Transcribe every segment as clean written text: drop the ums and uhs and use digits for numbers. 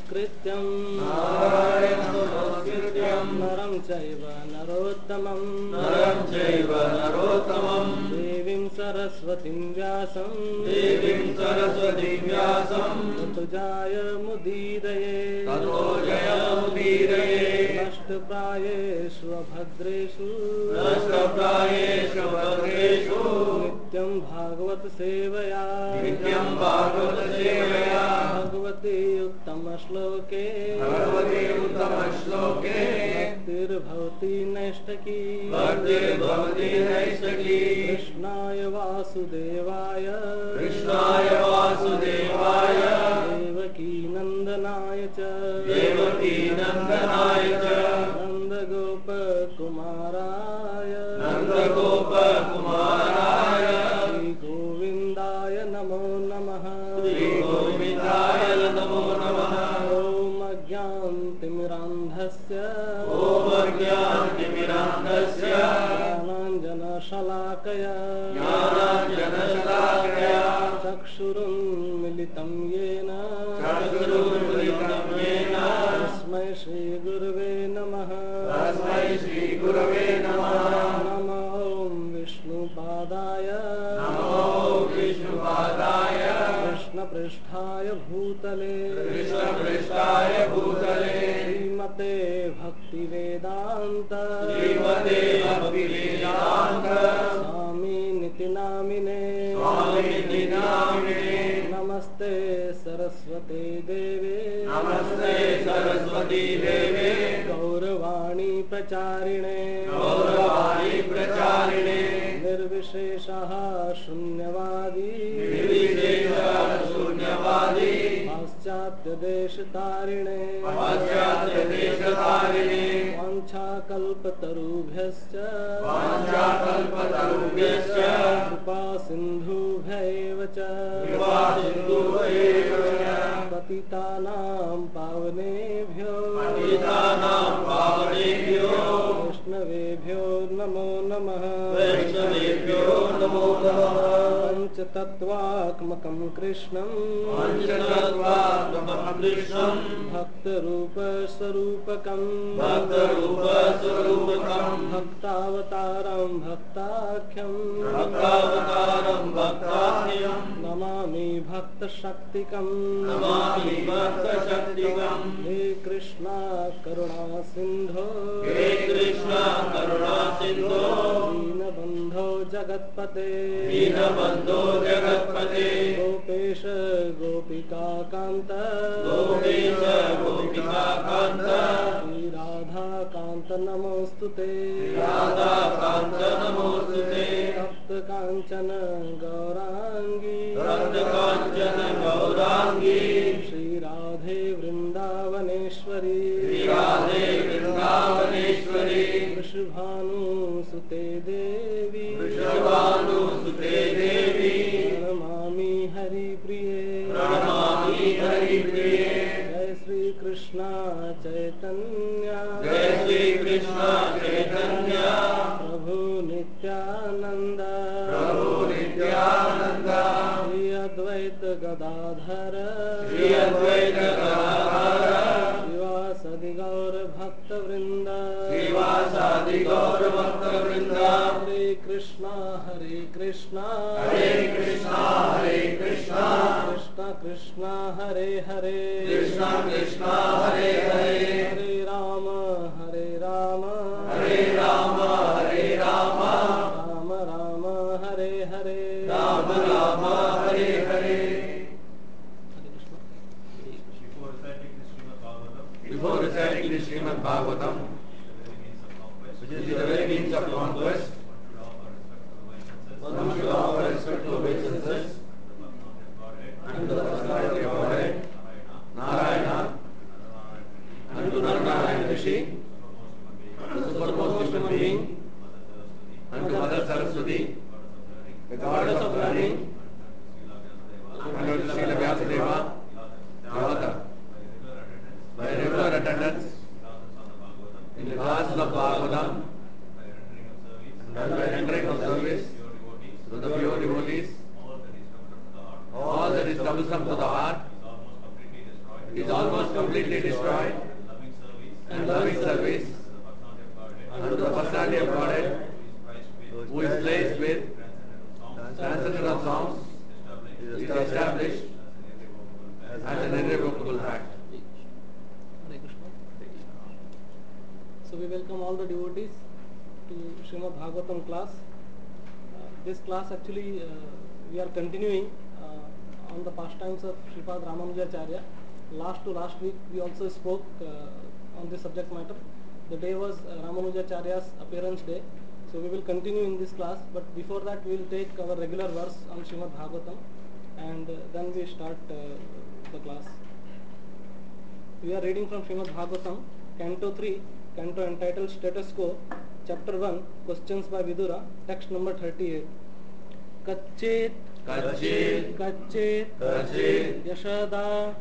नमस्कृत्यं नरं चैव नरोत्तमं देवीं सरस्वतीं व्यासं ततो जयमुदीरये नष्टप्रायेषु भद्रेषु नित्यं भागवत सेवया भगवते उत्तमश्लोके भक्तिर्भवति नैष्ठकी कृष्णाय वासुदेवाय देवकी नंदनाय च नंदगोपकुमाराय श्री गोविंदाय नमो नमः ओम अज्ञानतिमिरान्धस्य ज्ञानाञ्जनशलाकया चक्षुरुन्मिलितं येन तस्मै श्रीगुरवे नमः नमो विष्णुपादाय कृष्णपृष्ठाय भूतले श्रीमते भक्तिवेदान्त स्वामी नामिने नमस्ते सरस्वती देवे गौरवाणी प्रचारिणे निर्विशेषः शून्यवादी पाश्चात्यदेशतारिणे वाञ्छाकल्पतरुभ्यश्च कृपा सिन्धुभ्यैव च पतितानां पावनेभ्यो वैष्णवेभ्यो नमो नमः पंचतत्त्वात्मकं कृष्णं भक्तरूपस्वरूपकं भक्तावतारं भक्ताख्यं नमामि भक्तशक्तिकं हे कृष्णा करुणा सिंधो दीनबन्धो जगत्पते गोपेश गोपिका कांत श्री राधा कांत नमोस्तुते तप्त कांचन गौरांगी श्री राधे वृंदावनेश्वरी वृषभानुसुते देवी प्रणमामि हरिप्रिये जय श्री कृष्ण चैतन्य प्रभु नित्यानंद श्री अद्वैत गदाधर श्रीवासदि गौर भक्त वृंद हरे Krishna Krishna Krishna Hare Hare Hare Ram Ram Ram Hare Hare Before reciting the Srimad Bhagavatam, which is the very means of conquest, one should offer respect to obeisances and to the personality of Godhead, Narayana, and to Narayana Rishi, the supermost human being, and to Mother Saraswati, the goddess of learning, and to Srila Vyasadeva, the author. By regular attendance in the classes of Bhagavatam and by rendering of service to the pure devotees, all that is troublesome to the heart is almost completely destroyed, and loving service unto the personality of Godhead, who is placed with transcendental songs, is established as an irrevocable fact. Hare Krishna. So we welcome all the devotees to Srimad Bhagavatam class. This class actually we are continuing on the pastimes of Sripad Ramanujacharya. Last week we also spoke on this subject matter. The day was Ramanujacharya's appearance day. So we will continue in this class, but before that we will take our regular verse on Srimad Bhagavatam and then we start the class. We are reading from Srimad Bhagavatam, Canto 3, Canto entitled Status Quo, Chapter 1, Questions by Vidura, text number 38. Kachet Kachet Yashoda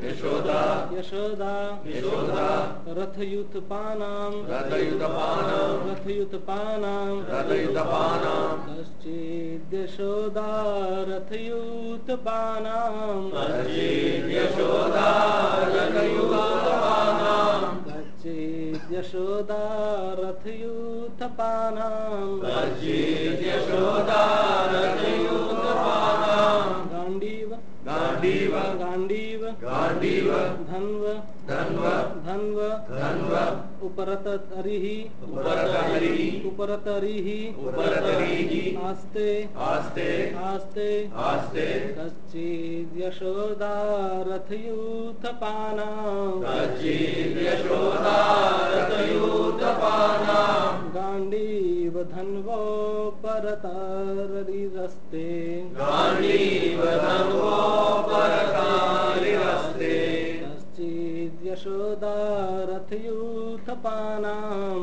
Rathayutpanam Kachet Yashoda Rathayutpanam Kachet Yashoda Rathayutpanam Gandiva Dhanva Uparatarihi Aste Kacchid Yashoda Rathayutpanam Gandiva Dhanvo Paratariraste Kacchid Yashoda Rathayutpanam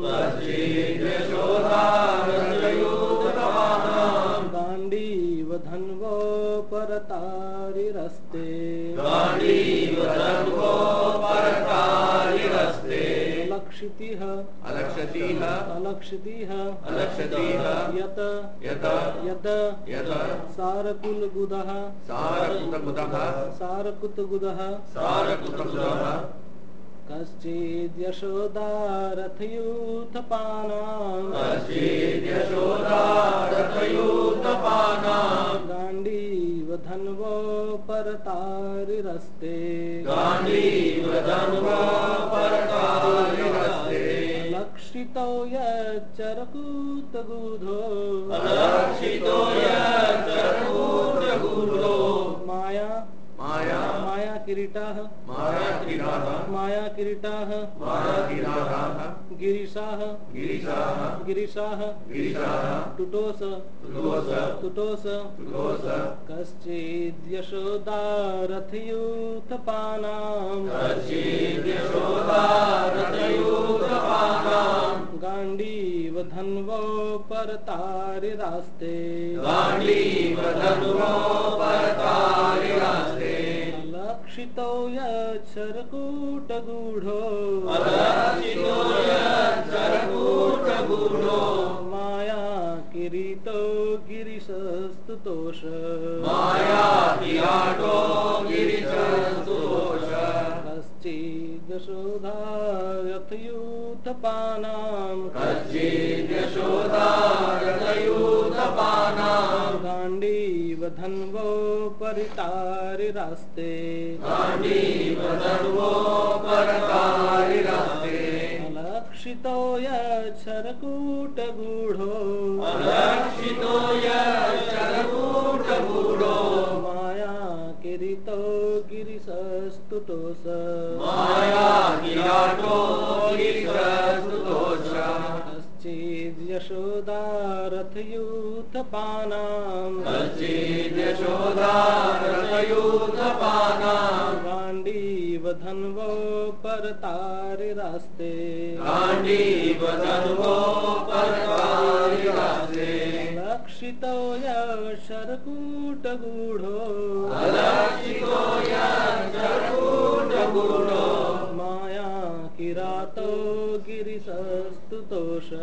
Gandiva Dhanvo Paratariraste Alakshitiha Yata Sarakutgudaha Kacchid Yashoda Rathayutpanam Gandiva Dhanvo Paratariraste Alakshito Yaccharakutagudho Maya Kiritah Girisah Tutosa Kacchid Yashoda Rathayutpanam Gandiva Dhanvo Paratariraste Alakshito Yaccharakutagudho Maya Kirito Girisastutosha Kacchid Yashoda Rathayutpanam Gandiva Dhanvo Paratariraste Alakshito Yaccharakutagudho Maya Kirito Girisastutosha Kacchid Yashoda Rathayutpanam Gandiva Dhanvo Paratariraste Alakshito Yaccharakutagudho Maya Kirato Girisastutosha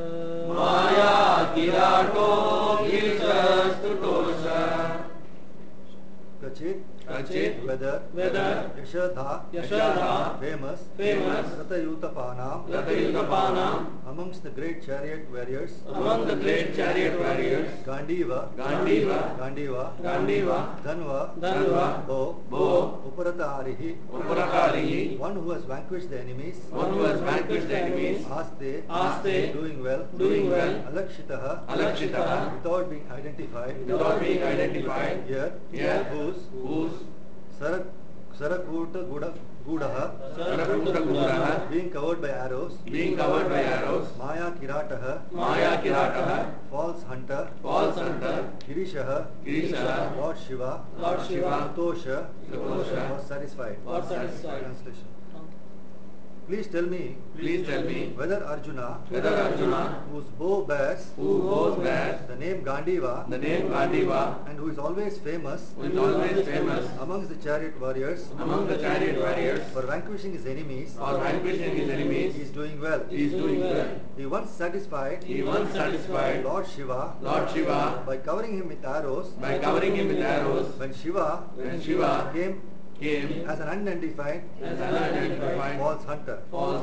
Kachit, whether Yashadha, famous Ratayutapanam, amongst the great chariot warriors, Gandiva, Dhanva, Bo, Uparatarihi, one who has vanquished the enemies, Aste, doing well, Alakshitaha, without being identified, here, whose Sarakuta Gudaha, being covered by arrows, Maya Kirataha, false hunter, Girishaha, Lord Shiva, Satosha, was satisfied. Translation. Please tell me whether Arjuna, whose bow bears the name Gandiva, and who is always famous amongst the chariot warriors for vanquishing his enemies, he is doing well. He once satisfied Lord Shiva by covering him with arrows when Shiva came as an unidentified false hunter.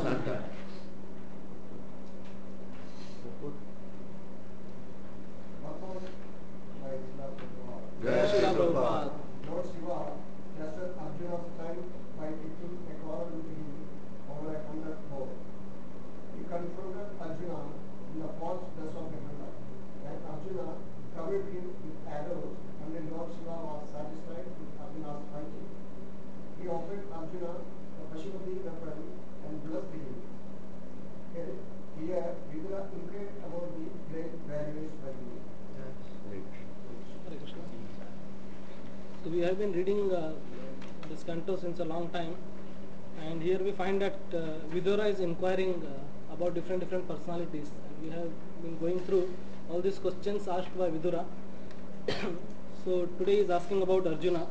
Jai Shri Prabhupada. Lord Shiva tested Arjuna's strength by taking a quarrel with him over a hunter bow. He confronted Arjuna in the false dress of a hunter. When Arjuna covered him with arrows, and then Lord Shiva was satisfied with Arjuna's fighting. He offered Arjuna the Pashupati weapon and blessed him. Here, Vidura inquired about the great warriors by him. Hare Krishna. So we have been reading this canto since a long time, and here we find that Vidura is inquiring about different personalities, and we have been going through all these questions asked by Vidura. So today is asking about Arjuna.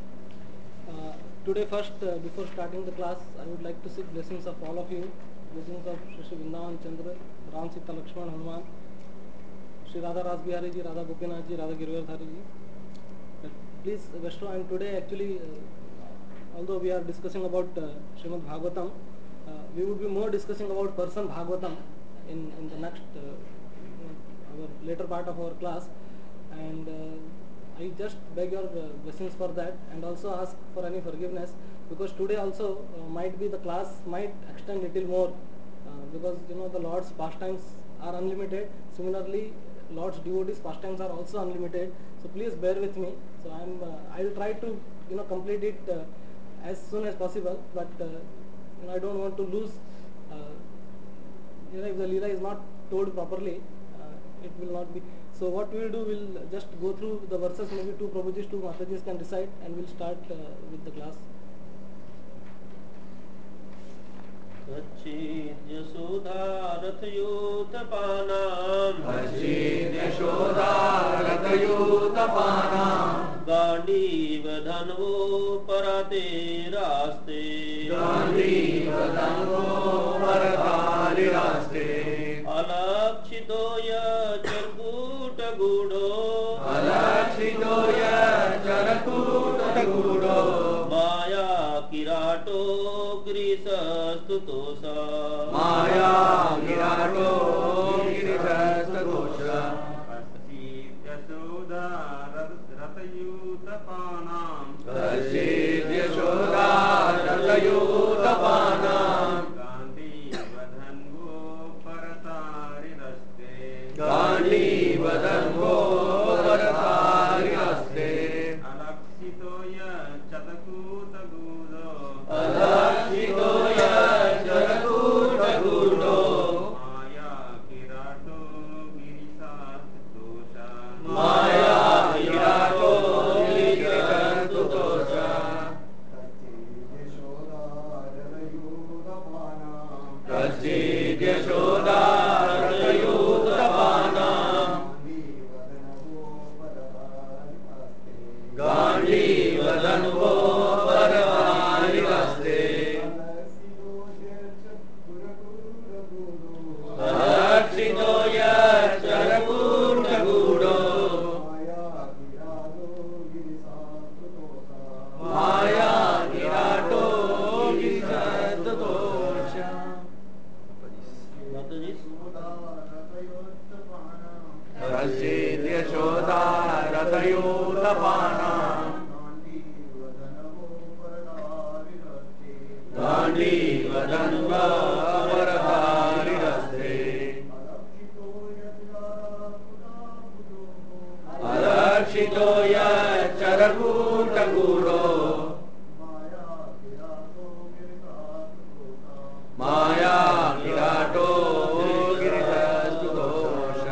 Today first, before starting the class, I would like to seek blessings of all of you, blessings of Shri Vrindavan Chandra, Ram Sita Lakshman Hanuman, Shri Radha Rasbihari ji, Radha Gopinath ji, Radha Giridhar ji. Please bestow. And today actually, although we are discussing about Srimad Bhagavatam, we would be more discussing about person Bhagavatam in the next our later part of our class, and I just beg your blessings for that, and also ask for any forgiveness, because today also might be the class might extend little more, because the Lord's pastimes are unlimited. Similarly, Lord's devotees pastimes are also unlimited. So please bear with me. So I will try to complete it as soon as possible, but I don't want to lose. If the Leela is not told properly, it will not be. So what we will do, we will just go through the verses, maybe two Prabhujis, two Matajis can recite, and we will start with the class. Gandiv धनवो परते रास्ते अलक्षितो चरकूट गूढ़ो माया किराटो गिरिशस्तुतोषा धन्व परतारिणस्ते अलक्षितो यच्चरकूटगूढो माया किराटो गिरिशस्तुदोष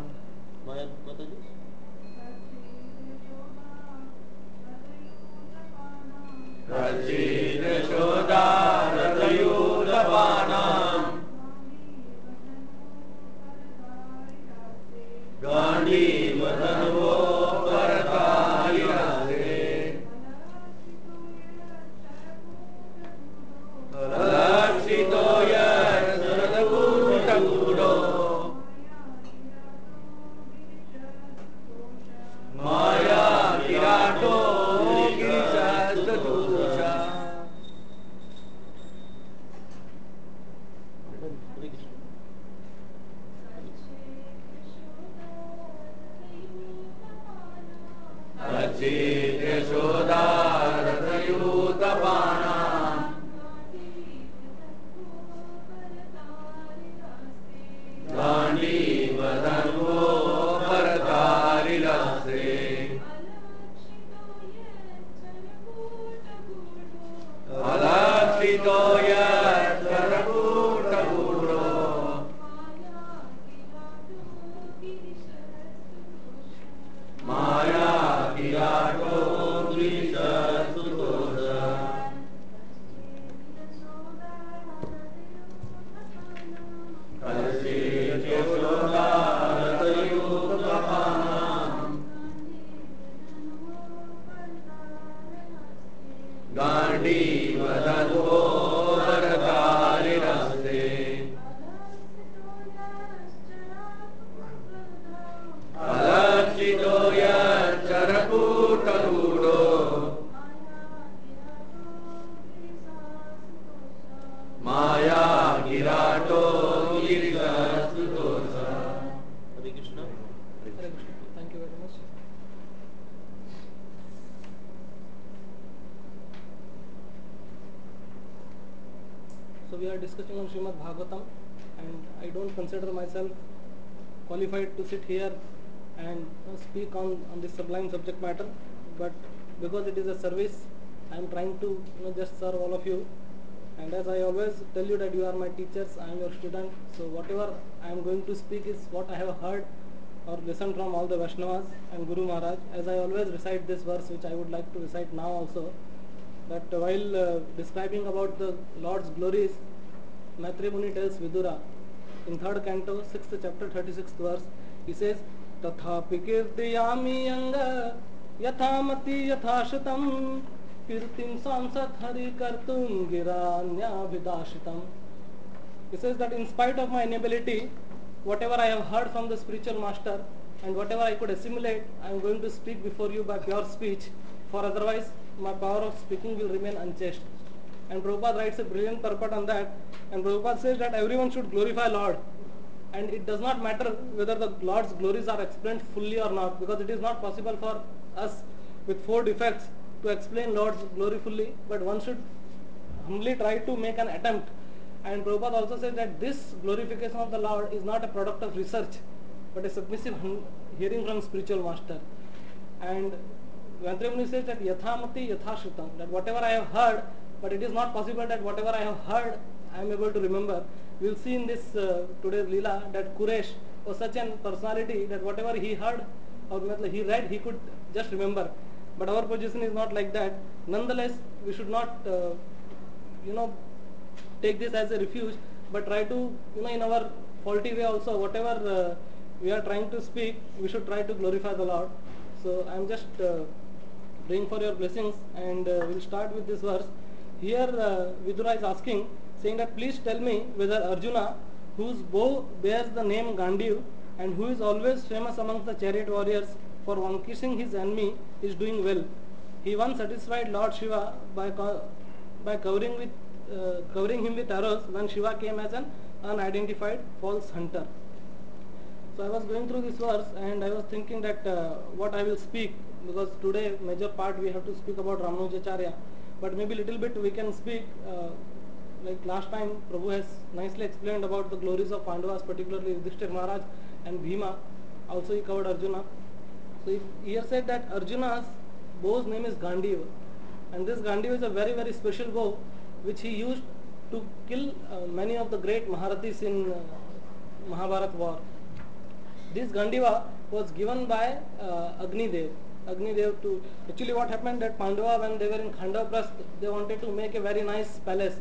रचितशोदारतयूतपानाम् गाण्डीवधन्वो परतारिणस्ते अलक्षितो यच्चरकूटगूढो माया किराटो गिरिशस्तुदोष रचितशोदारतयूतपानाम् गाण्डीवधन्वो परतारिणस्ते अलक्षितो यच्चरकूटगूढो माया किराटो गिरिशस्तुदोष रचितशोदारतयूतपानाम् गाण्डीवधन्वो परतारिणस्ते अलक्षितो यच्चरकूटगूढो माया किराटो गिरिशस्तुदोष Hare Krishna. Hare Krishna. Thank you very much. So we are discussing on Srimad Bhagavatam, and I don't consider myself qualified to sit here and speak on this sublime subject matter, but because it is a service, I am trying to just serve all of you. And as I always tell you that you are my teachers, I am your student, so whatever I am going to speak is what I have heard or listened from all the Vaishnavas and Guru Maharaj. As I always recite this verse, which I would like to recite now also, that while describing about the Lord's glories, Maitreya Muni tells Vidura in 3rd canto, 6th chapter, 36th verse, he says, Tathapi kirtiyami anga yathamati yathashitam kirtim samsat hari kartum giranya vidashitam. He says that in spite of my inability, whatever I have heard from the spiritual master and whatever I could assimilate, I am going to speak before you by pure speech, for otherwise my power of speaking will remain unchaste. And Prabhupada writes a brilliant purport on that, and Prabhupada says that everyone should glorify Lord, and it does not matter whether the Lord's glories are explained fully or not, because it is not possible for us with 4 defects to explain Lord's glory fully, but one should humbly try to make an attempt. And Prabhupada also said that this glorification of the Lord is not a product of research, but a submissive hearing from spiritual master. And Maitreya Muni says that yathamati yathashrutam, that whatever I have heard, but it is not possible that whatever I have heard I am able to remember. We will see in this today's Leela that Kuresh was such a personality that whatever he heard or he read, he could just remember. But our position is not like that. Nonetheless, we should not take this as a refuge, but try to, in our faulty way also, whatever we are trying to speak, we should try to glorify the Lord. So I am just praying for your blessings, and we will start with this verse. Here Vidura is asking, saying that please tell me whether Arjuna, whose bow bears the name Gandiv and who is always famous amongst the chariot warriors for vanquishing his enemy, is doing well. He once satisfied Lord Shiva by covering him with arrows when Shiva came as an unidentified false hunter. So I was going through this verse and I was thinking that what I will speak, because today major part we have to speak about Ramanujacharya, but maybe little bit we can speak like last time Prabhu has nicely explained about the glories of Pandavas, particularly Yudhishthir Maharaj and Bhima. Also he covered Arjuna. So here said that Arjuna's bow's name is Gandiva, and this Gandiva is a very very special bow which he used to kill many of the great Maharathis in Mahabharat war. This Gandiva was given by Agni Dev. Agni Dev to actually what happened that Pandava, when they were in Khandavprasth, they wanted to make a very nice palace.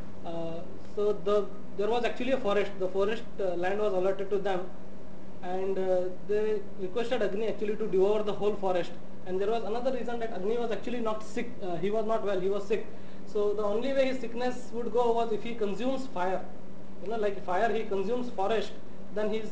So there was actually a forest. The forest land was allotted to them, and they requested Agni actually to devour the whole forest. And there was another reason that Agni was actually not sick. He was not well. He was sick. So the only way his sickness would go was if he consumes fire. You know, like fire, he consumes forest, then his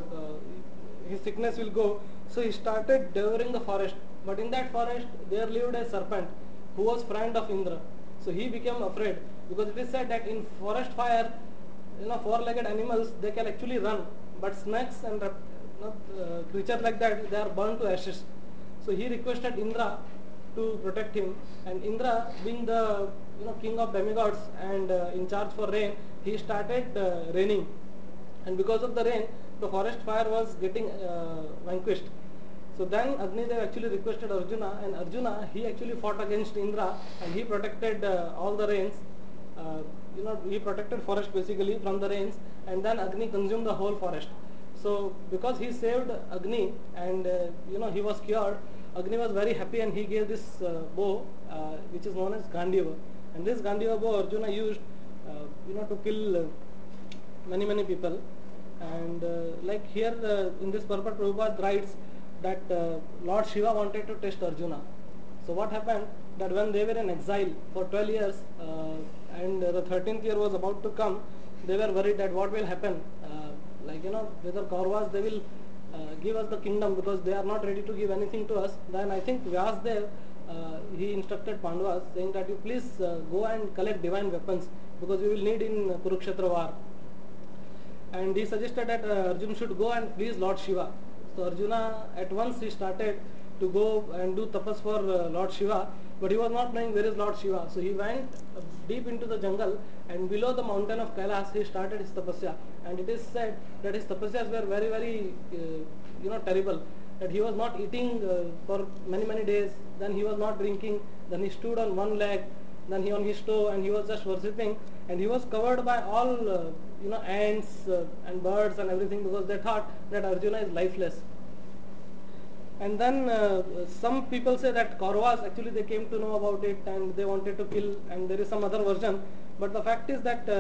sickness will go. So he started devouring the forest. But in that forest, there lived a serpent who was friend of Indra. So he became afraid, because it is said that in forest fire, you know, four-legged animals, they can actually run, but snakes and creatures like that, they are burned to ashes. So he requested Indra to protect him, and Indra, being the king of demigods and in charge for rain, he started raining, and because of the rain, the forest fire was getting vanquished. So then Agni Dev actually requested Arjuna, and Arjuna, he actually fought against Indra, and he protected all the rains. He protected forest basically from the rains, and then Agni consumed the whole forest. So because he saved Agni and he was cured, Agni was very happy, and he gave this bow which is known as Gandiva. And this Gandiva bow Arjuna used to kill many people. And like here in this purport, Prabhupada writes that Lord Shiva wanted to test Arjuna. So what happened, that when they were in exile for 12 years and the 13th year was about to come, they were worried that what will happen, whether Kauravas, they will give us the kingdom, because they are not ready to give anything to us. Then I think Vyasdev, he instructed Pandavas saying that you please go and collect divine weapons, because you will need in Kurukshetra war. And he suggested that Arjuna should go and please Lord Shiva. So Arjuna at once he started to go and do tapas for Lord Shiva, but he was not knowing where is Lord Shiva. So he went deep into the jungle, and below the mountain of Kailas he started his tapasya. And it is said that his tapasyas were very very terrible. That he was not eating for many days, then he was not drinking, then he stood on one leg, then he on his toe, and he was just worshipping, and he was covered by all ants and birds and everything, because they thought that Arjuna is lifeless. And then some people say that Kauravas, actually they came to know about it and they wanted to kill, and there is some other version. But the fact is that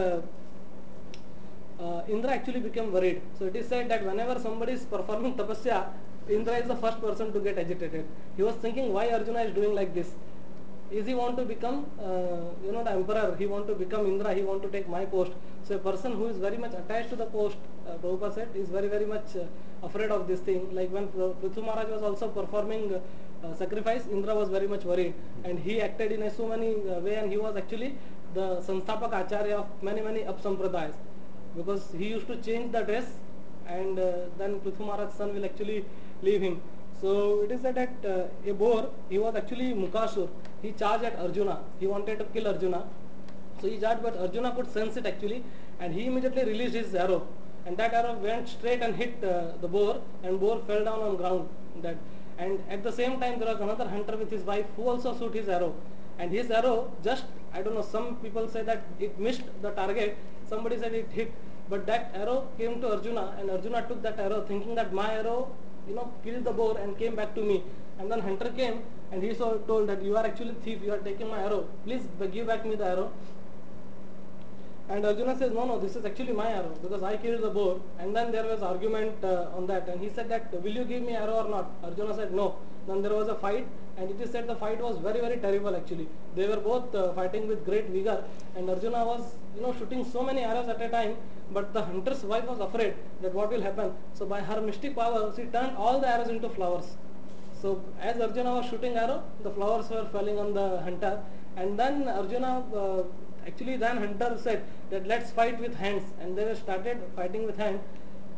Indra actually became worried. So it is said that whenever somebody is performing tapasya, Indra is the first person to get agitated. He was thinking, why Arjuna is doing like this? Is he want to become the emperor? He want to become Indra, he want to take my post. So a person who is very much attached to the post, Prabhupada said, is very very much afraid of this thing. Like when Prithu Maharaj was also performing sacrifice, Indra was very much worried, and he acted in so many way, and he was actually the Sansthapak Acharya of many Upsampradayas, because he used to change the dress, and then Prithu Maharaj's son will actually leave him. So it is said that a boar, he was actually Mukasur. He charged at Arjuna. He wanted to kill Arjuna. So he charged, but Arjuna could sense it actually, and he immediately released his arrow. And that arrow went straight and hit the boar, and boar fell down on ground. And at the same time, there was another hunter with his wife who also shoot his arrow. And his arrow just, I don't know, some people say that it missed the target, somebody said it hit. But that arrow came to Arjuna, and Arjuna took that arrow thinking that my arrow, killed the boar and came back to me. And then hunter came, and he told that you are actually thief, you are taking my arrow, please give back me the arrow. And Arjuna says, no, this is actually my arrow, because I killed the boar. And then there was argument on that, and he said that, will you give me arrow or not? Arjuna said no. Then there was a fight, and it is said the fight was very very terrible actually. They were both fighting with great vigor, and Arjuna was shooting so many arrows at a time, but the hunter's wife was afraid that what will happen. So by her mystic power, she turned all the arrows into flowers. So as Arjuna was shooting arrow, the flowers were falling on the hunter, and then Arjuna then hunter said that let's fight with hands, and they started fighting with hands.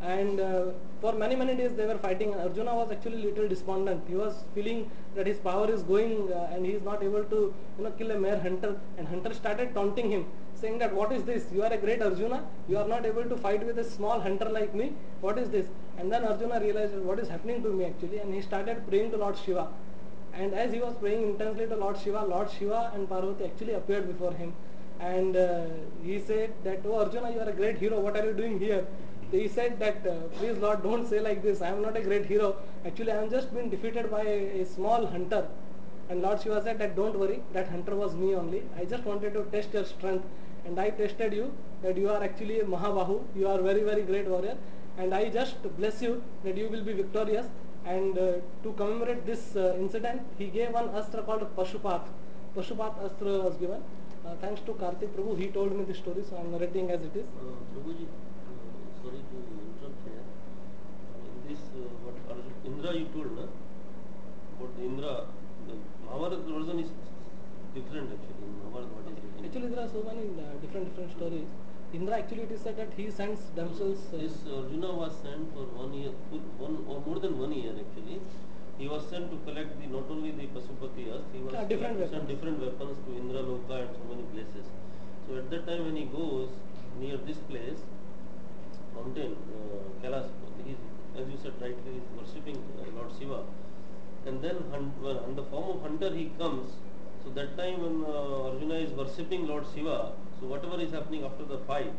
and for many days they were fighting. Arjuna was actually little despondent. He was feeling that his power is going and he is not able to kill a mere hunter, and hunter started taunting him, saying that what is this, you are a great Arjuna, you are not able to fight with a small hunter like me, what is this? And then Arjuna realized what is happening to me actually, and he started praying to Lord Shiva. And as he was praying intensely to Lord Shiva and Parvati actually appeared before him, and he said that, oh Arjuna, you are a great hero, what are you doing here? He said that, please Lord, don't say like this, I am not a great hero, actually I am just been defeated by a small hunter. And Lord Shiva said that don't worry, that hunter was me only, I just wanted to test your strength, and I tested you, that you are actually a Mahabahu, you are very great warrior, and I just bless you that you will be victorious. And to commemorate this incident, he gave one astra called Pashupat. Pashupat astra was given. Thanks to Karthik Prabhu, he told me the story, so I am narrating as it is. Prabhuji, sorry to interrupt here. In this, what Indra you told, na? About the Indra, the Mahabharata version is different actually. In Mahabharata, what is it? Actually, there are so many different stories. Indra, actually it is said that he sends damsels. This Arjuna was sent for 1 year, one or more than 1 year actually. He was sent to collect not only the Pasupati Astra, he was sent different weapons to Indra Loka and so many places. So at that time when he goes near this place, mountain, Kailas, as you said rightly, he is worshipping Lord Shiva. And then in the form of hunter he comes. So that time when Arjuna is worshipping Lord Shiva, so whatever is happening after the fight,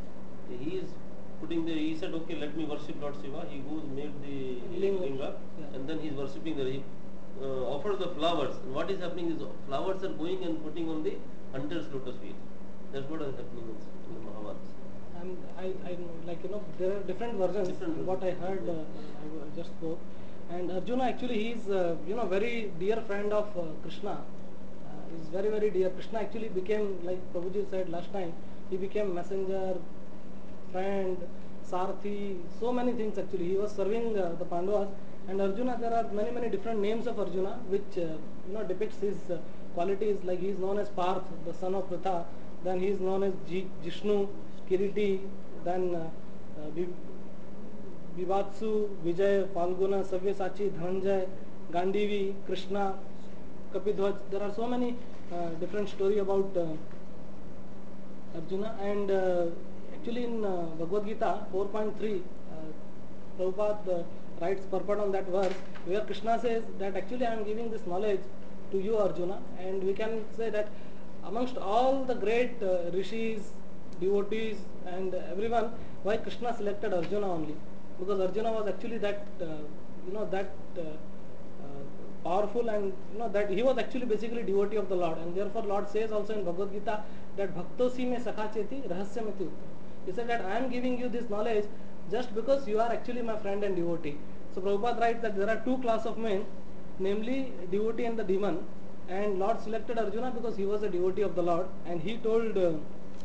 he is putting there, he said, okay, let me worship Lord Shiva. He goes, made the linga, and then he is worshipping there. He offers the flowers. And what is happening is flowers are going and putting on the hunter's lotus feet. That's what is happening in the Mahabharata. And I there are different versions. What I heard, I just spoke. And Arjuna actually he is very dear friend of Krishna. Is very dear. Krishna actually became, like Prabhuji said last time, he became messenger, friend, Sarthi, so many things actually. He was serving the Pandavas. And Arjuna, there are many different names of Arjuna which depicts his qualities. Like he is known as Parth, the son of Pritha. Then he is known as Jishnu, Kiriti. Then Vivatsu, Vijay, Falguna, Sabyasachi, Dhananjay, Gandivi, Krishna, Kapidhwaj. There are so many different story about Arjuna. And actually in Bhagavad Gita 4.3, Prabhupada writes purport on that verse where Krishna says that actually I am giving this knowledge to you Arjuna, and we can say that amongst all the great rishis, devotees and everyone, why Krishna selected Arjuna only? Because Arjuna was actually that powerful, and that he was actually basically devotee of the Lord, and therefore Lord says also in Bhagavad Gita that bhaktosi me sakha cheti rahasyamiti uttam. He said that I am giving you this knowledge just because you are actually my friend and devotee. So Prabhupada writes that there are two class of men, namely devotee and the demon, and Lord selected Arjuna because he was a devotee of the Lord, and he told the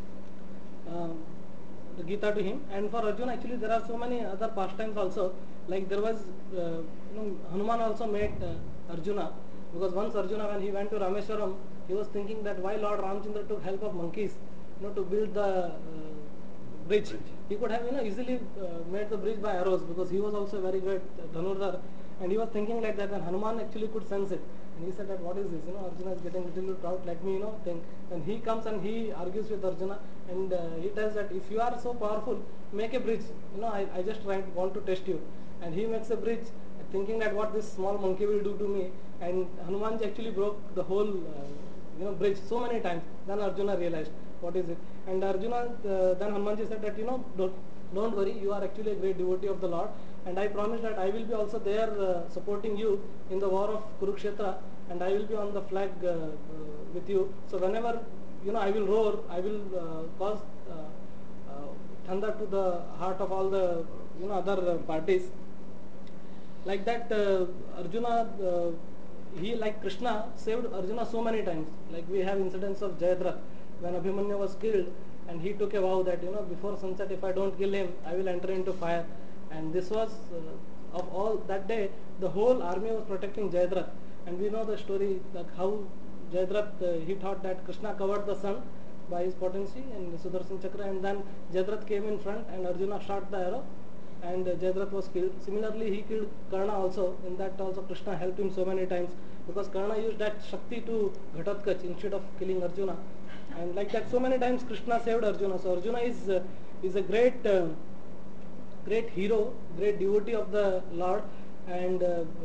Gita to him. And for Arjuna actually there are so many other pastimes also, like there was Hanuman also met Arjuna, because once Arjuna, when he went to Rameswaram, he was thinking that why Lord Ramchandra took help of monkeys to build the bridge. He could have easily made the bridge by arrows, because he was also very great Dhanurdhar, and he was thinking like that, and Hanuman actually could sense it, and he said that what is this, Arjuna is getting little bit proud, let me think. And he comes and he argues with Arjuna, and he tells that if you are so powerful, make a bridge, I just want to test you. And he makes a bridge thinking that what this small monkey will do to me, and Hanumanji actually broke the whole bridge so many times. Then Arjuna realized what is it, and Arjuna then Hanumanji said that don't worry, you are actually a great devotee of the Lord, and I promise that I will be also there supporting you in the war of Kurukshetra, and I will be on the flag with you. So whenever I will roar, I will cause thunder to the heart of all the other parties. Like that, Arjuna, he, like Krishna, saved Arjuna so many times. Like we have incidents of Jayadratha, when Abhimanyu was killed, and he took a vow that before sunset, if I don't kill him, I will enter into fire. And this was of all that day, the whole army was protecting Jayadratha, and we know the story, like how Jayadratha he thought that Krishna covered the sun by his potency and Sudarshan Chakra, and then Jayadratha came in front and Arjuna shot the arrow, and Jayadratha was killed. Similarly, he killed Karna also. In that also Krishna helped him so many times, because Karna used that Shakti to Ghatatkacha instead of killing Arjuna. And like that, so many times Krishna saved Arjuna. So Arjuna is a great great hero, great devotee of the Lord. And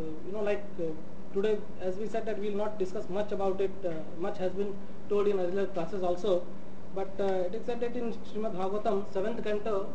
today, as we said, that we will not discuss much about it. Much has been told in earlier classes also. But it is said that in Srimad Bhagavatam, 7th canto,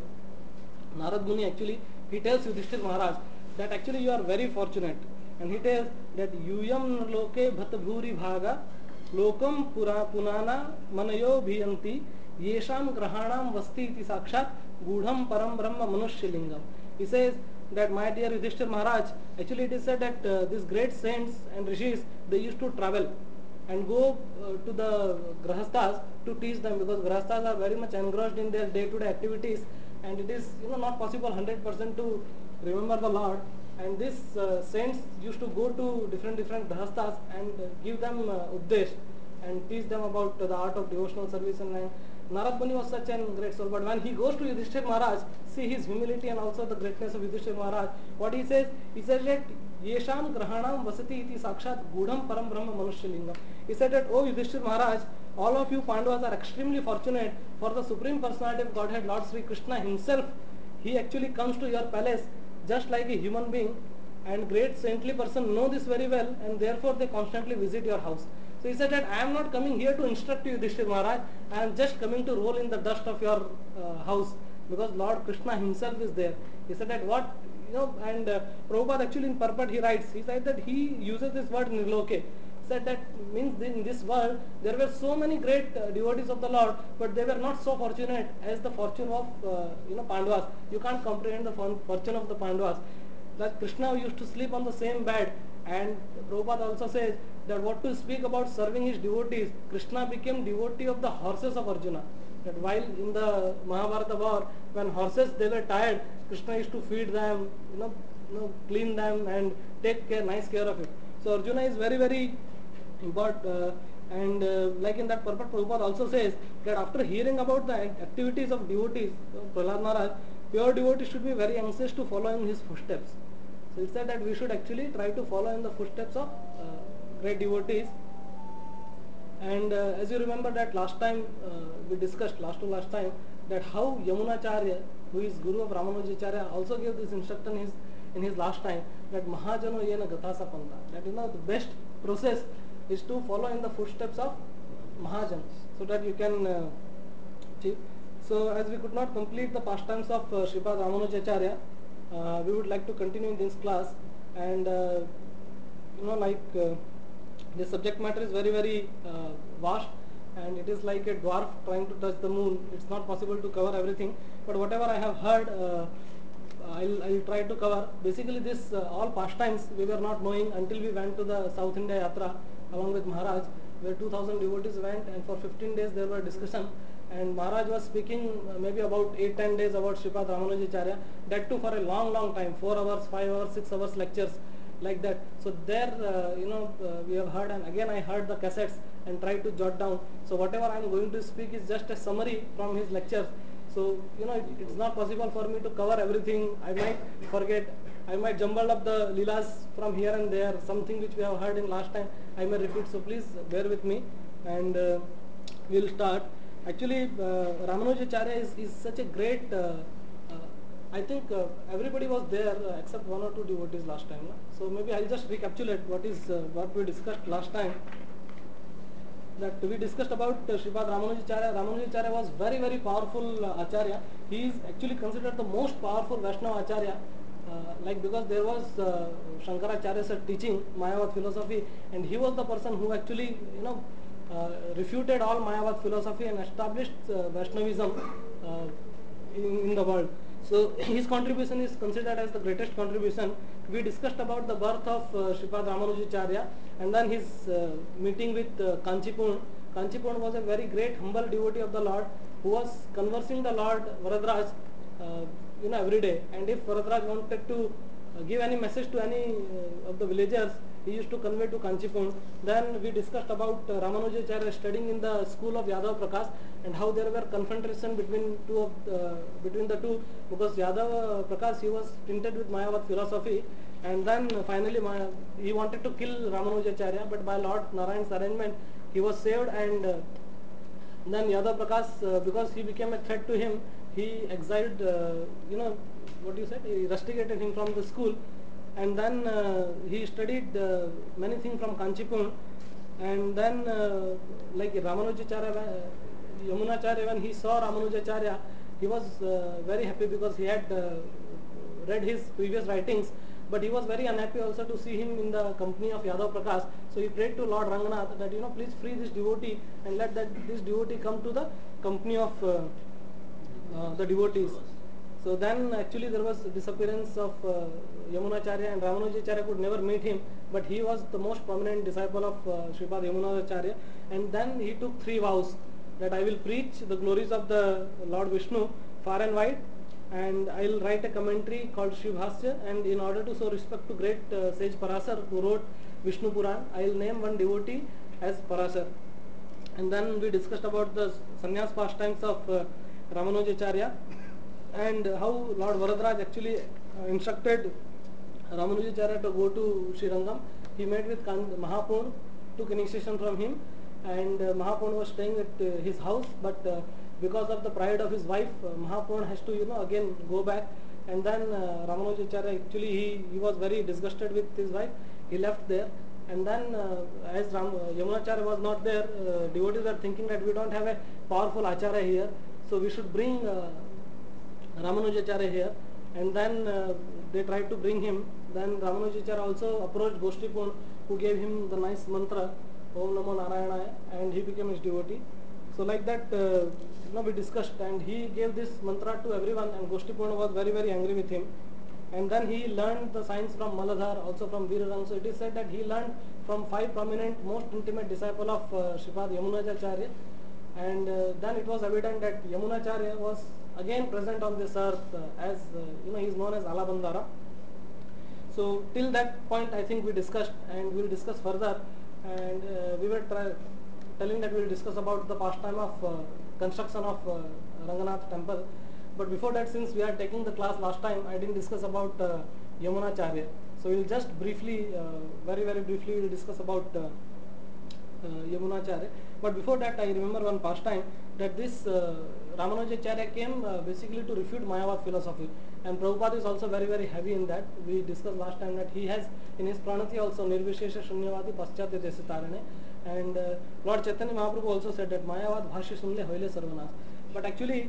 Narad Muni actually, he tells Yudhishthir Maharaj that actually you are very fortunate. And he tells that Yuyam loke bhat bhuri bhaga lokam punana manayo bhiyanti yesham grahanam vasti iti sakshat gudham param brahma manushya lingam. He says that, my dear Yudhishthir Maharaj, actually it is said that these great saints and rishis, they used to travel and go to the grahasthas to teach them, because grahasthas are very much engrossed in their day-to-day activities, and it is not possible 100% to remember the Lord. And these saints used to go to different grahasthas and give them updesh and teach them about the art of devotional service. And Narad Muni was such a great soul. But when he goes to Yudhishthir Maharaj, see his humility and also the greatness of Yudhishthir Maharaj, what he says that Yesham Grahanam Vasati iti Sakshat Gudham Param Brahma Manushya Lingam. He said that, oh Yudhishthir Maharaj, all of you Pandavas are extremely fortunate, for the Supreme Personality of Godhead, Lord Sri Krishna himself, he actually comes to your palace just like a human being, and great saintly person know this very well, and therefore they constantly visit your house. So he said that I am not coming here to instruct you, Yudhishthir Maharaj, I am just coming to roll in the dust of your house, because Lord Krishna himself is there. He said that what, and Prabhupada actually in purport he writes, he said that he uses this word nirloke. Said that means in this world there were so many great devotees of the Lord, but they were not so fortunate as the fortune of Pandavas. You can't comprehend the fortune of the Pandavas. That Krishna used to sleep on the same bed, and Prabhupada also says that what to speak about serving his devotees, Krishna became devotee of the horses of Arjuna. That while in the Mahabharata war, when horses they were tired, Krishna used to feed them, clean them and take nice care of it. So Arjuna is very, very important. Like in that purport, Prabhupada also says that after hearing about the activities of devotees, Prahlad Maharaj, pure devotees should be very anxious to follow in his footsteps. So it said that we should actually try to follow in the footsteps of great devotees. And as you remember that last time we discussed, last time, that how Yamunacharya, who is Guru of Ramanujacharya, also gave this instruction in his last time, that Mahajano Yena Gathasa Panta. That the best process is to follow in the footsteps of Mahajan, so that you can achieve. So as we could not complete the pastimes of Sripad Ramanujacharya, we would like to continue in this class. And the subject matter is very, very vast, and it is like a dwarf trying to touch the moon. It's not possible to cover everything, but whatever I have heard, I'll try to cover. Basically this all pastimes we were not knowing until we went to the South India Yatra along with Maharaj, where 2000 devotees went, and for 15 days there were discussion, and Maharaj was speaking maybe about 8-10 days about Sripad Ramanujacharya, that too for a long time, 4 hours, 5 hours, 6 hours lectures like that. So there we have heard, and again I heard the cassettes and tried to jot down. So whatever I am going to speak is just a summary from his lectures. So it's not possible for me to cover everything. I might forget, I might jumble up the leelas from here and there, something which we have heard in last time I may repeat, so please bear with me, and we'll start. Actually Ramanujacharya is such a great, I think everybody was there except 1 or 2 devotees last time. So maybe I'll just recapitulate what we discussed last time. That we discussed about Sripad Ramanujacharya. Ramanujacharya was very, very powerful Acharya. He is actually considered the most powerful Vaishnava Acharya, because there was Shankaracharya's teaching Mayavad philosophy, and he was the person who actually refuted all Mayavad philosophy and established Vaishnavism in the world. So his contribution is considered as the greatest contribution. We discussed about the birth of Sripad Ramanujacharya, and then his meeting with Kanchipurn. Kanchipurn was a very great humble devotee of the Lord, who was conversing the Lord Varadraj every day. And if Varadraj wanted to give any message to any of the villagers, he used to convey to Kanchipur. Then we discussed about Ramanujacharya studying in the school of Yadav Prakash and how there were confrontation between the two, because Yadav Prakash, he was tinted with Mayavad philosophy, and then finally he wanted to kill Ramanujacharya, but by Lord Narayan's arrangement he was saved, and then Yadav Prakash, because he became a threat to him, he exiled, what you said, he rusticated him from the school, and then he studied many things from Kanchipur, and then like Yamunacharya, when he saw Ramanujacharya, he was very happy because he had read his previous writings, but he was very unhappy also to see him in the company of Yadav Prakash. So he prayed to Lord Ranganath that, please free this devotee and let this devotee come to the company of the devotees. So then actually there was disappearance of Yamunacharya, and Ramanujacharya could never meet him, but he was the most prominent disciple of Sripad Yamunacharya, and then he took 3 vows that I will preach the glories of the Lord Vishnu far and wide, and I will write a commentary called Shivbhasya, and in order to show respect to great sage Parasar who wrote Vishnu Puran, I will name one devotee as Parasar. And then we discussed about the sannyas pastimes of Ramanujacharya, and how Lord Varadaraj actually instructed Ramanujacharya to go to Srirangam. He met with Mahapurn, took initiation from him, and Mahapurn was staying at his house, but because of the pride of his wife, Mahapurn has to again go back, and then Ramanujacharya actually he was very disgusted with his wife. He left there, and then as Yamunacharya was not there, devotees were thinking that we don't have a powerful Acharya here, so we should bring Ramanujacharya here, and then they tried to bring him. Then Ramanujacharya also approached Goshtipurn, who gave him the nice mantra Om Namo Narayana, and he became his devotee. So like that we discussed, and he gave this mantra to everyone, and Goshtipurna was very, very angry with him. And then he learned the science from Maladhar, also from Virarang. So it is said that he learned from 5 prominent, most intimate disciples of Sripad Yamunacharya, and then it was evident that Yamunacharya was again present on this earth as he is known as Alabandara. So till that point I think we discussed, and we will discuss further, and we were telling that we will discuss about the pastime of construction of Ranganath temple. But before that, since we are taking the class last time, I didn't discuss about Yamunacharya. So we will just briefly, very, very briefly, we will discuss about Yamunacharya. But before that, I remember one pastime that this Ramanujacharya came basically to refute Mayavad philosophy. And Prabhupada is also very, very heavy in that. We discussed last time that he has in his Pranati also Nirvishesha Shunyavadi Paschatya Desitarane. And Lord Chaitanya Mahaprabhu also said that Mayavad Bhashi Sunle Hoile Sarvanas. But actually,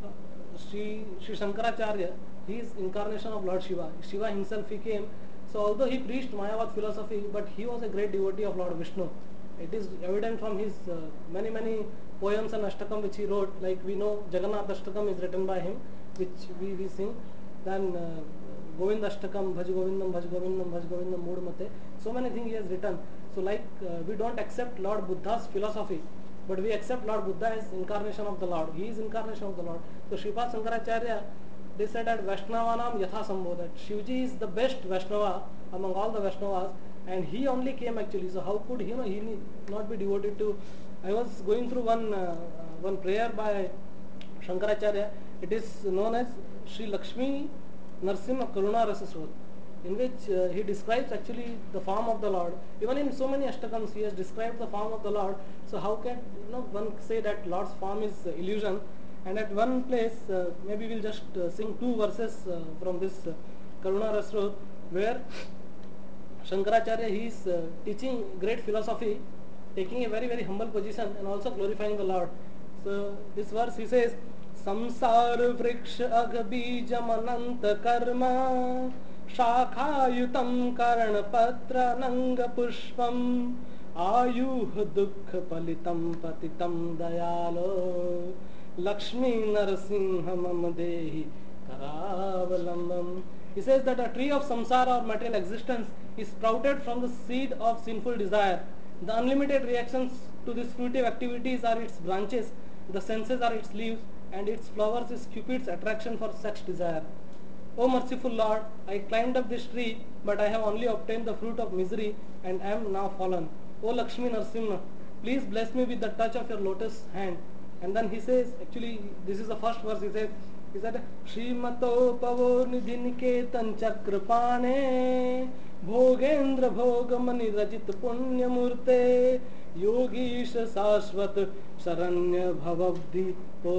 Sri Shankaracharya, he is incarnation of Lord Shiva. Shiva himself he came. So although he preached Mayavad philosophy, but he was a great devotee of Lord Vishnu. It is evident from his many, many poems and Ashtakam which he wrote. Like we know Jagannath Ashtakam is written by him, which we sing. Then Govind Ashtakam, Bhaj Govindam, Bhaj Govindam, Bhaj Govindam, Moodmate. So many things he has written. So like we don't accept Lord Buddha's philosophy, but we accept Lord Buddha as incarnation of the Lord. He is incarnation of the Lord. So Sripad Shankaracharya, they said that Vaishnavanam Yatha Sambho, that Shivji is the best Vaishnava among all the Vaishnavas, and he only came actually. So how could he need not be devoted to? I was going through one prayer by Shankaracharya. It is known as Sri Lakshmi Narsimha Karuna Rasa Srot, in which he describes actually the form of the Lord. Even in so many Ashtakams he has described the form of the Lord. So how can one say that Lord's form is illusion? And at one place, maybe we'll just sing 2 verses from this Karuna Rasa Srot, where Shankaracharya, he is teaching great philosophy, taking a very, very humble position and also glorifying the Lord. So this verse he says, Samsar vriksha agha bijam ananta karma Shakhayutam karana patra nanga pushpam Ayuh dukha palitam patitam dayalo Lakshmi Narasimha Mamadehi Karavalambam. He says that a tree of samsara or material existence is sprouted from the seed of sinful desire. The unlimited reactions to these fruitive activities are its branches, the senses are its leaves, and its flowers is Cupid's attraction for sex desire. O merciful Lord, I climbed up this tree, but I have only obtained the fruit of misery and am now fallen. O Lakshmi Narsimha, please bless me with the touch of your lotus hand. And then he says, actually this is the first verse, he said, Shrimato Pavo Nidhiniketan Chakrapane Bhogendra Bhogamani Rajit Punyamurte Yogish Sashvat Saranya Bhavabdi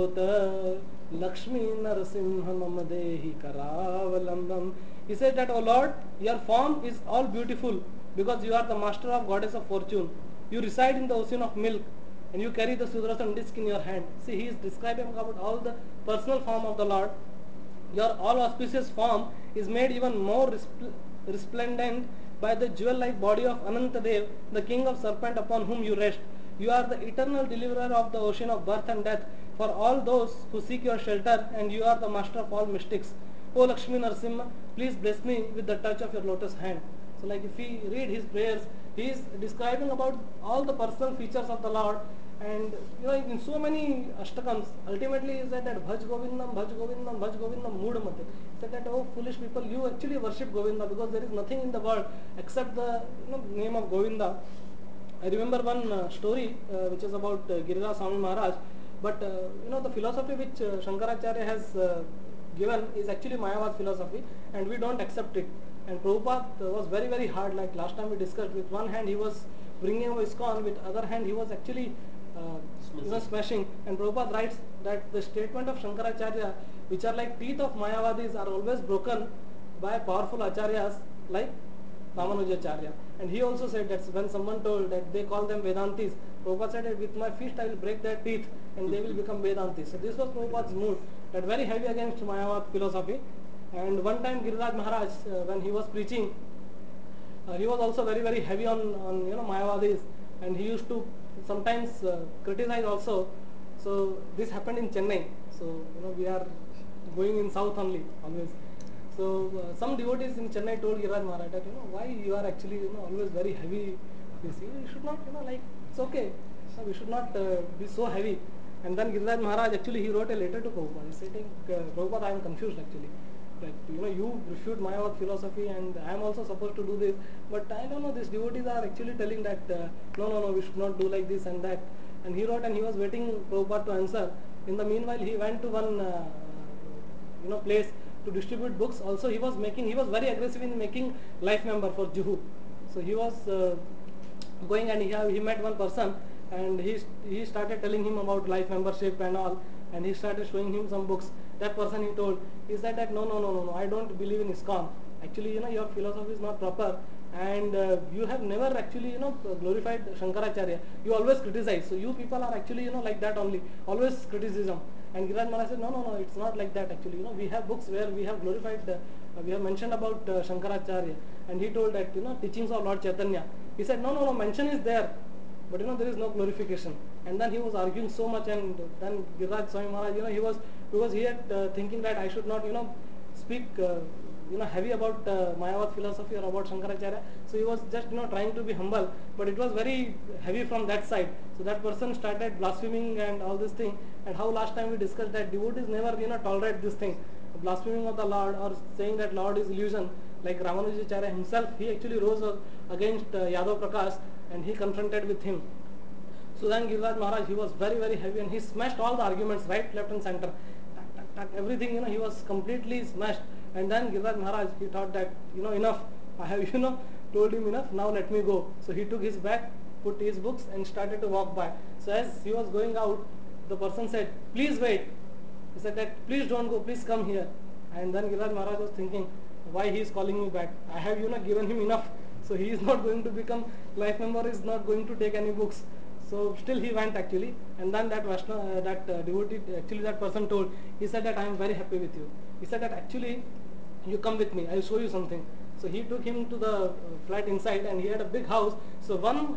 Pota Lakshmi Narasimha Mamadehi Karavalandam. He said that, O Lord, your form is all beautiful because you are the master of goddess of fortune. You reside in the ocean of milk and you carry the Sudarshan disc in your hand. See, he is describing about all the personal form of the Lord. Your all auspicious form is made even more resplendent by the jewel-like body of Anantadev, the king of serpent upon whom you rest. You are the eternal deliverer of the ocean of birth and death for all those who seek your shelter, and you are the master of all mystics. O Lakshmi Narasimha, please bless me with the touch of your lotus hand. So like if we read his prayers, he is describing about all the personal features of the Lord. And in so many ashtakams, ultimately he said that Bhaj Govindam, Bhaj Govindam, Bhaj Govindam Moodamate. He said that, oh foolish people, you actually worship Govinda because there is nothing in the world except the name of Govinda. I remember one story which is about Giriraj Swami Maharaj, but the philosophy which Shankaracharya has given is actually Mayavad philosophy, and we don't accept it. And Prabhupada was very, very hard, like last time we discussed. With one hand he was bringing over ISKCON, with other hand he was actually smashing. And Prabhupada writes that the statement of Shankaracharya, which are like teeth of Mayavadis, are always broken by powerful acharyas like Ramanujacharya. And he also said that when someone told that they call them Vedantis, Prabhupada said that with my fist I will break their teeth and they will become Vedantis. So this was Prabhupada's mood, that very heavy against Mayavad philosophy. And one time Giriraj Maharaj, when he was preaching, he was also very, very heavy on Mayavadis, and he used to sometimes criticize also. So this happened in Chennai. So we are going in south only always. So some devotees in Chennai told Giriraj Maharaj that why you are actually always very heavy. You should not like, it's okay. So we should not be so heavy. And then Giriraj Maharaj actually he wrote a letter to Prabhupada. He said, Prabhupada, I am confused actually. Like you refute Mayavad philosophy and I am also supposed to do this, but I don't know, these devotees are actually telling that no, we should not do like this and that. And he wrote, and he was waiting Prabhupada to answer. In the meanwhile, he went to one place to distribute books. Also he was very aggressive in making life member for Juhu. So he was going, and he met one person, and he started telling him about life membership and all, and he started showing him some books. That person, he told, he said that no, I don't believe in ISKCON. Actually, your philosophy is not proper, and you have never actually glorified Shankaracharya. You always criticize. So you people are actually like that only, always criticism. And Giriraj Maharaj said, no, it's not like that actually. We have books where we have glorified, we have mentioned about Shankaracharya. And he told that teachings of Lord Chaitanya. He said no, mention is there, but there is no glorification. And then he was arguing so much, and then Giriraj Swami Maharaj, he was here thinking that I should not speak heavy about Mayavad philosophy or about Shankaracharya. So he was just trying to be humble, but it was very heavy from that side. So that person started blaspheming and all this thing. And how last time we discussed that devotees never tolerate this thing, blaspheming of the Lord or saying that Lord is illusion. Like Ramanujacharya himself, he actually rose against Yadav Prakash, and he confronted with him. So then Giriraj Maharaj, he was very, very heavy, and he smashed all the arguments, right, left and center. Everything, he was completely smashed. And then Giriraj Maharaj, he thought that, enough, I have, told him enough, now let me go. So he took his bag, put his books, and started to walk by. So as he was going out, the person said, please wait. He said that, please don't go, please come here. And then Giriraj Maharaj was thinking, why he is calling me back? I have, given him enough. So he is not going to become life member, is not going to take any books. So still he went actually, and then that devotee, actually that person told, he said that I am very happy with you. He said that actually you come with me, I will show you something. So he took him to the flat inside, and he had a big house. So one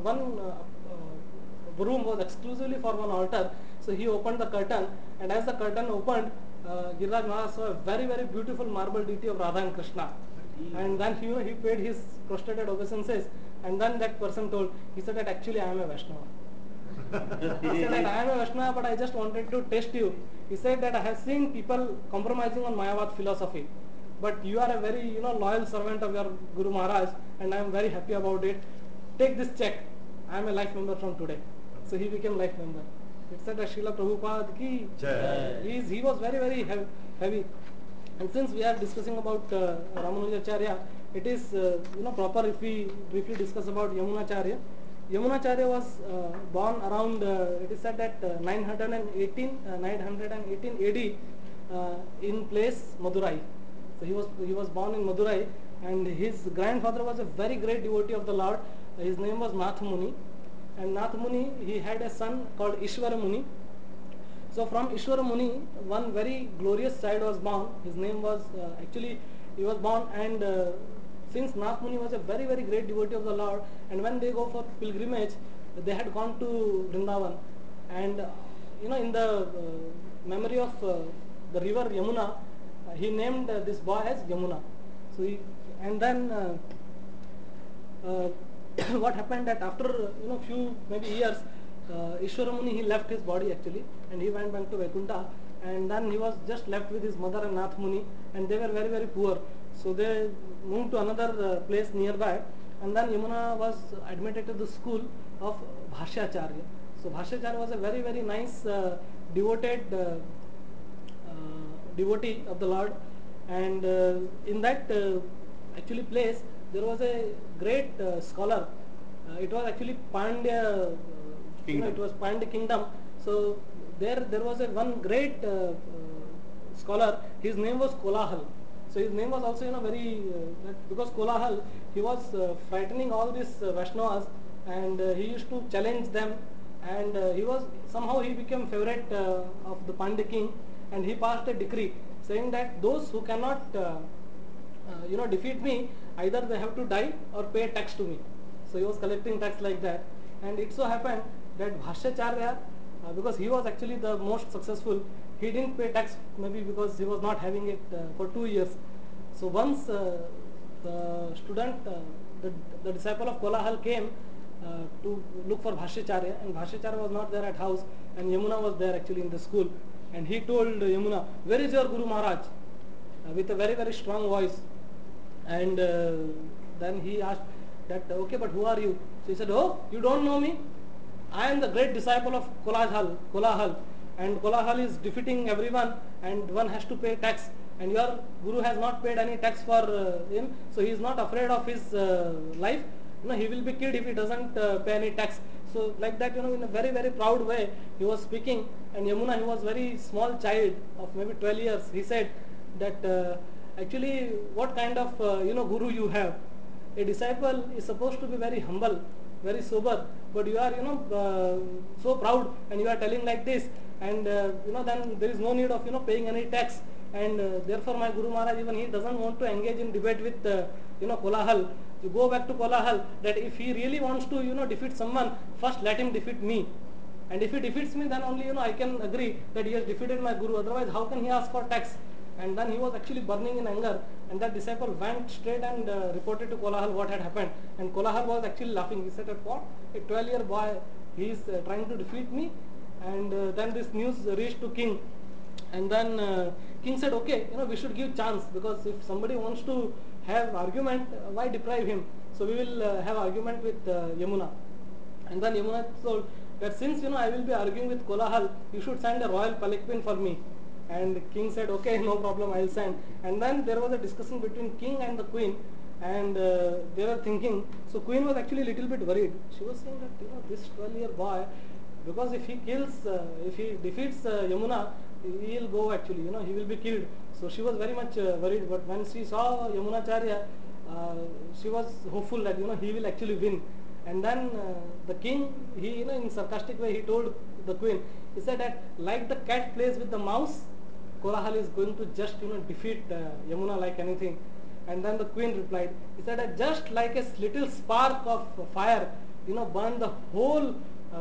room was exclusively for one altar. So he opened the curtain, and as the curtain opened, Giriraj Maharaj saw a very, very beautiful marble deity of Radha and Krishna. And then he paid his prostrated obeisances. And then that person told, he said that actually I am a Vaishnava. He said that I am a Vaishnava, but I just wanted to test you. He said that I have seen people compromising on Mayavad philosophy, but you are a very loyal servant of your Guru Maharaj, and I am very happy about it. Take this check. I am a life member from today. So he became life member. It said that Srila Prabhupada ki Jai. he was very very heavy. And since we are discussing about Ramanujacharya, it is proper if we briefly discuss about Yamunacharya. Yamunacharya was born around it is said that 918 AD in place Madurai. So he was born in Madurai, and his grandfather was a very great devotee of the Lord. His name was Nath Muni, and Nath Muni, he had a son called Ishvara Muni. So from Ishvara Muni, one very glorious child was born. His name was he was born, and since Nath Muni was a very very great devotee of the Lord, and when they go for pilgrimage, they had gone to Vrindavan, and in the memory of the river Yamuna, he named this boy as Yamuna. So and then what happened that after few maybe years, Ishvara Muni, he left his body actually, and he went back to Vaikuntha, and then he was just left with his mother and Nath Muni, and they were very very poor. So they moved to another place nearby, and then Yamuna was admitted to the school of Bhashyacharya. So Bhashyacharya was a very very nice devoted devotee of the Lord, and in that actually place there was a great scholar. It was actually Pandya Kingdom. it was Pandya kingdom. So there was a one great scholar. His name was Kolahal. So his name was also very because Kolahal, he was frightening all these Vaishnavas, and he used to challenge them, and he became favorite of the Pandya king, and he passed a decree saying that those who cannot defeat me, either they have to die or pay tax to me. So he was collecting tax like that, and it so happened that Bhashyacharya, because he was actually the most successful, he didn't pay tax maybe because he was not having it for 2 years. So once the student, the disciple of Kolahal came to look for Bhashyacharya, and Bhashyacharya was not there at house, and Yamuna was there actually in the school, and he told Yamuna, "Where is your Guru Maharaj?" With a very very strong voice, and then he asked that, "Okay, but who are you?" So he said, "Oh, you don't know me? I am the great disciple of Kolahal, and Kolahal is defeating everyone, and one has to pay tax, and your Guru has not paid any tax for him, so he is not afraid of his life. He will be killed if he doesn't pay any tax." So like that, in a very very proud way he was speaking, and Yamuna, he was very small child of maybe 12 years. He said that actually, what kind of Guru you have? A disciple is supposed to be very humble, very sober, but you are so proud, and you are telling like this, and then there is no need of paying any tax, and therefore my Guru Maharaj, even he doesn't want to engage in debate with Kolahal. You go back to Kolahal, that if he really wants to defeat someone, first let him defeat me, and if he defeats me, then only I can agree that he has defeated my Guru. Otherwise, how can he ask for tax? And then he was actually burning in anger, and that disciple went straight and reported to Kolahal what had happened, and Kolahal was actually laughing. He said that, "What? A 12-year boy, he is trying to defeat me?" And then this news reached to king, and then king said, "Okay, we should give chance, because if somebody wants to have argument, why deprive him? So we will have argument with Yamuna." And then Yamuna told that, "Since I will be arguing with Kolahal, you should send a royal palanquin for me." And king said, "Okay, no problem, I'll send." And then there was a discussion between king and the queen, and they were thinking. So queen was actually a little bit worried. She was saying that this 12-year boy, because if he defeats Yamuna, he will go actually, he will be killed. So she was very much worried. But when she saw Yamunacharya, she was hopeful that he will actually win. And then the king, he in sarcastic way, he told the queen, he said that like the cat plays with the mouse, Kolahal is going to just defeat Yamuna like anything. And then the queen replied, he said that just like a little spark of fire burn the whole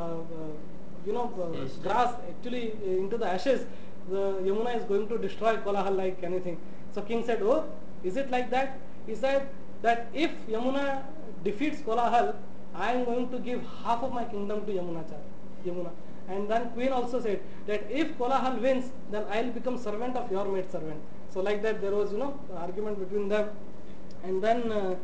grass actually into the ashes, the Yamuna is going to destroy Kolahal like anything. So king said, "Oh, is it like that?" He said that if Yamuna defeats Kolahal, I am going to give half of my kingdom to Yamuna. And then Queen also said that if Kolahal wins, then I'll become servant of your maid servant. So like that there was argument between them, and then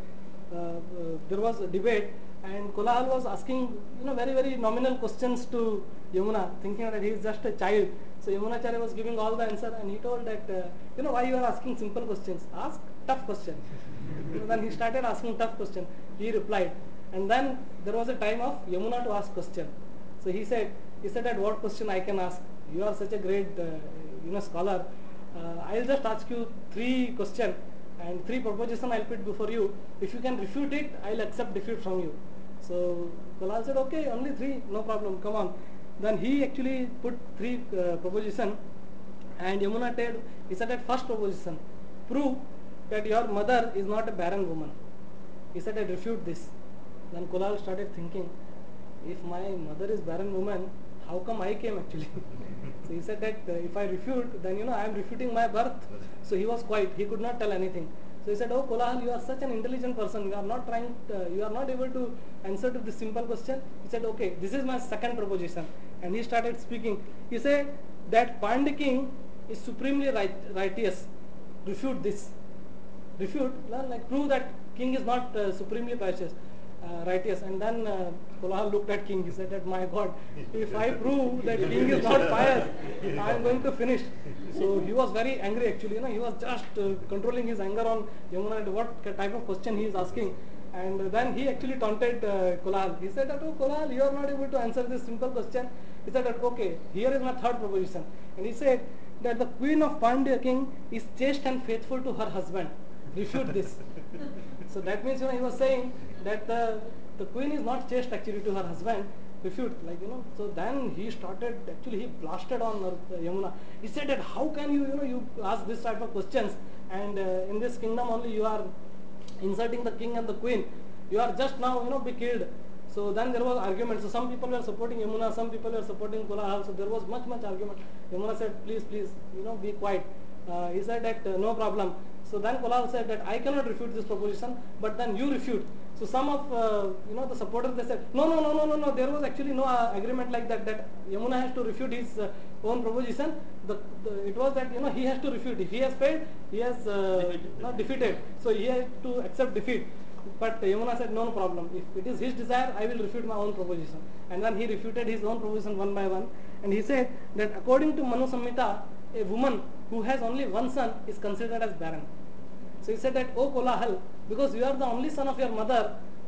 there was a debate, and Kolahal was asking very nominal questions to Yamuna, thinking that he is just a child. So Yamunacharya was giving all the answer, and he told that why you are asking simple questions, ask tough questions. Then he started asking tough questions. He replied, and then there was a time of Yamuna to ask question. So he said that what question I can ask? You are such a great scholar. I'll just ask you 3 questions and 3 propositions I'll put before you. If you can refute it, I'll accept defeat from you. So Kolahal said, okay, only 3, no problem, come on. Then he actually put 3 propositions, and Yamuna he said that first proposition, prove that your mother is not a barren woman. He said that refute this. Then Kolahal started thinking, if my mother is barren woman, how come I came actually? So he said that if I refute, then I am refuting my birth. So he was quiet, he could not tell anything. So he said, oh Kolahal, you are such an intelligent person, you are not able to answer to this simple question. He said, okay, this is my second proposition. And he started speaking. He said that Pandya king is supremely righteous. Refute this. Refute, like prove that king is not supremely righteous. And then Kolahal looked at king. He said that, my God, if I prove that king is not pious, I am going to finish. So he was very angry actually. He was just controlling his anger on Yamuna, what type of question he is asking. And then he actually taunted Kolahal. He said that, oh Kolahal, you are not able to answer this simple question. He said that, okay, here is my third proposition. And he said that the queen of Pandya king is chaste and faithful to her husband. Refute this. So that means he was saying that the queen is not chaste actually to her husband. Refute, So then he started, actually he blasted on Yamuna. He said that how can you ask this type of questions, and in this kingdom only you are insulting the king and the queen. You are just now be killed. So then there was argument. So some people were supporting Yamuna, some people were supporting Kolahal. So there was much argument. Yamuna said, please, be quiet. He said that no problem. So then Kolahal said that I cannot refute this proposition, but then you refute. So some of the supporters, they said no. There was actually no agreement like that. That Yamuna has to refute his own proposition. It was that he has to refute. If he has failed, he has not defeated. So he has to accept defeat. But Yamuna said no problem. If it is his desire, I will refute my own proposition. And then he refuted his own proposition one by one. And he said that according to Manu Samhita, a woman who has only one son is considered as barren. So he said that, oh Kolahal, because you are the only son of your mother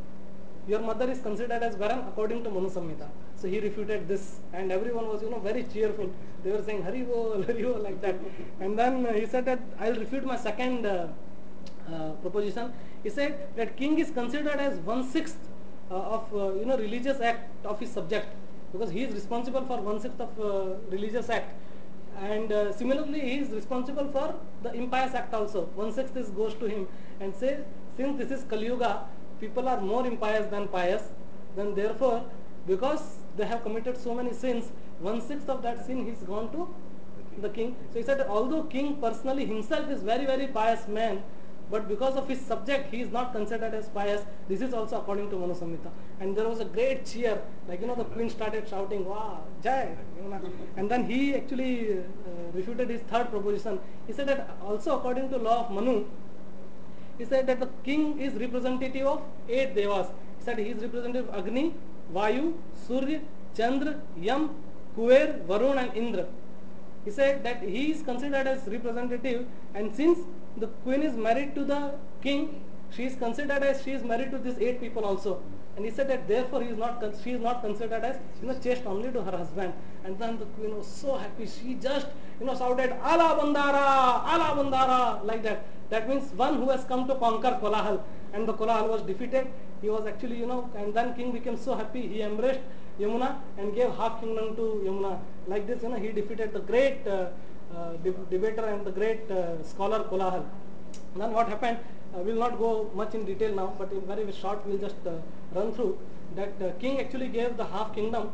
is considered as barren according to Manu Samhita. So he refuted this, and everyone was very cheerful. They were saying Hari Bol, like that. And then he said that I'll refute my second proposition. He said that king is considered as 1/6 of religious act of his subject, because he is responsible for 1/6 of religious act. And similarly, he is responsible for the impious act also. 1/6 goes to him. And say, since this is Kali Yuga, people are more impious than pious. Then therefore, because they have committed so many sins, 1/6 of that sin is gone to the king. So he said that although king personally himself is very pious man, but because of his subject, he is not considered as pious. This is also according to Manu Samhita. And there was a great cheer. Like, the queen started shouting, wow, Jai. And then he actually refuted his third proposition. He said that also according to law of Manu, he said that the king is representative of 8 devas. He said he is representative of Agni, Vayu, Surya, Chandra, Yam, Kuber, Varun and Indra. He said that he is considered as representative, and since the queen is married to the king, she is considered as she is married to these 8 people also. And he said that therefore she is not considered as chaste only to her husband. And then the queen was so happy. She just shouted Ala Bandara, like that. That means one who has come to conquer Kolahal. And the Kolahal was defeated. He was actually and then king became so happy. He embraced Yamuna and gave half kingdom to Yamuna. Like this, he defeated the great debater and the great scholar Kolahal. Then what happened? We will not go much in detail now, but in very short we will just run through that. King actually gave the half kingdom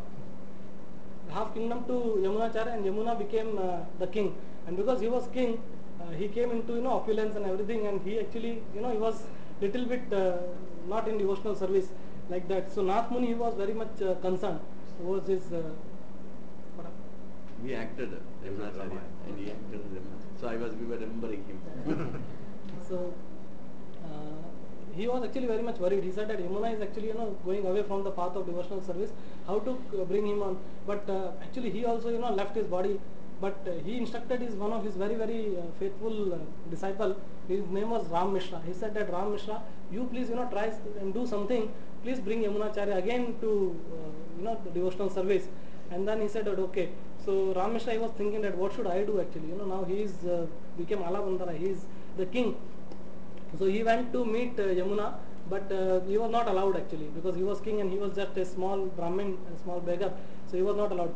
to Yamunacharya, and Yamuna became the king. And because he was king, he came into opulence and everything, and he actually he was little bit not in devotional service like that. So Nath Muni, he was very much concerned. Was his He acted Yamunacharya and he acted Yamuna. So we were remembering him. So he was actually very much worried. He said that Yamuna is actually going away from the path of devotional service. How to bring him on? But actually he also left his body. But he instructed one of his very faithful disciple. His name was Ram Mishra. He said that Ram Mishra, you please try and do something. Please bring Yamunacharya again to the devotional service. And then he said that okay. So Ram Mishra, he was thinking that what should I do actually? Now he is became Alabandara. He is the king. So he went to meet Yamuna, but he was not allowed actually, because he was king and he was just a small Brahmin, a small beggar. So he was not allowed.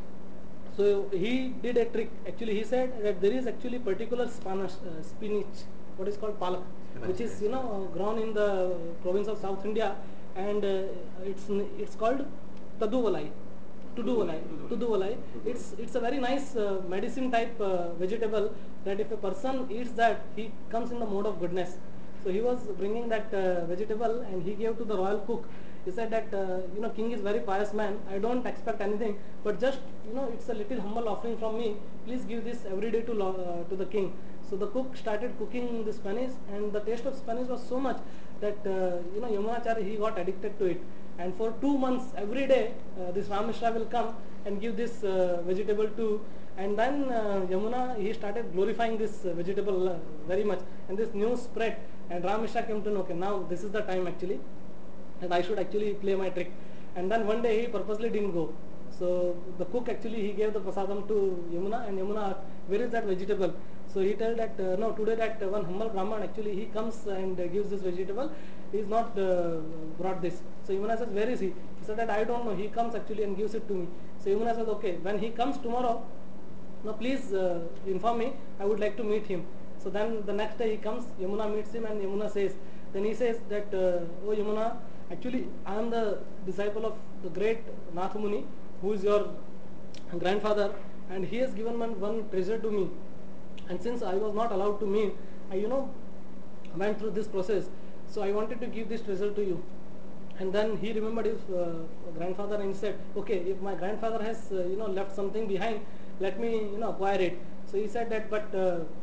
So he did a trick. Actually, he said that there is actually particular spinach, what is called palak, which is grown in the province of South India, and it's called taduvalai. Tuduvalai. It's a very nice medicine type vegetable that if a person eats that, he comes in the mode of goodness. So he was bringing that vegetable and he gave to the royal cook. He said that king is very pious man. I don't expect anything, but just it's a little humble offering from me. Please give this every day to the king. So the cook started cooking the spinach, and the taste of spinach was so much that Yamunacharya, he got addicted to it. And for 2 months, every day, this Ram Mishra will come and give this vegetable to. And then Yamuna, he started glorifying this vegetable very much. And this news spread. And Ram Mishra came to know, okay, now this is the time actually. And I should actually play my trick. And then one day he purposely didn't go. So the cook actually, he gave the prasadam to Yamuna, and Yamuna asked, where is that vegetable? So he told that, no, today that one humble Brahman actually, he comes and gives this vegetable. He is not brought this. So Yamuna says, where is he? He said that I don't know. He comes actually and gives it to me. So Yamuna says, okay, when he comes tomorrow, now please inform me. I would like to meet him. So then the next day he comes, Yamuna meets him, and Yamuna says, then he says that, oh Yamuna, actually I am the disciple of the great Nath Muni, who is your grandfather, and he has given one treasure to me. And since I was not allowed to meet, I went through this process. So I wanted to give this treasure to you. And then he remembered his grandfather and said, okay, if my grandfather has left something behind, let me acquire it. So he said that, but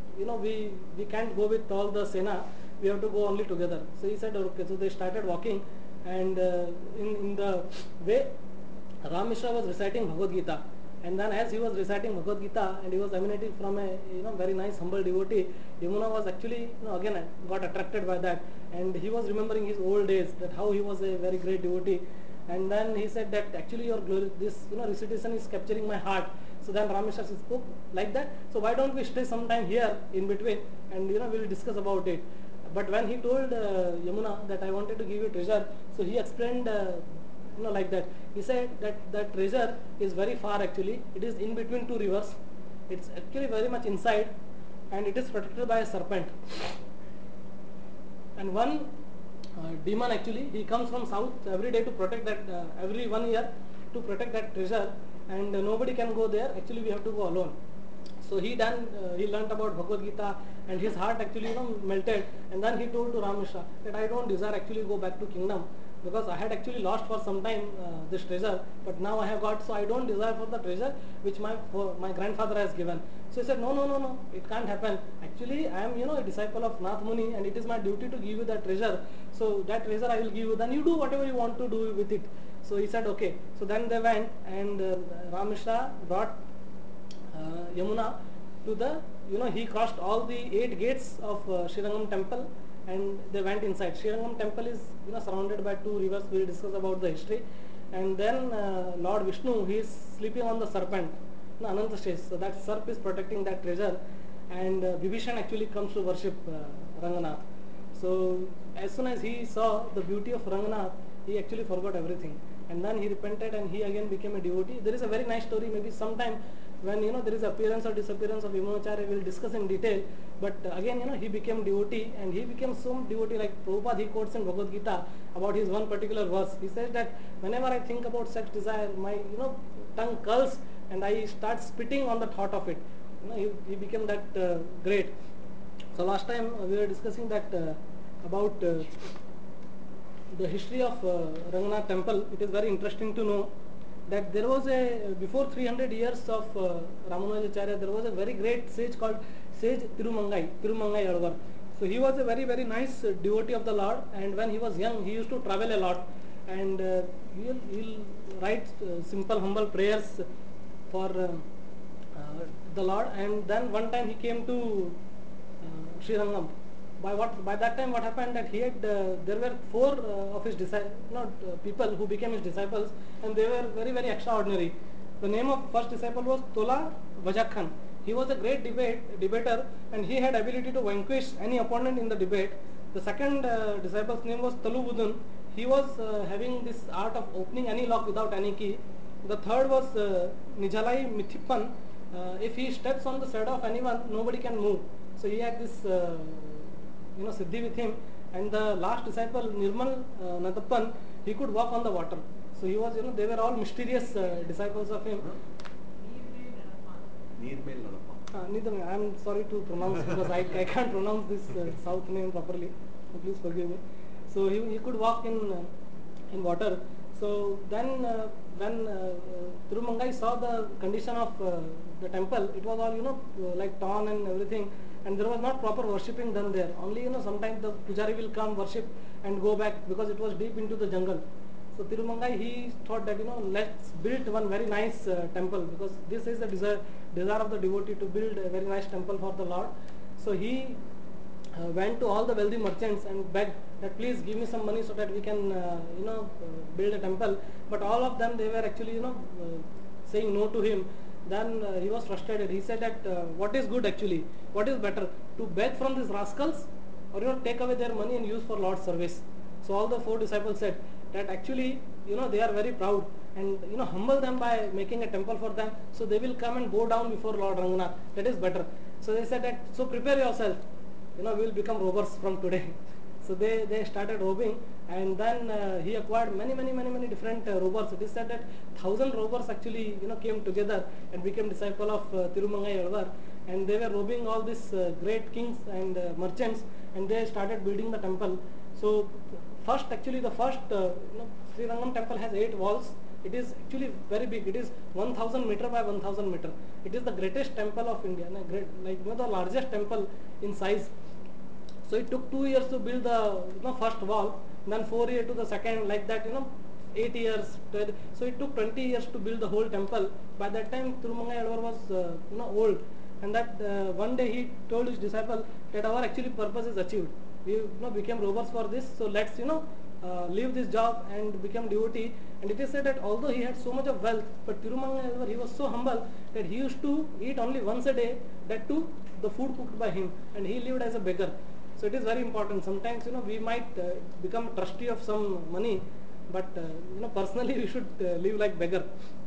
we can't go with all the Sena. We have to go only together. So he said, okay. So they started walking, and in the way, Ram Mishra was reciting Bhagavad Gita. And then as he was reciting Bhagavad Gita, and he was emanating from a very nice humble devotee, Yamuna was actually again got attracted by that, and he was remembering his old days, that how he was a very great devotee. And then he said that actually your glory, this recitation is capturing my heart. So then Ram Mishra spoke like that. So why don't we stay sometime here in between, and we'll discuss about it. But when he told Yamuna that I wanted to give you treasure, so he explained like that. He said that that treasure is very far actually. It is in between two rivers. It's actually very much inside, and it is protected by a serpent. And one demon actually, he comes from south every day to protect that, every 1 year to protect that treasure, and nobody can go there. Actually we have to go alone. So he learnt about Bhagavad Gita, and his heart actually melted. And then he told to Ram Mishra that I don't desire actually go back to kingdom, because I had actually lost for some time this treasure, but now I have got, so I don't desire for the treasure which my grandfather has given. So he said, no, it can't happen. Actually I am a disciple of Nath Muni, and it is my duty to give you that treasure. So that treasure I will give you, then you do whatever you want to do with it. So he said okay. So then they went, and Ram Mishra brought Yamuna to the, he crossed all the 8 gates of Srirangam temple, and they went inside. Srirangam temple is surrounded by 2 rivers. We will discuss about the history. And then Lord Vishnu, he is sleeping on the serpent, Ananta Shesh. So that serp is protecting that treasure, and Vibhishan actually comes to worship Ranganath. So as soon as he saw the beauty of Ranganath, he actually forgot everything, and then he repented and he again became a devotee. There is a very nice story, maybe sometime when there is appearance or disappearance of Yamunacharya, we will discuss in detail. But again he became devotee, and he became so devotee, like Prabhupada, he quotes in Bhagavad Gita about his one particular verse. He says that whenever I think about sex desire, my tongue curls and I start spitting on the thought of it. He became that great. So last time we were discussing that about the history of Ranganath temple. It is very interesting to know that there was before 300 years of Ramanujacharya, there was a very great sage called Sage Tirumangai Alvar. So he was a very, very nice devotee of the Lord, and when he was young, he used to travel a lot, and he'll write simple, humble prayers for the Lord. And then one time he came to Srirangam. By that time, what happened that he had there were four of his people who became his disciples, and they were very, very extraordinary. The name of first disciple was Tola Vajakhan. He was a great debater, and he had ability to vanquish any opponent in the debate. The second disciple's name was Talubudun. He was having this art of opening any lock without any key. The third was Nijalai Mithippan. If he steps on the side of anyone, nobody can move. So he had this siddhi with him. And the last disciple, Nirmal Nadappan, he could walk on the water. So he was, they were all mysterious disciples of him. I'm sorry to pronounce because I can't pronounce this south name properly. So please forgive me. So he could walk in water. So then when Tirumangai saw the condition of the temple, it was all like torn and everything, and there was not proper worshipping done there. Only sometimes the pujari will come worship and go back because it was deep into the jungle. So Tirumangai, he thought that let's build one very nice temple, because this is the desire of the devotee to build a very nice temple for the Lord. So he went to all the wealthy merchants and begged that please give me some money so that we can build a temple. But all of them, they were actually saying no to him. Then he was frustrated. He said that what is good actually, what is better, to beg from these rascals or take away their money and use for Lord's service. So all the four disciples said that actually they are very proud, and humble them by making a temple for them, so they will come and bow down before Lord Ranganath. That is better. So they said that, so prepare yourself, we will become robbers from today. So they started robbing, and then he acquired many different robbers. It is said that 1,000 robbers actually came together and became disciple of Tirumangai Alvar, and they were robbing all these great kings and merchants, and they started building the temple. So the first Sri Rangam temple has 8 walls. It is actually very big. It is 1,000 meter by 1,000 meter. It is the greatest temple of India, the largest temple in size. So it took 2 years to build the first wall, then 4 years to the second, like that 8 years. So it took 20 years to build the whole temple. By that time Tirumangai Alvar was old, and that one day he told his disciple that our actually purpose is achieved. We became robbers for this, so let's leave this job and become devotee. And it is said that although he had so much of wealth, but Tirumangai Alvar, he was so humble that he used to eat only once a day, that too the food cooked by him, and he lived as a beggar. So it is very important. Sometimes we might become trustee of some money, but personally we should live like beggar.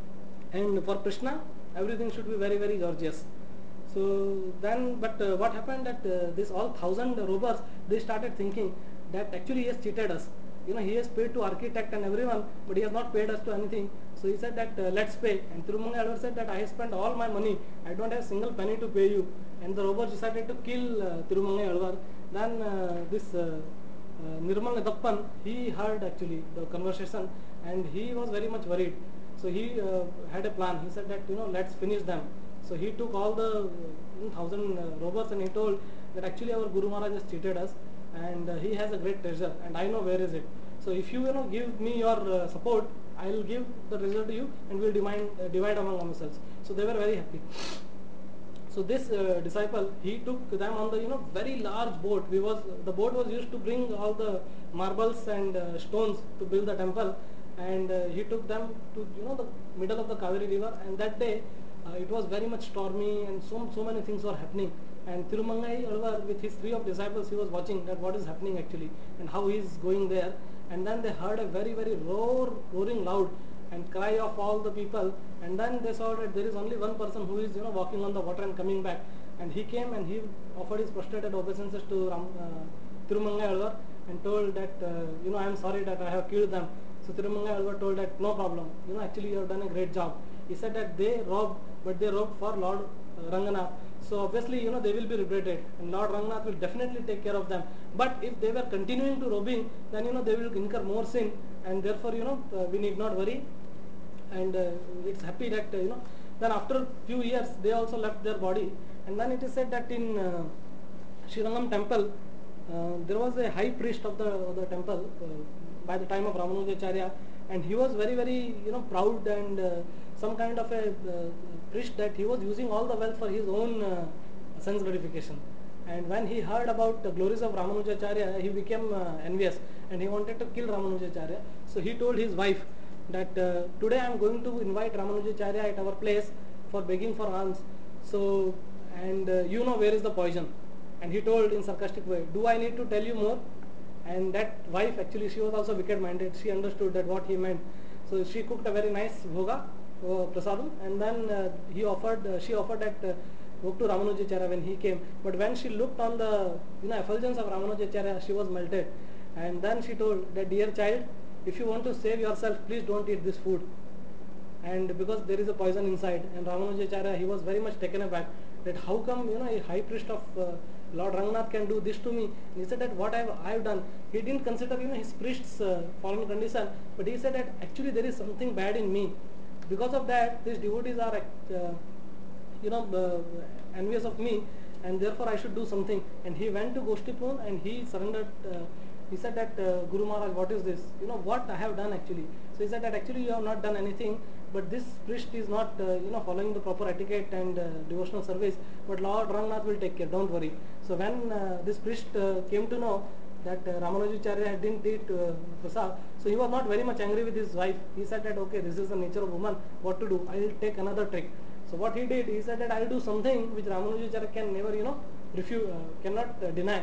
And for Krishna, everything should be very, very gorgeous. So then, but what happened that this all 1,000 robbers, they started thinking that actually he has cheated us. He has paid to architect and everyone, but he has not paid us to anything. So he said that let's pay. And Tirumangai Alvar said that I have spent all my money. I don't have a single penny to pay you. And the robbers decided to kill Tirumangai Alvar. Then this Nirmal Nadappan, he heard actually the conversation, and he was very much worried. So he had a plan. He said that let's finish them. So he took all the 1,000 robbers, and he told that actually our Guru Maharaj has cheated us, and he has a great treasure, and I know where is it. So if you give me your support, I will give the treasure to you, and we will divide among ourselves. So they were very happy. So this disciple, he took them on the very large boat. The boat was used to bring all the marbles and stones to build the temple, and he took them to the middle of the Kaveri river. And that day it was very much stormy, and so many things were happening. And Tirumangai Alvar, with his 3 of disciples, he was watching that what is happening actually and how he is going there. And then they heard a very, very roaring loud and cry of all the people. And then they saw that there is only one person who is walking on the water and coming back. And he came and he offered his prostrated obeisances to Tirumangai Alvar and told that I am sorry that I have killed them. So Tirumangai Alvar told that no problem. Actually you have done a great job. He said that they robbed, but they robbed for Lord Ranganath. So obviously they will be regretted, and Lord Ranganath will definitely take care of them. But if they were continuing to robbing, then they will incur more sin, and therefore we need not worry. and it's happy that then after few years they also left their body, and then it is said that in Srirangam temple there was a high priest of the temple by the time of Ramanujacharya, and he was very proud and some kind of a priest that he was using all the wealth for his own sense gratification. And when he heard about the glories of Ramanujacharya, he became envious and he wanted to kill Ramanujacharya. So he told his wife that today I am going to invite Ramanujacharya at our place for begging for alms. So, and you know where is the poison. And he told in sarcastic way, do I need to tell you more? And that wife, actually she was also wicked minded. She understood that what he meant. So she cooked a very nice bhoga, prasadam, and then she offered that book to Ramanujacharya when he came. But when she looked on the effulgence of Ramanujacharya, she was melted. And then she told that, dear child, if you want to save yourself, please don't eat this food. And because there is a poison inside. And Ramanujacharya, he was very much taken aback that how come a high priest of Lord Ranganath can do this to me. And he said that what I have done. He didn't consider his priest's fallen condition, but he said that actually there is something bad in me. Because of that, these devotees are envious of me, and therefore I should do something. And he went to Goshtipur and he surrendered. He said that Guru Maharaj, what is this? What I have done actually. So he said that actually you have not done anything, but this priest is not following the proper etiquette and devotional service, but Lord Ranganath will take care, don't worry. So when this priest came to know that Ramanujacharya didn't eat prasad, so he was not very much angry with his wife. He said that okay, this is the nature of woman, what to do? I will take another trick. So what he did, he said that I will do something which Ramanujacharya can never refuse, cannot deny.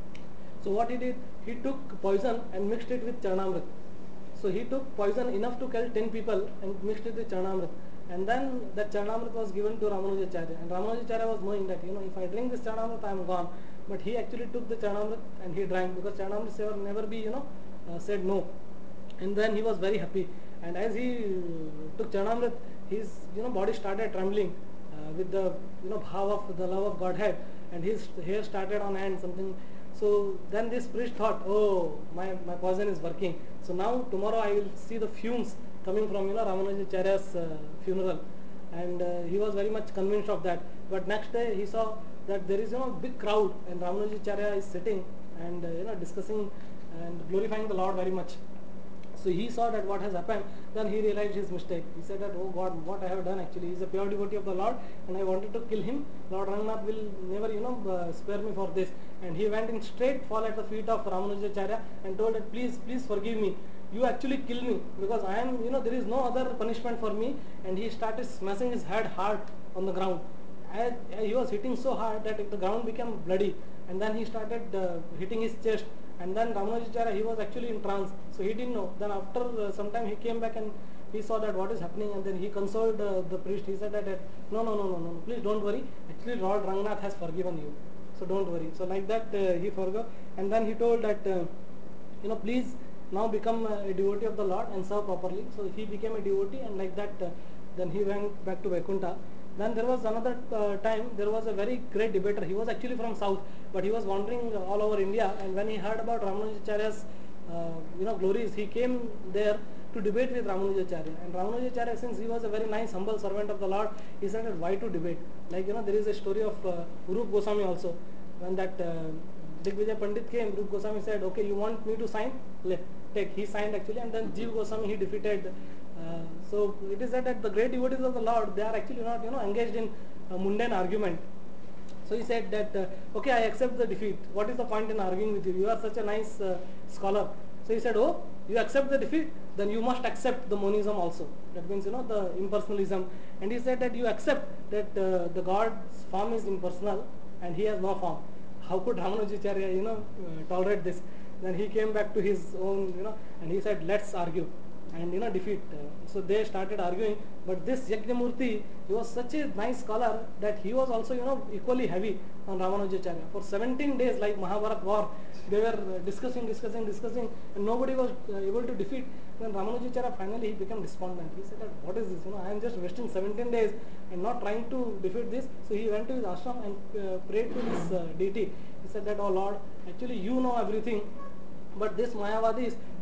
So what he did, he took poison and mixed it with Charnamrit. So he took poison enough to kill 10 people and mixed it with Charnamrit. And then that Charnamrit was given to Ramanujacharya. And Ramanujacharya was knowing that, if I drink this Charnamrit, I am gone. But he actually took the Charnamrit and he drank, because Charnamrit saver never be, said no. And then he was very happy. And as he took Charnamrit, his, body started trembling with the, bhav of the love of Godhead. And his hair started on end, something. So then this priest thought, oh, my poison is working. So now tomorrow I will see the fumes coming from Ramanujacharya's funeral, and he was very much convinced of that. But next day he saw that there is big crowd and Ramanujacharya is sitting and discussing and glorifying the Lord very much. So he saw that what has happened. Then he realized his mistake. He said that, oh God, what I have done actually. He is a pure devotee of the Lord and I wanted to kill him. Lord Ranganath will never spare me for this. And he went in straight fall at the feet of Ramanujacharya and told that please forgive me. You actually kill me because I am, there is no other punishment for me. And he started smashing his head hard on the ground. And he was hitting so hard that the ground became bloody. And then he started hitting his chest. And then Ramanujacharya, he was actually in trance, so he didn't know. Then after some time he came back and he saw that what is happening, and then he consoled the priest. He said that no, please don't worry. Actually Lord Ranganath has forgiven you, so don't worry. So like that he forgave, and then he told that please now become a devotee of the Lord and serve properly. So he became a devotee, and like that then he went back to Vaikuntha. Then there was another time, there was a very great debater. He was actually from south, but he was wandering all over India, and when he heard about Ramanujacharya's glories, he came there to debate with Ramanujacharya. And Ramanujacharya, since he was a very nice humble servant of the Lord, he said that why to debate? Like there is a story of Rup Goswami also. When that Digvijay Pandit came, Rup Goswami said, okay, you want me to sign? Take. He signed actually, and then Jeev Goswami he defeated. So it is said that the great devotees of the Lord, they are actually not engaged in mundane argument. So he said that okay, I accept the defeat. What is the point in arguing with you? You are such a nice scholar. So he said, oh, you accept the defeat, then you must accept the monism also. That means the impersonalism. And he said that you accept that the God's form is impersonal and he has no form. How could Ramanujacharya tolerate this? Then he came back to his own and he said, let's argue and defeat. So they started arguing, but this Yajnamurti, he was such a nice scholar that he was also equally heavy on Ramanujacharya. For 17 days, like Mahabharat war, they were discussing, and nobody was able to defeat. Then Ramanujacharya finally he became despondent. He said that what is this? I am just wasting 17 days and not trying to defeat this. So he went to his ashram and prayed to this deity. He said that, oh Lord, actually you know everything, but this Mayavadis,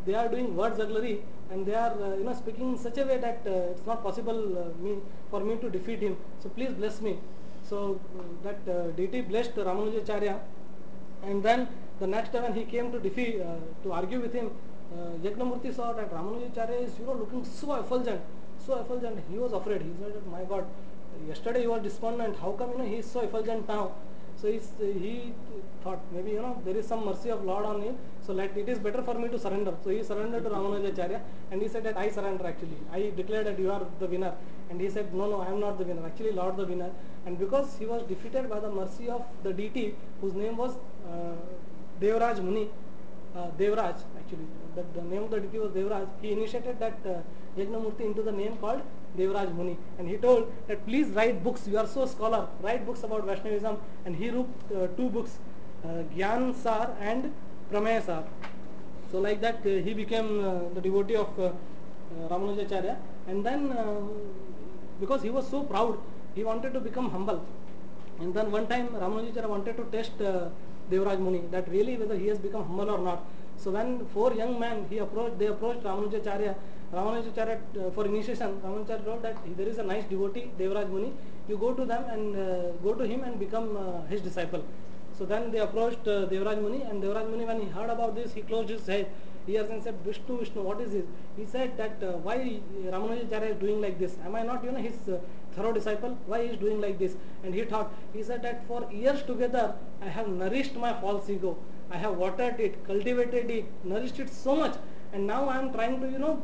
they are doing word jugglery and they are speaking in such a way that it's not possible for me to defeat him. So please bless me. So that deity blessed Ramanujacharya, and then the next day when he came to defeat to argue with him, Yagnamurti saw that Ramanujacharya is looking so effulgent. He was afraid. He said, my God, yesterday he was despondent. How come he is so effulgent now? So he thought maybe there is some mercy of Lord on him. So it is better for me to surrender. So he surrendered to Ramanujacharya and he said that I surrender actually. I declare that you are the winner. And he said, no, I am not the winner. Actually, Lord the winner. And because he was defeated by the mercy of the deity whose name was Devraj Muni, Devraj actually, the name of the deity was Devraj, he initiated that Yagnamurti into the name called Devraj Muni, and he told that please write books, you are so scholar, write books about Vaishnavism, and he wrote two books, Gyan Sar and Prameya Sar. So like that he became the devotee of Ramanujacharya, and then because he was so proud, he wanted to become humble. And then one time Ramanujacharya wanted to test Devraj Muni that really whether he has become humble or not. So when four young men they approached Ramanujacharya for initiation. Ramanujacharya told that there is a nice devotee, Devraj Muni, you go to them and go to him and become his disciple. So then they approached Devraj Muni, and Devraj Muni, when he heard about this, he closed his ears and said, Vishnu, what is this? He said that why Ramanujacharya is doing like this? Am I not his thorough disciple? Why he is doing like this? And he said that for years together I have nourished my false ego. I have watered it, cultivated it, nourished it so much, and now I am trying to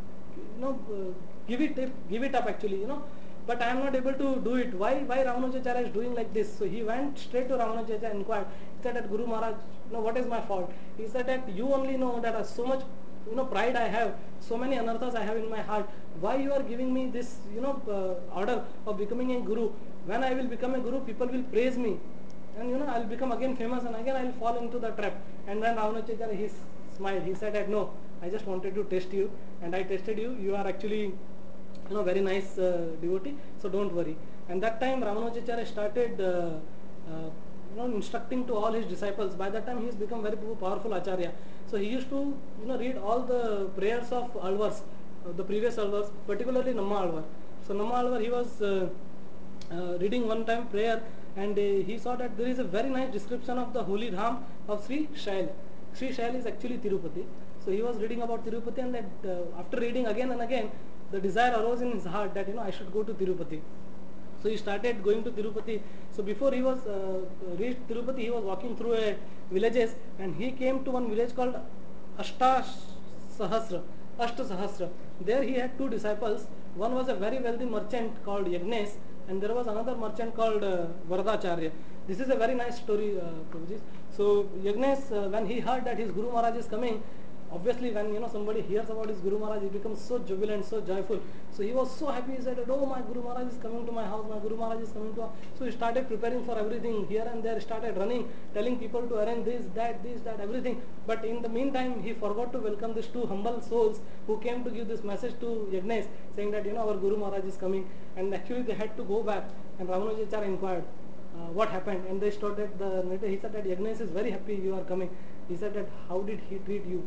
give it up actually, but I am not able to do it. Why Ramanujacharya is doing like this? So he went straight to Ramanujacharya and inquired. He said that Guru Maharaj, what is my fault? He said that you only know that so much pride I have, so many anarthas I have in my heart. Why you are giving me this order of becoming a guru? When I will become a guru, people will praise me, and I will become again famous, and again I will fall into the trap. And then Ramanujacharya, he smiled. He said that no, I just wanted to test you, and I tested you. You are actually very nice devotee, so don't worry. And that time Ramanujacharya started instructing to all his disciples. By that time he has become very powerful acharya. So he used to read all the prayers of Alvars, the previous Alvars, particularly Namma Alvar. So Namma Alvar, he was reading one time prayer, and he saw that there is a very nice description of the holy dham of Sri Shail. Sri Shail is actually Tirupati. So he was reading about Tirupati, and that after reading again and again, the desire arose in his heart that I should go to Tirupati. So he started going to Tirupati. So before he was reached Tirupati, he was walking through villages, and he came to one village called Ashtasahasra. There he had two disciples. One was a very wealthy merchant called Yagnes, and there was another merchant called Varadacharya. This is a very nice story, Prabhuji. So Yagnes, when he heard that his Guru Maharaj is coming, obviously when somebody hears about his Guru Maharaj, he becomes so jubilant, so joyful. So he was so happy. He said, oh, my Guru Maharaj is coming to my house, my Guru Maharaj is coming to. So he started preparing for everything here and there, started running, telling people to arrange this, that, everything. But in the meantime, he forgot to welcome these two humble souls who came to give this message to Yagnes, saying that our Guru Maharaj is coming. And actually they had to go back, and Ramanujacharya inquired what happened, and they started he said that Yagnes is very happy you are coming. He said that how did he treat you?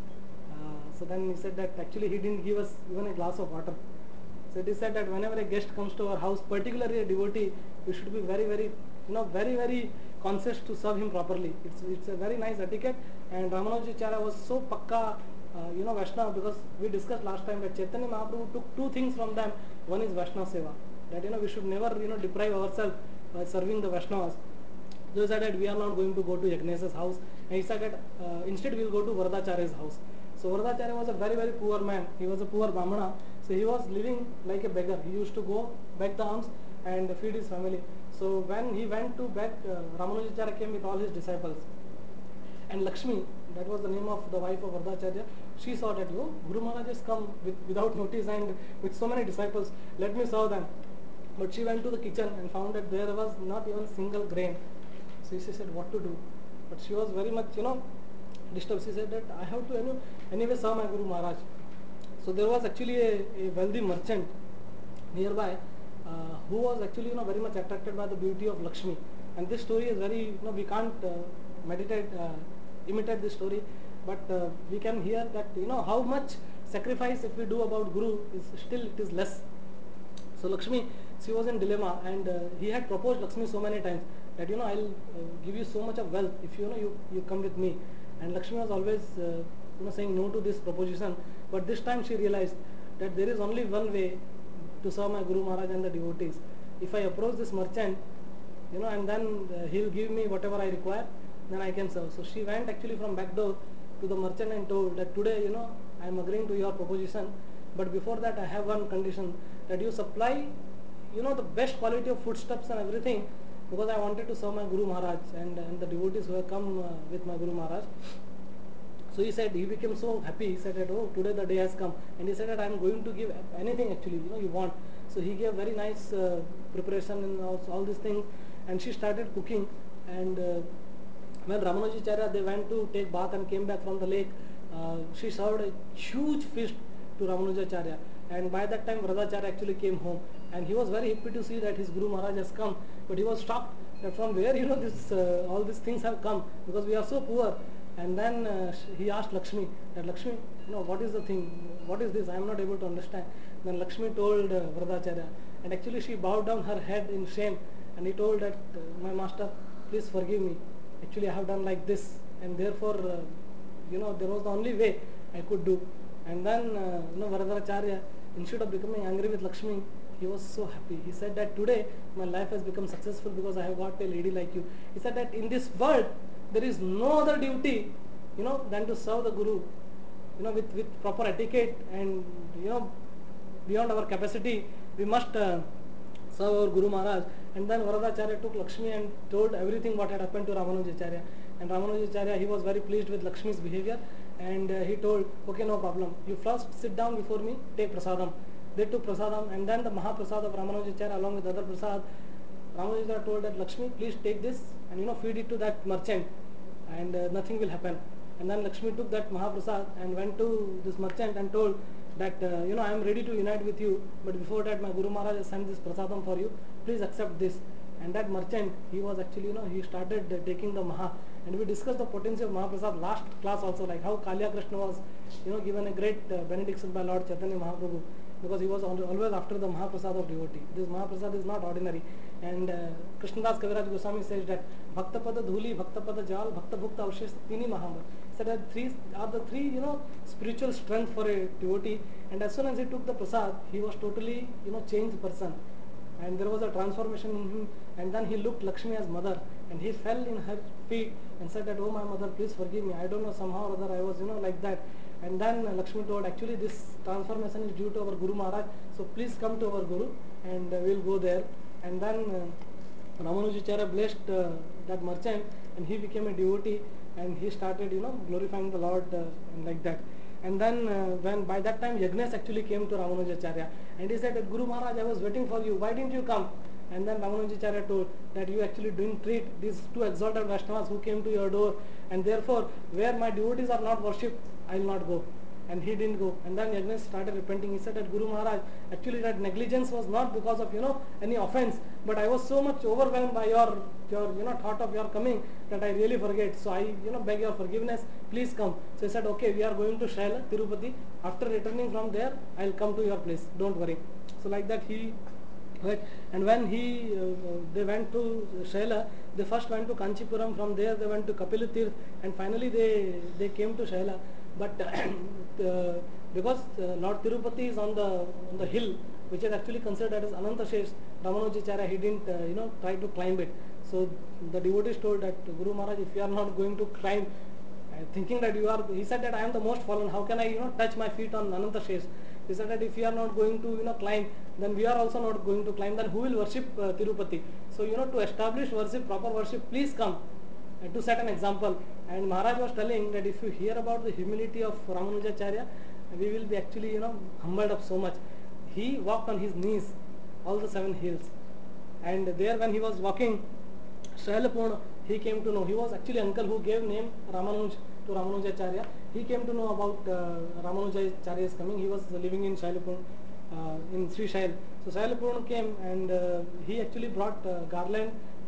So then he said that actually he didn't give us even a glass of water. So it is said that whenever a guest comes to our house, particularly a devotee, we should be very, very, very, very conscious to serve him properly. It's a very nice etiquette, and Ramanujacharya was so pakka, Vaishnava, because we discussed last time that Chaitanya Mahaprabhu took two things from them. One is Vaishnava Seva, that we should never deprive ourselves by serving the Vaishnavas. So he said that we are not going to go to Yagnes's house, and he said that instead we will go to Varadacharya's house. So Varadacharya was a very, very poor man. He was a poor Brahmana. So he was living like a beggar. He used to go beg the alms and feed his family. So when he went to beg, Ramanujacharya came with all his disciples. And Lakshmi, that was the name of the wife of Varadacharya, she saw that Guru Maharaj has come without notice and with so many disciples. Let me serve them. But she went to the kitchen and found that there was not even single grain. So she said what to do. But she was very much, disturbed. She said that I have to anyway serve my Guru Maharaj. So there was actually a wealthy merchant nearby who was actually very much attracted by the beauty of Lakshmi. And this story is very, we can't imitate this story. but we can hear that how much sacrifice if we do about Guru is still it is less. So Lakshmi, she was in dilemma, and he had proposed Lakshmi so many times that I'll give you so much of wealth if you come with me. And Lakshmi was always saying no to this proposition. But this time she realized that there is only one way to serve my Guru Maharaj and the devotees. If I approach this merchant, and then he'll give me whatever I require, then I can serve. So she went actually from back door to the merchant and told that today, I am agreeing to your proposition, but before that I have one condition, that you supply, the best quality of foodstuffs and everything, because I wanted to serve my Guru Maharaj and the devotees who have come with my Guru Maharaj. So he said, he became so happy. He said that, oh, today the day has come. And he said that I am going to give anything actually, you want. So he gave very nice preparation and all these things. And she started cooking. And when Ramanujacharya, they went to take bath and came back from the lake, she served a huge feast to Ramanujacharya. And by that time, Vradacharya actually came home. And he was very happy to see that his Guru Maharaj has come. But he was shocked that from where, this all these things have come, because we are so poor. And then he asked Lakshmi that, Lakshmi, what is the thing? What is this? I am not able to understand. Then Lakshmi told Vradacharya, and actually she bowed down her head in shame, and he told that, my master, please forgive me. Actually I have done like this, and therefore, there was the only way I could do. And then, Vradacharya, instead of becoming angry with Lakshmi, he was so happy. He said that today my life has become successful because I have got a lady like you. He said that in this world, there is no other duty, than to serve the Guru, with proper etiquette, and, beyond our capacity, we must serve our Guru Maharaj. And then Vradacharya took Lakshmi and told everything what had happened to Ramanujacharya. And Ramanujacharya, he was very pleased with Lakshmi's behavior, and he told, okay, no problem. You first sit down before me, take prasadam. They took prasadam, and then the Mahaprasad of Ramanujacharya along with other prasad, Ramanujacharya told that, Lakshmi, please take this and feed it to that merchant, and nothing will happen. And then Lakshmi took that Mahaprasad and went to this merchant and told that, I am ready to unite with you, but before that my Guru Maharaj has sent this prasadam for you, please accept this. And that merchant, he was actually, he started taking the Maha. And we discussed the potency of Mahaprasad last class also, like how Kalya Krishna was, given a great benediction by Lord Chaitanya Mahaprabhu, because he was always after the Mahaprasad of devotee. This Mahaprasad is not ordinary. And Krishnadas Kaviraj Goswami says that Bhaktapada Dhuli, Bhaktapada Jal, Bhakta Bhukta Avshesh Tini Mahamar. So that three are the three, spiritual strength for a devotee. And as soon as he took the prasad, he was totally, changed person. And there was a transformation in him. And then he looked Lakshmi as mother, and he fell in her feet and said that, oh my mother, please forgive me. I don't know, somehow or other I was, like that. And then Lakshmi told, actually this transformation is due to our Guru Maharaj, so please come to our Guru and we'll go there. And then Ramanujacharya blessed that merchant, and he became a devotee, and he started, glorifying the Lord and like that. And then when by that time Yagnesh actually came to Ramanujacharya, and he said, Guru Maharaj, I was waiting for you, why didn't you come? And then Ramanujacharya told that you actually didn't treat these two exalted Vaishnavas who came to your door, and therefore where my devotees are not worshipped, I will not go. And he didn't go. And then Yagnesh started repenting. He said that, Guru Maharaj, actually that negligence was not because of any offense, but I was so much overwhelmed by your thought of your coming that I really forget. So I beg your forgiveness. Please come. So he said, okay, we are going to Shaila, Tirupati. After returning from there, I will come to your place. Don't worry. So like that he went. And when they went to Shaila, they first went to Kanchipuram. From there they went to Kapilitirth, and finally they came to Shaila. But because Lord Tirupati is on the hill, which is actually considered as Anantashesh, Ramanujacharya, he didn't try to climb it. So the devotees told that, Guru Maharaj, if you are not going to climb, thinking that he said that I am the most fallen, how can I touch my feet on Anantashesh? He said that if you are not going to climb, then we are also not going to climb, then who will worship Tirupati? So to establish worship, proper worship, please come, to set an example. And Maharaj was telling that if you hear about the humility of Ramanujacharya, we will be actually humbled up so much. He walked on his knees all the 7 hills, and there when he was walking Shailapurna, he came to know, he was actually uncle who gave name Ramanuj to Ramanujacharya. He came to know about Ramanujacharya's coming. He was living in Shailapurna, in Sri Shail. So Shailapurna came, and he actually brought garland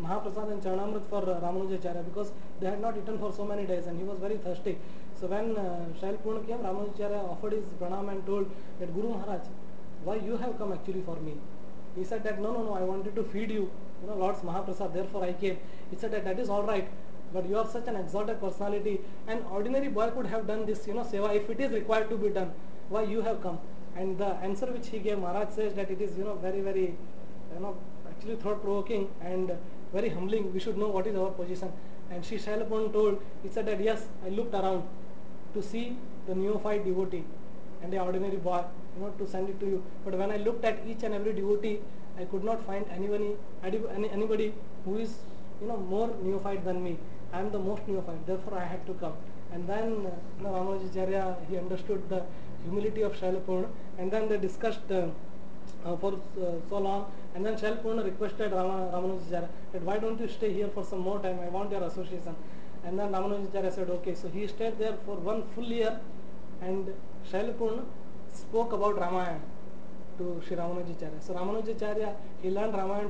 Mahaprasad and Charanamrit for Ramanujacharya because they had not eaten for so many days and he was very thirsty. So when Shailpurna came, Ramanujacharya offered his pranam and told that Guru Maharaj, why you have come actually for me? He said that no, I wanted to feed you, Lord's Mahaprasad, therefore I came. He said that is all right, but you are such an exalted personality. An ordinary boy could have done this, seva if it is required to be done. Why you have come? And the answer which he gave, Maharaj says that it is, very, very, actually thought-provoking and very humbling. We should know what is our position. And Sri Shailapurna told, he said that yes, I looked around to see the neophyte devotee and the ordinary boy, to send it to you. But when I looked at each and every devotee, I could not find anybody who is, more neophyte than me. I am the most neophyte, therefore I had to come. And then Ramanujacharya, he understood the humility of Shailapurna, and then they discussed for so long, and then Shailapurna requested Ramanujacharya that why don't you stay here for some more time, I want your association. And then Ramanujacharya said okay. So he stayed there for 1 full year, and Shailapurna spoke about Ramayana to Sri Ramanujacharya. So Ramanujacharya, he learned Ramayana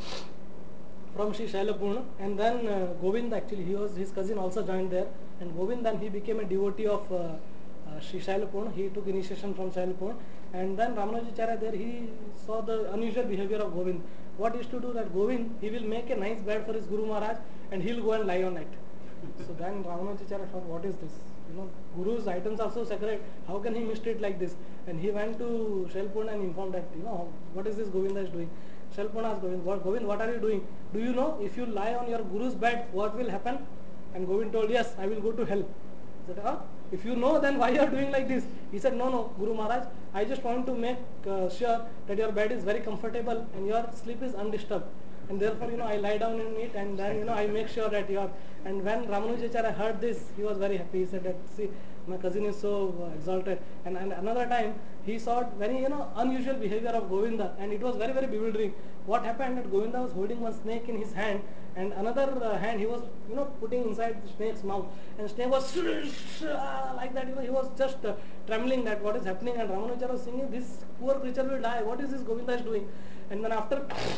from Sri Shailapurna, and then Govind, actually his cousin also joined there, and Govind, then he became a devotee of Sri Shailapurna. He took initiation from Shailapurna, and then Ramanujacharya there, he saw the unusual behavior of Govind. What he used to do that Govind, he will make a nice bed for his Guru Maharaj and he'll go and lie on it. So then Ramanujacharya thought, what is this? Guru's items are so sacred, how can he mistreat like this? And he went to Shailapurna and informed that, what is this Govinda is doing? Shailapurna asked Govind, what are you doing? Do you know if you lie on your Guru's bed, what will happen? And Govind told, yes, I will go to hell. He said, if you know, then why you are doing like this? He said, no, Guru Maharaj, I just want to make sure that your bed is very comfortable and your sleep is undisturbed. And therefore, I lie down in it, and then, I make sure that you are. And when Ramanujacharya heard this, he was very happy. He said that, see, my cousin is so exalted. And another time, he saw very, unusual behavior of Govinda, and it was very, very bewildering. What happened that Govinda was holding one snake in his hand, and another hand he was, putting inside the snake's mouth. And snake was like that, he was just trembling that what is happening. And Ramanujacharya was thinking, this poor creature will die. What is this Govinda is doing? And then after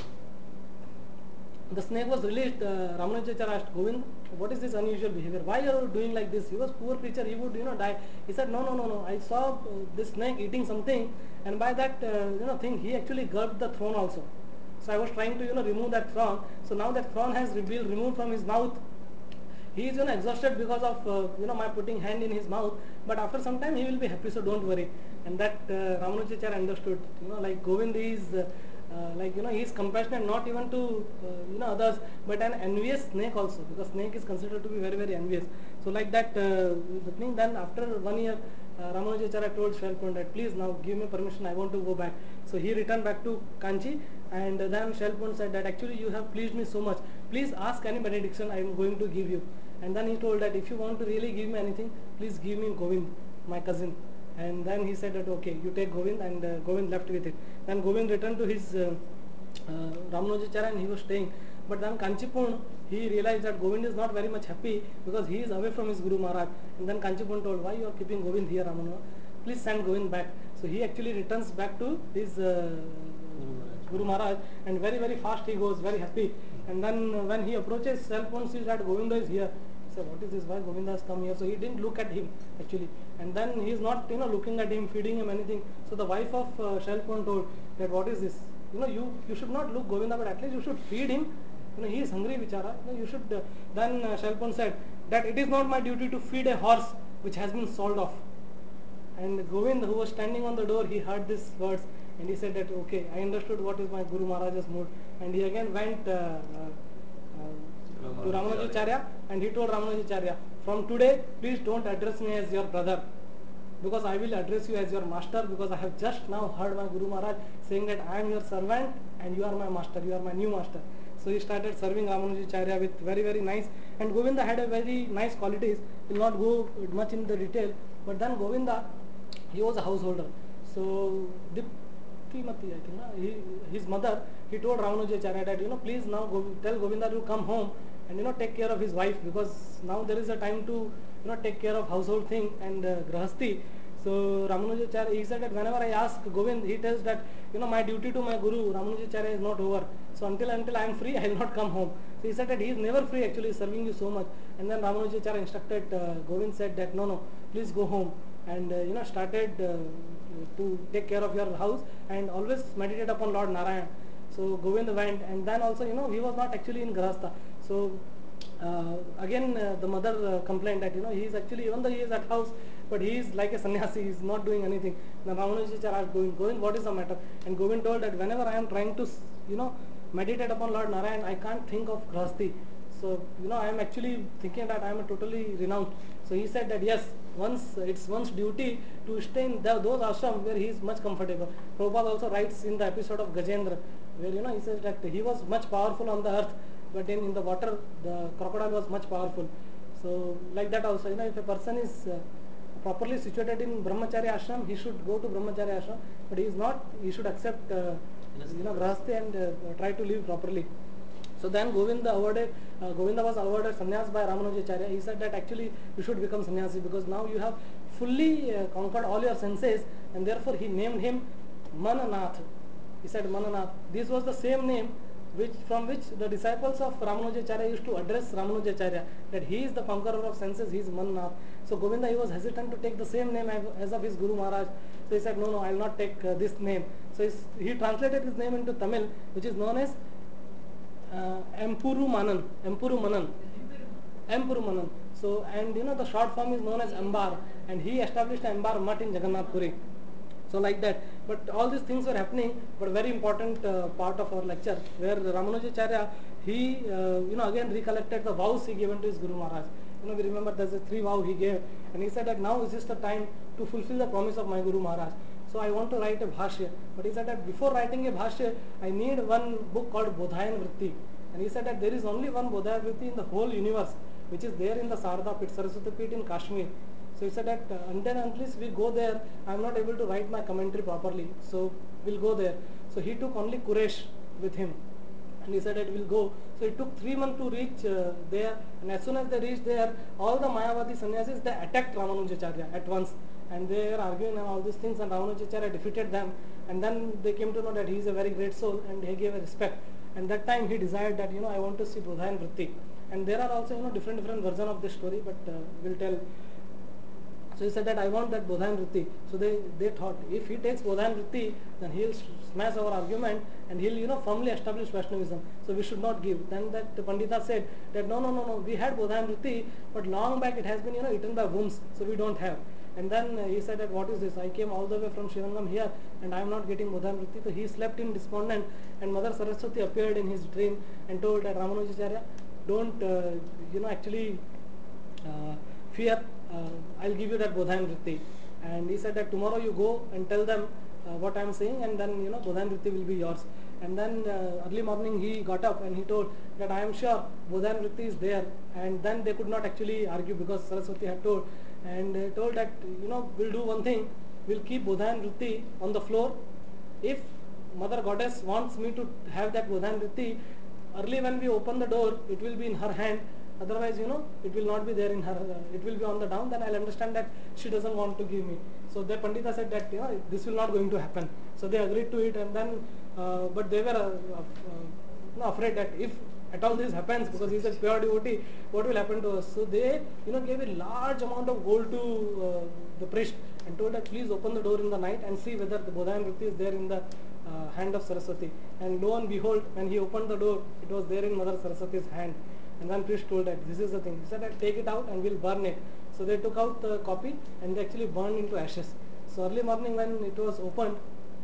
the snake was released, Ramanujacharya asked Govind, what is this unusual behavior? Why are you doing like this? He was poor creature, he would die. He said, no. I saw this snake eating something, and by that thing he actually gulped the thorn also. So I was trying to remove that thorn. So now that thorn has been removed from his mouth. He is exhausted because of my putting hand in his mouth. But after some time he will be happy. So don't worry. And that Ramanujacharya understood. Like Govind is. He is compassionate not even to others, but an envious snake also, because snake is considered to be very, very envious. So like that happening, then after 1 year, Ramanujacharya told Shailapurna that please now give me permission, I want to go back. So he returned back to Kanchi, and then Shailapurna said that actually you have pleased me so much, please ask any benediction, I am going to give you. And then he told that if you want to really give me anything, please give me Govind, my cousin. And then he said that okay, you take Govind, and Govind left with it. Then Govind returned to his Ramanujacharya, and he was staying. But then Kanchipurna, he realized that Govind is not very much happy because he is away from his Guru Maharaj. And then Kanchipurna told, why you are keeping Govind here, Ramana? Please send Govind back. So he actually returns back to his Guru Maharaj, and very, very fast he goes, very happy. And then when he approaches, Shailapurna sees that Govinda is here. He said, what is this? Why Govinda has come here? So he didn't look at him actually. And then he is not looking at him, feeding him anything. So the wife of Shailapurna told that what is this? You should not look Govinda, but at least you should feed him. He is hungry, bichara. You should. Then Shailapurna said that it is not my duty to feed a horse which has been sold off. And Govind, who was standing on the door, he heard these words, and he said that okay, I understood what is my Guru Maharaj's mood. And he again went to Ramanujacharya, and he told Ramanujacharya, from today, please don't address me as your brother, because I will address you as your master, because I have just now heard my Guru Maharaj saying that I am your servant and you are my master, you are my new master. So he started serving Ramanujacharya with very, very nice. And Govinda had a very nice qualities. Will not go much in the detail, but then Govinda, he was a householder. So Diptimati, I think, his mother, he told Ramanujacharya that please now tell Govinda to come home and take care of his wife, because now there is a time to take care of household thing and grahasti. So Ramanujacharya, he said that whenever I ask Govind, he tells that my duty to my Guru Ramanujacharya is not over. So until I am free, I will not come home. So So he said that he is never free actually serving you so much. And then Ramanujacharya instructed Govind said that no, please go home and started to take care of your house and always meditate upon Lord Narayan. So Govind went, and then also he was not actually in Grahastha. So again the mother complained that he is actually, even though he is at house, but he is like a sannyasi, he is not doing anything. Then Ramanujacharya asked Govind, what is the matter? And Govind told that whenever I am trying to meditate upon Lord Narayan, I can't think of Grahasti. So I am actually thinking that I am totally renounced. So he said that yes, it's one's duty to stay in those ashrams where he is much comfortable. Prabhupada also writes in the episode of Gajendra, where he says that he was much powerful on the earth, but in the water the crocodile was much powerful. So like that also, if a person is properly situated in Brahmacharya ashram, he should go to Brahmacharya ashram, but he is not, he should accept Grahasti and try to live properly. So then Govinda was awarded sannyas by Ramanujacharya. He said that actually you should become sannyasi because now you have fully conquered all your senses, and therefore he named him Mananath. He said Mananath. This was the same name from which the disciples of Ramanujacharya used to address Ramanujacharya, that he is the conqueror of senses, he is Mananath. So Govinda, he was hesitant to take the same name as of his Guru Maharaj. So he said, no, I will not take this name. So he translated his name into Tamil, which is known as Empuru Manan. So, and the short form is known as Ambar, and he established Ambar Mutt in Jagannath Puri. So like that. But all these things were happening, but very important part of our lecture, where Ramanujacharya, he again recollected the vows he given to his Guru Maharaj. We remember there's a 3 vow he gave, and he said that now is just the time to fulfill the promise of my Guru Maharaj. So I want to write a bhashya. But he said that before writing a bhashya, I need one book called Bodhayan Vritti. And he said that there is only one Bodhayan Vritti in the whole universe, which is there in the Sarada Pit, Saraswati Pit in Kashmir. So he said that unless we go there, I am not able to write my commentary properly. So we'll go there. So he took only Quresh with him. And he said that we'll go. So it took 3 months to reach there. And as soon as they reached there, all the Mayavadi sannyasis, they attacked Ramanujacharya at once. And they were arguing and all these things, and Ramanujacharya defeated them. And then they came to know that he is a very great soul, and he gave a respect. And that time he desired that, I want to see Bodhayan Vritti. And there are also, different versions of this story, but we'll tell. So he said that I want that Bodhayan Vritti. So they thought, if he takes Bodhayan Vritti, then he'll smash our argument and he'll firmly establish Vaishnavism. So we should not give. Then that Pandita said that no, we had Bodhayan Vritti, but long back it has been eaten by worms, so we don't have. And then he said that what is this? I came all the way from Srirangam here and I am not getting Bodhayan Vritti. So he slept in despondent, and Mother Saraswati appeared in his dream and told that Ramanujacharya, don't actually fear, I'll give you that Bodhayan Vritti. And he said that tomorrow you go and tell them what I am saying, and then Bodhayan Vritti will be yours. And then early morning he got up and he told that I am sure Bodhayan Vritti is there. And then they could not actually argue because Saraswati had told. And told that we'll do one thing, we'll keep Bodhayan Vritti on the floor. If Mother Goddess wants me to have that Bodhayan Vritti, early when we open the door, it will be in her hand. Otherwise, it will not be there in her, it will be on the down. Then I'll understand that she doesn't want to give me. So the Pandita said that this will not going to happen. So they agreed to it, and then but they were afraid that if at all this happens, because he is a pure devotee, what will happen to us? So they gave a large amount of gold to the priest and told that please open the door in the night and see whether the Bodhayan Vritti is there in the hand of Saraswati. And lo and behold, when he opened the door, it was there in Mother Saraswati's hand. And then priest told that this is the thing. He said that take it out and we'll burn it. So they took out the copy and they actually burned into ashes. So early morning when it was opened,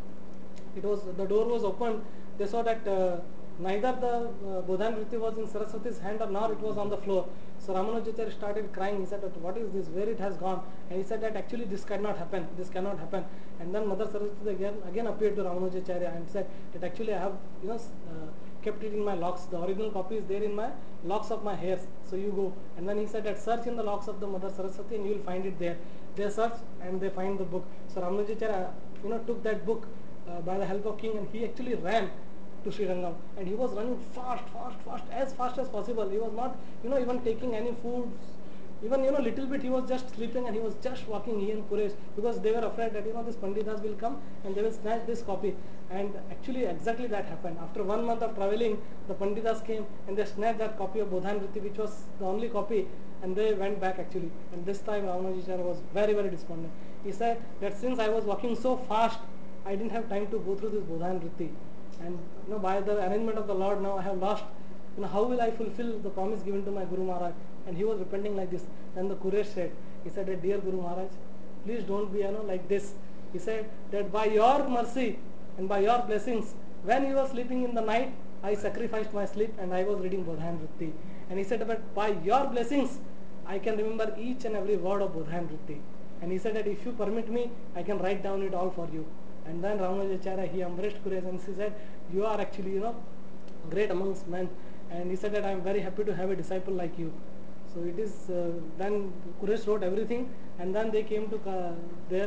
the door was opened, they saw that neither the Bodhayan Vritti was in Saraswati's hand nor it was on the floor. So Ramanujacharya started crying. He said that what is this, where it has gone? And he said that actually this cannot happen, And then Mother Saraswati again appeared to Ramanujacharya and said that actually I have kept it in my locks. The original copy is there in my locks of my hairs. So you go. And then he said that search in the locks of the Mother Saraswati and you will find it there. They search and they find the book. So Ramanujacharya took that book by the help of king, and he actually ran to Srirangam, and he was running fast, as fast as possible. He was not even taking any food Even little bit he was just sleeping and he was just walking, he and Quresh, because they were afraid that this Panditas will come and they will snatch this copy. And actually exactly that happened. After 1 month of traveling, the Panditas came and they snatched that copy of Bodhan Vritti, which was the only copy, and they went back actually. And this time Ramanujacharya was very, very despondent. He said that since I was walking so fast, I didn't have time to go through this Bodhan Vritti. And by the arrangement of the Lord, now I have lost. How will I fulfill the promise given to my Guru Maharaj? And he was repenting like this. Then the Quresh said, he said that, dear Guru Maharaj, please don't be like this. He said that by your mercy and by your blessings, when you were sleeping in the night, I sacrificed my sleep and I was reading Bodhan Vritti. And he said that by your blessings, I can remember each and every word of Bodhan Vritti. And he said that if you permit me, I can write down it all for you. And then Ramanujacharya, he embraced Quresh and he said, you are actually, great amongst men. And he said that I am very happy to have a disciple like you. So it is, then Quresh wrote everything, and then they came to there,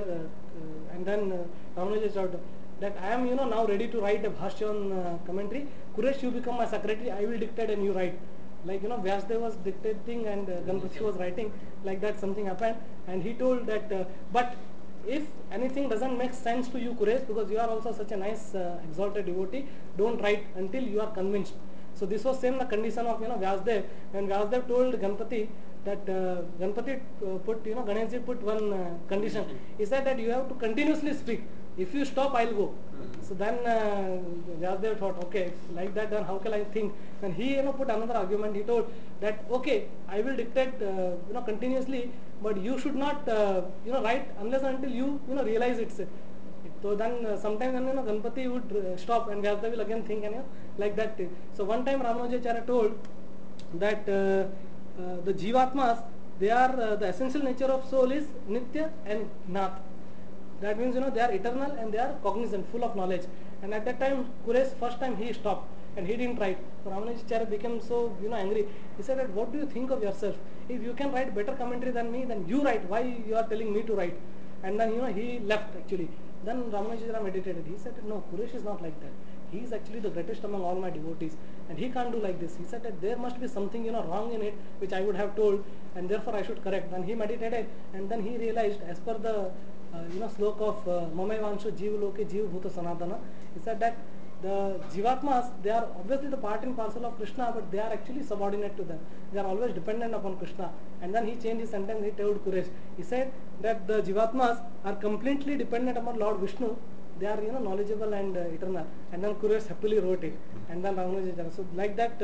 and then Ramanujacharya told that I am, now ready to write a Bhashya on commentary. Quresh, you become my secretary, I will dictate and you write. Like, Vyasdev was dictating and Ganpati was writing, like that something happened. And he told that, but if anything doesn't make sense to you, Quresh, because you are also such a nice exalted devotee, don't write until you are convinced. So this was same the condition of Vyasdev. When Vyasdev told Ganpati that Ganpati put Ganeshji put one condition. He said that you have to continuously speak. If you stop, I'll go. So then Vyasdev thought, okay, like that, then how can I think? Then he put another argument. He told that okay, I will dictate continuously, but you should not write unless until you realize it. So then sometimes Ganpati would stop and Vyasdev will again think and like that. So one time Ramanujacharya told that the Jivatmas, they are the essential nature of soul is Nitya and Nath. That means they are eternal and they are cognizant, full of knowledge. And at that time, Quresh first time he stopped and he didn't write. So Ramanujacharya became so angry. He said that what do you think of yourself? If you can write better commentary than me, then you write. Why you are telling me to write? And then he left actually. Then Ramanujacharya meditated. He said no, Quresh is not like that. He is actually the greatest among all my devotees, and he can't do like this. He said that there must be something wrong in it which I would have told, and therefore I should correct. Then he meditated, and then he realized, as per the slok of Mamaivanshu Jeev Loke Jeev Bhuta Sanatana, he said that the Jivatmas, they are obviously the part and parcel of Krishna, but they are actually subordinate to them. They are always dependent upon Krishna. And then he changed his sentence. He told Quresh, he said that the Jivatmas are completely dependent upon Lord Vishnu. They are knowledgeable and eternal. And then Quresh happily wrote it. And then Ramanujacharya. So like that,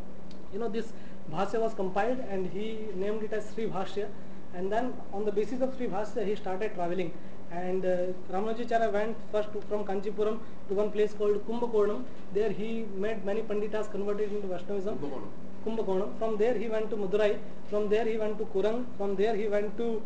this Bhashya was compiled and he named it as Sri Bhashya. And then on the basis of Sri Bhashya, he started traveling. And Ramanujacharya went first from Kanchipuram to one place called Kumbakonam. There he met many Panditas converted into Vaishnavism. Kumbakonam. From there he went to Madurai. From there he went to Kurang. From there he went to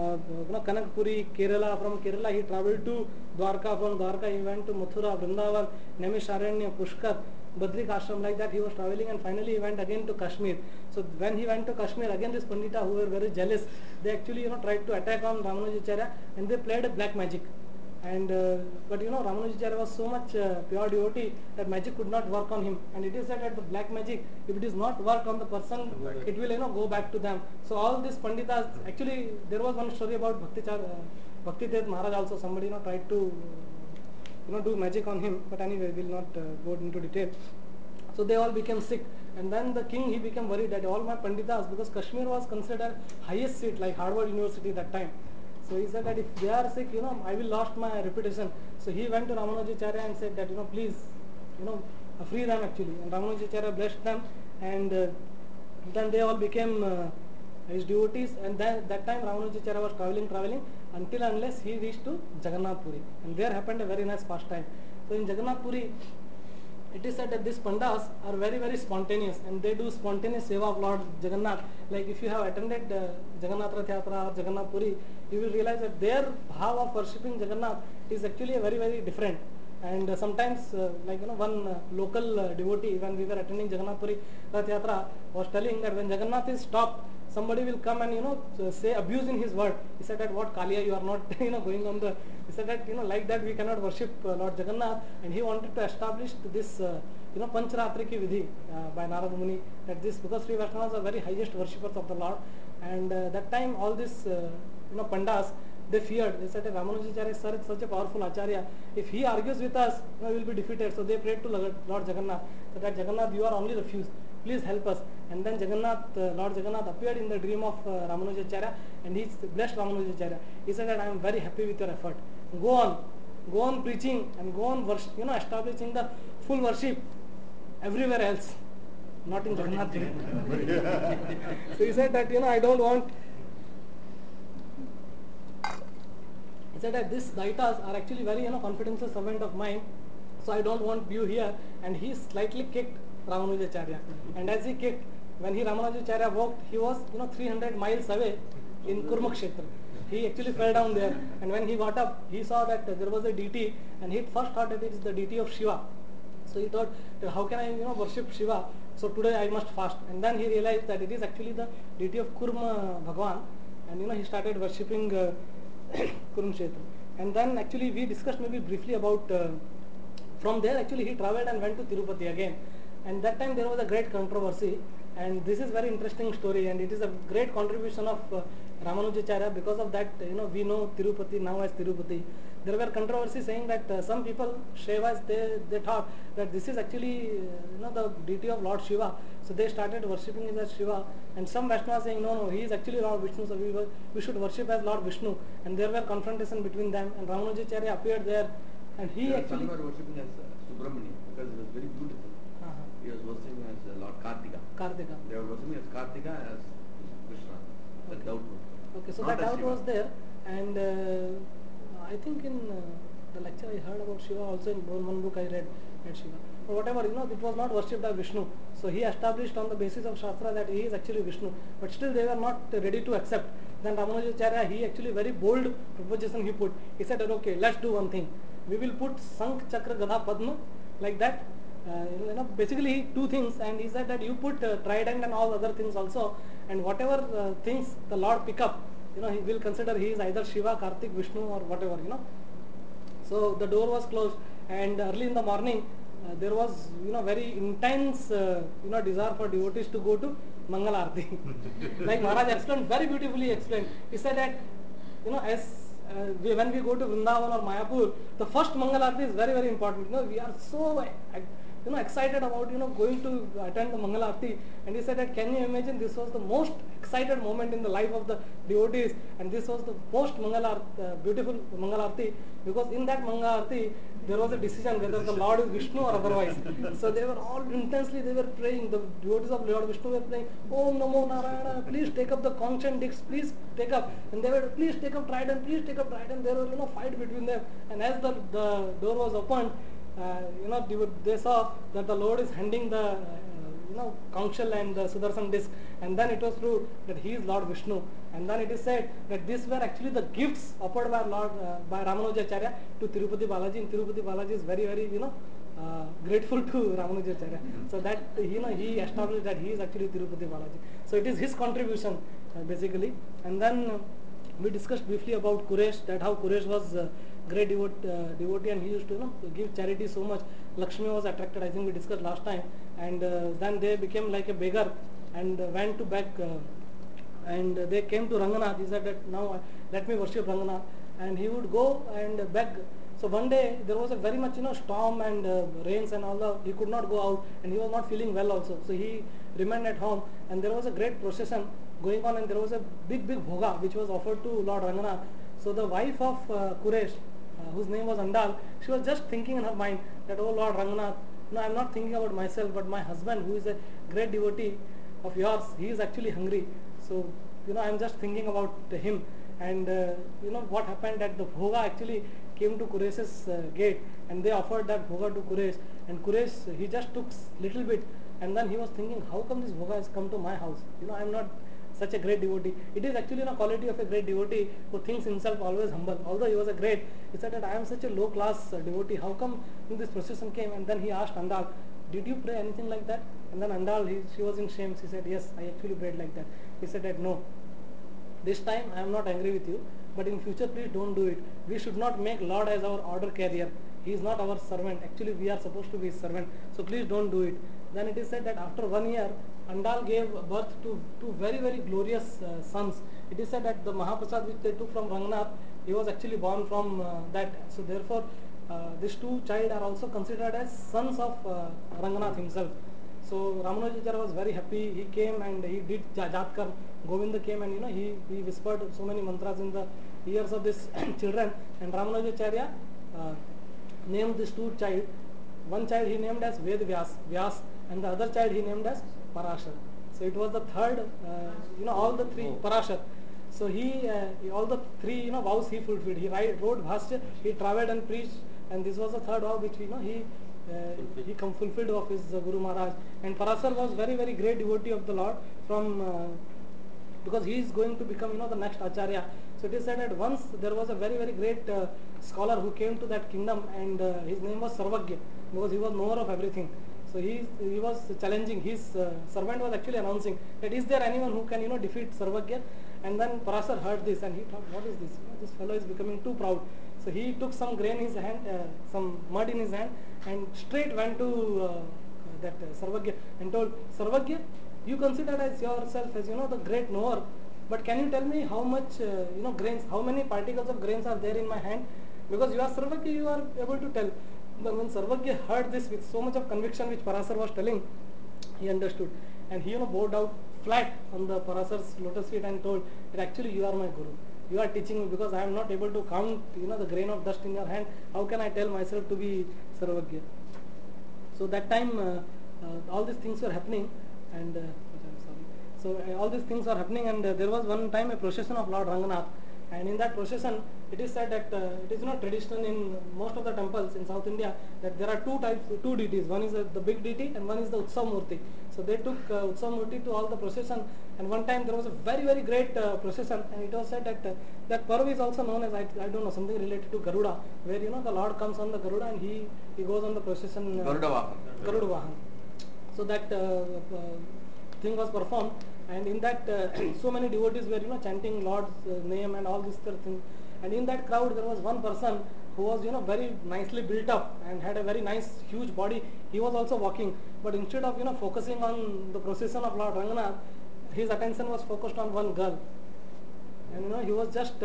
Kanakpuri, Kerala. From Kerala he travelled to Dwarka. From Dwarka he went to Mathura, Vrindavan, Naimisharanya, Pushkar, Badrik Ashram. Like that he was travelling, and finally he went again to Kashmir. So when he went to Kashmir, again this Pandita who were very jealous, they actually tried to attack on Ramanujacharya, and they played a black magic. And but Ramanujacharya was so much pure devotee that magic could not work on him. And it is said that the black magic, if it is not work on the person, it will go back to them. So all these Panditas, actually there was one story about Bhakti Tirth Maharaj also. Somebody tried to do magic on him, but anyway we will not go into detail. So they all became sick, and then the king, he became worried that all my Panditas, because Kashmir was considered highest seat like Harvard University that time. So he said that if they are sick, I will lost my reputation. So he went to Ramanujacharya and said that please, free them actually. And Ramanujacharya blessed them, and then they all became his devotees. And then that time Ramanujacharya was traveling until unless he reached to Jagannath Puri, and there happened a very nice pastime. So in Jagannath Puri, it is said that these pandas are very, very spontaneous, and they do spontaneous seva of Lord Jagannath. Like if you have attended Jagannath Rath Yatra or Jagannath Puri, you will realize that their bhav of worshipping Jagannath is actually a very, very different. And sometimes, one local devotee, when we were attending Jagannath Puri Rath Yatra, was telling that when Jagannath is stopped, somebody will come and say abuse in his word. He said that what Kaliya, you are not going on the. He said that like that we cannot worship Lord Jagannath, and he wanted to establish this Panchratri ki vidhi by Narada Muni, that this, because Sri Vaishnavas are very highest worshippers of the Lord. And that time all these pandas, they feared. They said, Ramanujacharya sir is such a powerful acharya. If he argues with us, we will be defeated. So they prayed to Lord Jagannath, so that Jagannath, you are only refused. Please help us. And then Lord Jagannath appeared in the dream of Ramanujacharya, and he blessed Ramanujacharya. He said that I am very happy with your effort. Go on preaching and go on worship, establishing the full worship everywhere else, not in Jagannath. So he said that I don't want. He said that these Daitas are actually very confidential servant of mine, so I don't want you here. And he slightly kicked Ramanujacharya. And as he kicked, when Ramanujacharya walked, he was 300 miles away in Kurmakshetra. He actually fell down there, and when he got up, he saw that there was a deity, and he first thought that it is the deity of Shiva. So he thought, how can I worship Shiva? So today I must fast. And then he realized that it is actually the deity of Kurma Bhagwan, and he started worshipping Kurumkshetra. And then actually we discussed maybe briefly about, from there actually he travelled and went to Tirupati again. And that time there was a great controversy, and this is very interesting story, and it is a great contribution of Ramanujacharya. Because of that, we know Tirupati now as Tirupati. There were controversies saying that some people, Shaivas, they thought that this is actually the deity of Lord Shiva. So they started worshipping him as Shiva. And some Vaishnavas saying, no, he is actually Lord Vishnu, so we should worship as Lord Vishnu. And there were confrontation between them, and Ramanujacharya appeared there, and he actually... Some were worshipping as Subramania because it was very beautiful. He was worshipping as Lord Kartika. They were worshipping as Kartika as Krishna. Okay. That doubt was. Okay, so Not that as doubt Shiva. was there, and I think in the lecture I heard about Shiva also, in one book I read at Shiva. But whatever, it was not worshipped as Vishnu. So he established on the basis of Shastra that he is actually Vishnu. But still they were not ready to accept. Then Ramanujacharya, he actually very bold proposition he put. He said, okay, let's do one thing. We will put Sankh, Chakra, Gadha, Padma, like that. Basically two things, and he said that you put trident and all other things also, and whatever things the Lord pick up, he will consider he is either Shiva, Kartik, Vishnu, or whatever, So the door was closed, and early in the morning there was very intense desire for devotees to go to Mangal Aarti. Like Maharaj explained, very beautifully explained. He said that as when we go to Vrindavan or Mayapur, the first Mangal Aarti is very, very important. We are so excited about going to attend the Mangal Aarti. And he said that, can you imagine, this was the most excited moment in the life of the devotees, and this was the most beautiful Mangal Aarti, because in that Mangal Aarti there was a decision whether the Lord is Vishnu or otherwise. So they were all intensely, they were praying. The devotees of Lord Vishnu were praying, Om Namo Narayana, please take up the conch and dicks, please take up. And they were, please take up trident, please take up trident. There was fight between them. And as the door was opened, they saw that the Lord is handing the conchal and the Sudarshan disc, and then it was true that he is Lord Vishnu. And then it is said that these were actually the gifts offered by by Ramanujacharya to Tirupati Balaji. And Tirupati Balaji is very, very grateful to Ramanujacharya. So that he established that he is actually Tirupati Balaji. So it is his contribution basically. And then we discussed briefly about Quresh, that how Quresh was great devotee, and he used to give charity so much. Lakshmi was attracted, I think we discussed last time, and then they became like a beggar and went to beg, and they came to Ranganath. He said that now let me worship Ranganath, and he would go and beg. So one day there was a very much storm and rains and all he could not go out, and he was not feeling well also. So he remained at home, and there was a great procession going on, and there was a big bhoga which was offered to Lord Ranganath. So the wife of Quresh, whose name was Andal, she was just thinking in her mind that, oh Lord Ranganath, I am not thinking about myself, but my husband, who is a great devotee of yours, he is actually hungry. So I am just thinking about him. And what happened, that the bhoga actually came to Quresh's gate, and they offered that bhoga to Quresh, and Quresh, he just took little bit, and then he was thinking, how come this bhoga has come to my house? I am not such a great devotee. It is actually a quality of a great devotee who thinks himself always humble. Although he was a great, he said that I am such a low class devotee, how come this procession came? And then he asked Andal, did you pray anything like that? And then Andal, she was in shame. She said, yes, I actually prayed like that. He said that, no, this time I am not angry with you, but in future please don't do it. We should not make Lord as our order carrier. He is not our servant. Actually we are supposed to be his servant. So please don't do it. Then it is said that after 1 year, Andal gave birth to two very very glorious sons. It is said that the Mahaprasad which they took from Ranganath, he was actually born from that. So therefore, these two child are also considered as sons of Ranganath himself. So Ramanujacharya was very happy. He came and he did Jatkar. Govinda came and he whispered so many mantras in the ears of these children. And Ramanujacharya named these two child. One child he named as Ved Vyas, and the other child he named as Parashar. So it was the third, all the three Parashar. So he all the three vows he fulfilled. He wrote Bhasya, he travelled and preached, and this was the third vow which he fulfilled of his Guru Maharaj. And Parasar was very very great devotee of the Lord from because he is going to become the next Acharya. So it is said that once there was a very very great scholar who came to that kingdom, and his name was Sarvagya, because he was knower of everything. So he was challenging. His servant was actually announcing that is there anyone who can defeat Sarvagya? And then Parasar heard this and he thought, what is this? This fellow is becoming too proud. So he took some grain in his hand, some mud in his hand, and straight went to that Sarvagya and told, Sarvagya, you consider as yourself as the great knower, but can you tell me how much grains, how many particles of grains are there in my hand? Because you are Sarvagya, you are able to tell. But when Sarvagya heard this with so much of conviction which Parasar was telling, he understood, and he bowed out flat on the Parasar's lotus feet and told that actually you are my Guru. You are teaching me because I am not able to count the grain of dust in your hand. How can I tell myself to be Sarvagya? So that time all these things were happening, and all these things were happening, and there was one time a procession of Lord Ranganath, and in that procession it is said that it is traditional in most of the temples in South India that there are two deities. One is the big deity and one is the Utsav Murti. So they took Utsav Murti to all the procession, and one time there was a very very great procession, and it was said that that Parv is also known as I don't know, something related to Garuda, where the Lord comes on the Garuda and he goes on the procession. Garuda Vahan. So that thing was performed, and in that so many devotees were chanting Lord's name and all these things, and in that crowd there was one person who was very nicely built up and had a very nice huge body. He was also walking, but instead of focusing on the procession of Lord Ranganath, his attention was focused on one girl, and he was just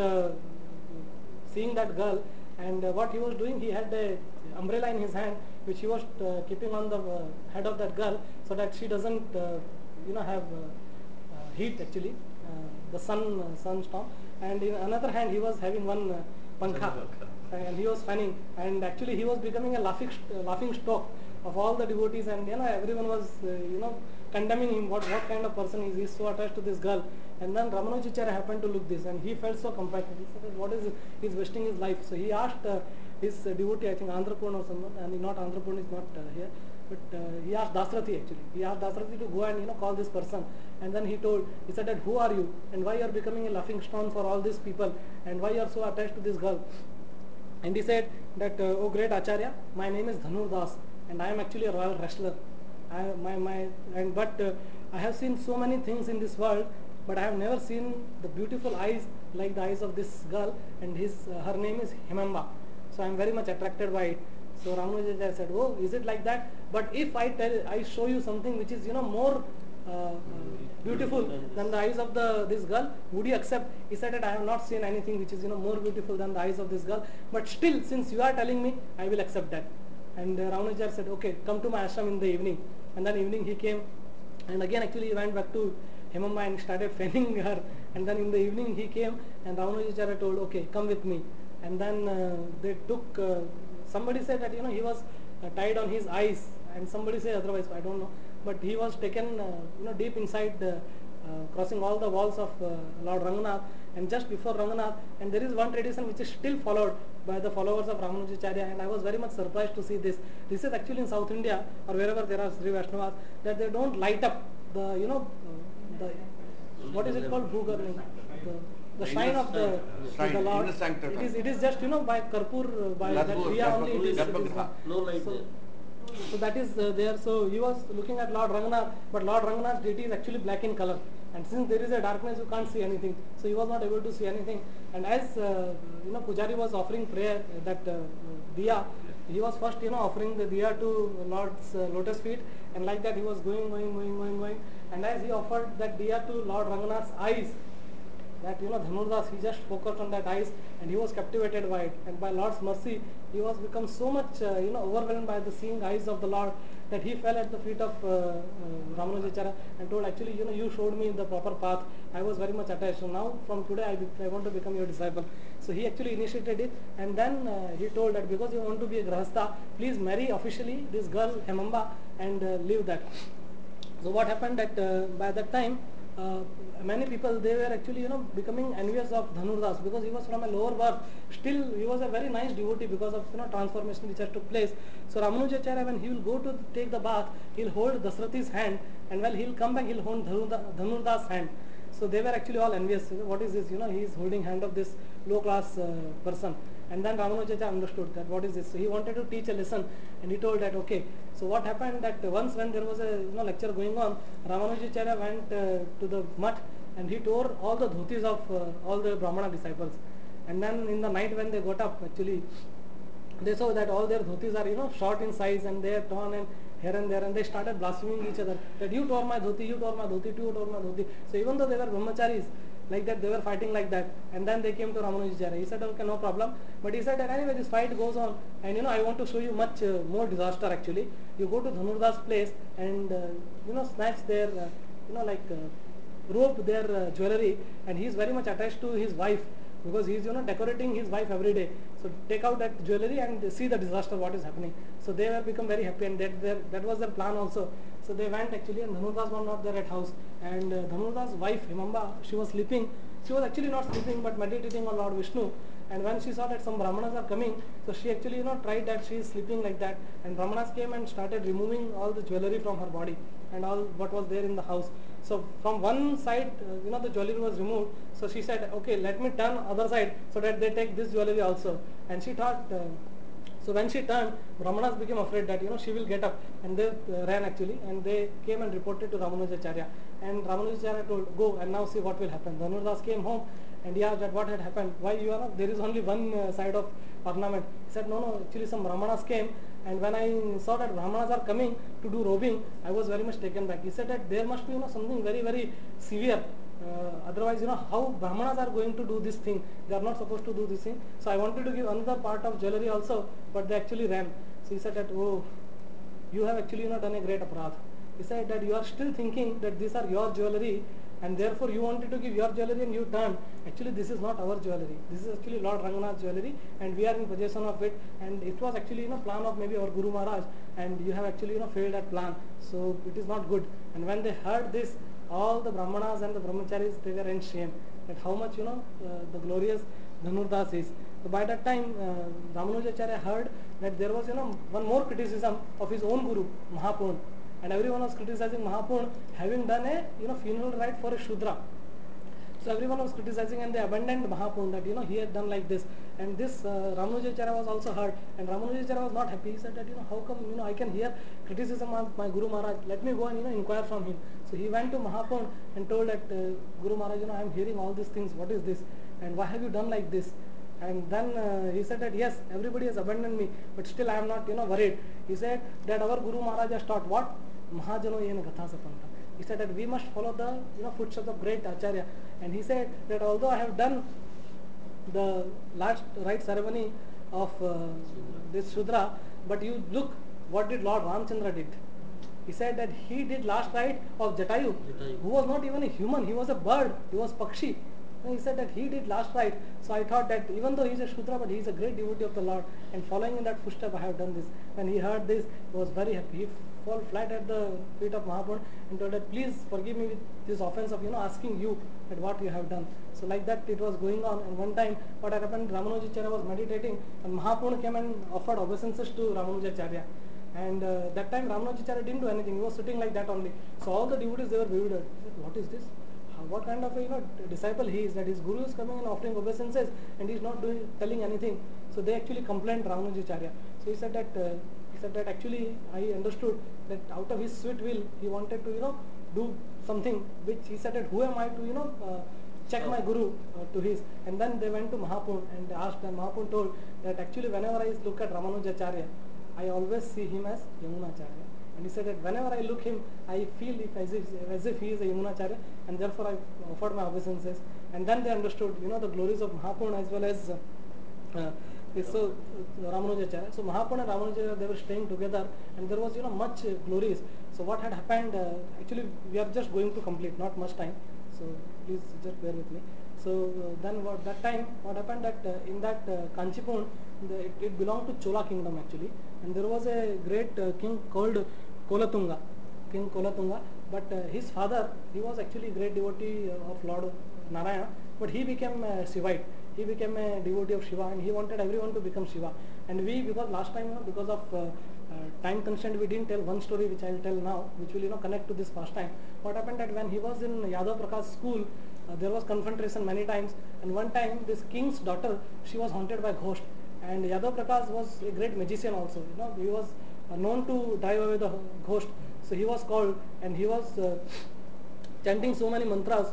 seeing that girl, and what he was doing, he had a umbrella in his hand which he was keeping on the head of that girl so that she doesn't have heat actually, the sunstorm, and in another hand he was having one pankha, and he was fanning, and actually he was becoming a laughing stock of all the devotees, and everyone was condemning him, what kind of person is he, so attached to this girl. And then Ramanujacharya happened to look this, and he felt so compassionate. He said, what is it? He's wasting his life. So he asked his devotee, I think Andhrapurna or someone, and not Andhrapurna is not here, but he asked Dasrathi actually. He asked Dasrathi to go and call this person, and then he said that who are you, and why you are becoming a laughing stone for all these people, and why you are so attached to this girl? And he said that, oh great Acharya, my name is Dhanur Das, and I am actually a royal wrestler. I have seen so many things in this world, but I have never seen the beautiful eyes like the eyes of this girl, and her name is Himamba. So I am very much attracted by it. So Ramanujacharya said, oh, is it like that? But if I show you something which is more beautiful than the eyes of this girl, would you accept? He said that I have not seen anything which is more beautiful than the eyes of this girl, but still, since you are telling me, I will accept that. And Ramanujacharya said, okay, come to my ashram in the evening. And then evening he came, and again actually he went back to Himamba and started fanning her. And then in the evening he came, and Ramanujacharya told, okay, come with me. And then they took, somebody said that he was tied on his eyes, and somebody said otherwise, I don't know. But he was taken deep inside, crossing all the walls of Lord Ranganath, and just before Ranganath, and there is one tradition which is still followed by the followers of Ramanujacharya, and I was very much surprised to see this. This is actually in South India or wherever there are Sri Vaishnavas, that they don't light up the the what is it called, Bhugarni, the shrine of the Lord. It is just by Karpur, by that Diya only it is No light there. So that is there. So he was looking at Lord Ranganath, but Lord Ranganath's deity is actually black in color, and since there is a darkness, you can't see anything. So he was not able to see anything. And as Pujari was offering prayer, that diya, he was first offering the diya to Lord's lotus feet, and like that he was going, and as he offered that diya to Lord Ranganath's eyes, that Dhanurdas, he just focused on that eyes and he was captivated by it, and by Lord's mercy he was become so much overwhelmed by the seeing eyes of the Lord that he fell at the feet of Ramanujacharya and told, actually you showed me the proper path, I was very much attached, so now from today I want to become your disciple. So he actually initiated it, and then he told that because you want to be a grahastha, please marry officially this girl Hemamba and leave that. So what happened that by that time many people, they were actually becoming envious of Dhanurdas because he was from a lower birth. Still he was a very nice devotee because of transformation which has took place. So Ramanujacharya, when he will go to take the bath, he'll hold Dasrathi's hand, and when he'll come back, he'll hold Dhanurdas' hand. So they were actually all envious. What is this? He is holding hand of this low class person. And then Ramanujacharya understood that what is this. So he wanted to teach a lesson, and he told that okay. So what happened that once when there was a lecture going on, Ramanujacharya went to the mutt and he tore all the dhotis of all the Brahmana disciples. And then in the night when they got up, actually they saw that all their dhotis are short in size and they are torn and here and there, and they started blaspheming each other that you tore my dhoti, you tore my dhoti, you tore my dhoti. So even though they were brahmacharis, like that, they were fighting like that. And then they came to Ramanujacharya. He said, okay, no problem. But he said that anyway, this fight goes on, and I want to show you much more disaster actually. You go to Dhanurdas' place and snatch their rope their jewelry, and he is very much attached to his wife because he is decorating his wife every day. So take out that jewelry and see the disaster what is happening. So they were become very happy, and that was their plan also. So they went actually, and Dhanurdas was not there at house, and Dhanurdas' wife Hemamba, she was sleeping. She was actually not sleeping but meditating on Lord Vishnu. And when she saw that some Brahmanas are coming, so she actually tried that she is sleeping like that, and Brahmanas came and started removing all the jewelry from her body and all what was there in the house. So from one side, the jewelry was removed. So she said, okay, let me turn other side so that they take this jewelry also. And she thought, so when she turned, Brahmanas became afraid that she will get up, and they ran actually, and they came and reported to Ramanujacharya. And Ramanujacharya told, go and now see what will happen. Dhanurdas came home and he asked that what had happened. Why there is only one side of ornament. He said, no, actually some Brahmanas came, and when I saw that Brahmanas are coming to do robing, I was very much taken back. He said that there must be something very, very severe. Otherwise, how Brahmanas are going to do this thing? They are not supposed to do this thing. So I wanted to give another part of jewelry also, but they actually ran. So he said that, oh, you have actually done a great aparadh. He said that you are still thinking that these are your jewelry, and therefore you wanted to give your jewelry and you turned. Actually, this is not our jewelry. This is actually Lord Ranganath's jewelry, and we are in possession of it. And it was actually plan of maybe our Guru Maharaj, and you have actually failed that plan. So it is not good. And when they heard this, all the Brahmanas and the Brahmacharis, they were in shame that how much the glorious Dhanurdas is. So by that time, Ramanujacharya heard that there was one more criticism of his own Guru, Mahapurn, and everyone was criticizing Mahapurn having done a funeral rite for a Shudra. So everyone was criticizing, and they abandoned Mahapurn that he had done like this. And this Ramanujacharya was also heard, and Ramanujacharya was not happy. He said that how come I can hear criticism of my Guru Maharaj? Let me go and inquire from him. So he went to Mahapurn and told that Guru Maharaj, I am hearing all these things. What is this? And why have you done like this? And then he said that yes, everybody has abandoned me, but still I am not worried. He said that our Guru Maharaj has taught what? Mahajano yena gatha sapanta. He said that we must follow the footsteps of great Acharya. And he said that although I have done the last rite ceremony of this Shudra, but you look what did Lord Ramchandra did. He said that he did last rite of Jatayu, who was not even a human, he was a bird, he was Pakshi. And he said that he did last rite. So I thought that even though he is a Shudra, but he is a great devotee of the Lord, and following in that footstep I have done this. When he heard this, he was very happy. He fell flat at the feet of Mahapurn and told that please forgive me with this offense of asking you that what you have done. So like that it was going on, and one time what had happened, Ramanujacharya was meditating and Mahapurn came and offered obeisances to Ramanujacharya. And that time Ramanujacharya didn't do anything, he was sitting like that only. So all the devotees, they were bewildered. They said, what is this? What kind of a disciple he is, that his guru is coming and offering obeisances and he is not telling anything. So they actually complained Ramanujacharya. So he said that actually I understood that out of his sweet will he wanted to do something which he said that who am I to check my guru to his. And then they went to Mahapurn and asked, and Mahapurn told that actually whenever I look at Ramanujacharya, I always see him as Yamunacharya. And he said that whenever I look him, I feel as if he is a Yamunacharya, and therefore I offered my obeisances. And then they understood, the glories of Mahapurna as well as Ramanujacharya. So Mahapurna and Ramanujacharya, they were staying together, and there was much glories. So what had happened? Actually, we are just going to complete, not much time. So please just bear with me. So then what happened that in that Kanchipur, it belonged to Chola kingdom actually, and there was a great king called Kolatunga, King Kolatunga. But his father, he was actually a great devotee of Lord Narayana, but he became a Shivite. He became a devotee of Shiva, and he wanted everyone to become Shiva. And we, because last time, because of time constraint, we didn't tell one story which I will tell now, which will connect to this pastime. What happened that when he was in Yadav Prakash school, there was confrontation many times, and one time this king's daughter, she was haunted by ghost, and Yadav Prakash was a great magician also. He was known to drive away the ghost. So he was called, and he was chanting so many mantras,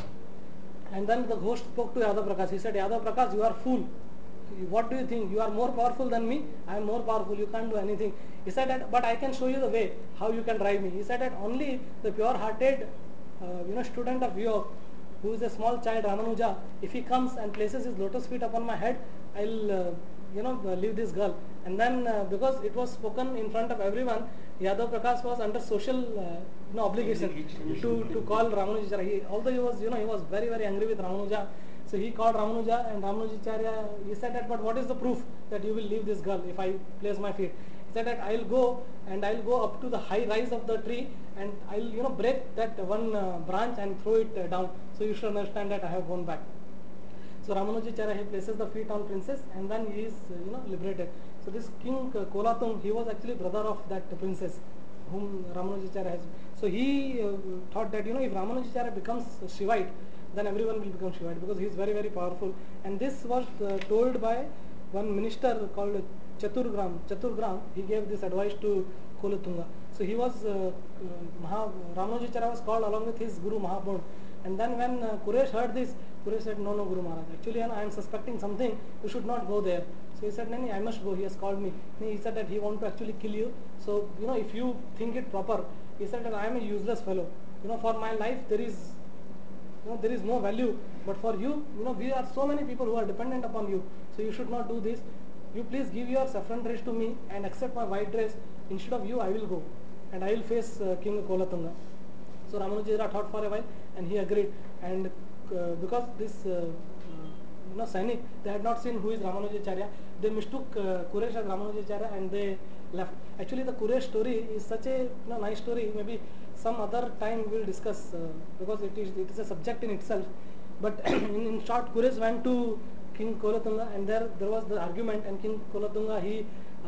and then the ghost spoke to Yadav Prakash. He said, Yadav Prakash, you are fool. What do you think? You are more powerful than me. I am more powerful. You can't do anything. He said that, but I can show you the way how you can drive me. He said that only the pure-hearted, student of yoga, who is a small child, Ramanuja, if he comes and places his lotus feet upon my head, I'll, leave this girl. And then, because it was spoken in front of everyone, Yadav Prakash was under social obligation to call Ramanujacharya. Although he was very, very angry with Ramanuja. So he called Ramanuja, and Ramanujacharya, he said that, but what is the proof that you will leave this girl if I place my feet? He said that I'll go up to the high rise of the tree, and I'll break that one branch and throw it down. So you should understand that I have gone back. So Ramanujacharya, he places the feet on princess, and then he is liberated. So this king Kolatung, he was actually brother of that princess whom Ramanujacharya has. So he thought that if Ramanujacharya becomes Shivite, then everyone will become Shivite, because he is very, very powerful. And this was told by one minister called Chaturgram. He gave this advice to Kolatunga. So he was Ramanujacharya was called along with his Guru Mahapurna. And then when Quresh heard this, Quresh said, no, Guru Maharaj, actually I am suspecting something, you should not go there. So he said, no, I must go, he has called me. He said that he wants to actually kill you. So, if you think it proper, he said that I am a useless fellow. For my life there is no value, but for you, we are so many people who are dependent upon you. So you should not do this. You please give your saffron dress to me and accept my white dress. Instead of you, I will go, and I will face King Kolatunga. So Ramanujacharya thought for a while, and he agreed. And because this Sainik, they had not seen who is Ramanujacharya, they mistook Quresh as Ramanujacharya, and they left. Actually, the Quresh story is such a nice story. Maybe some other time we will discuss, because it is a subject in itself. But in short, Quresh went to King Kolatunga, and there was the argument, and King Kolatunga, he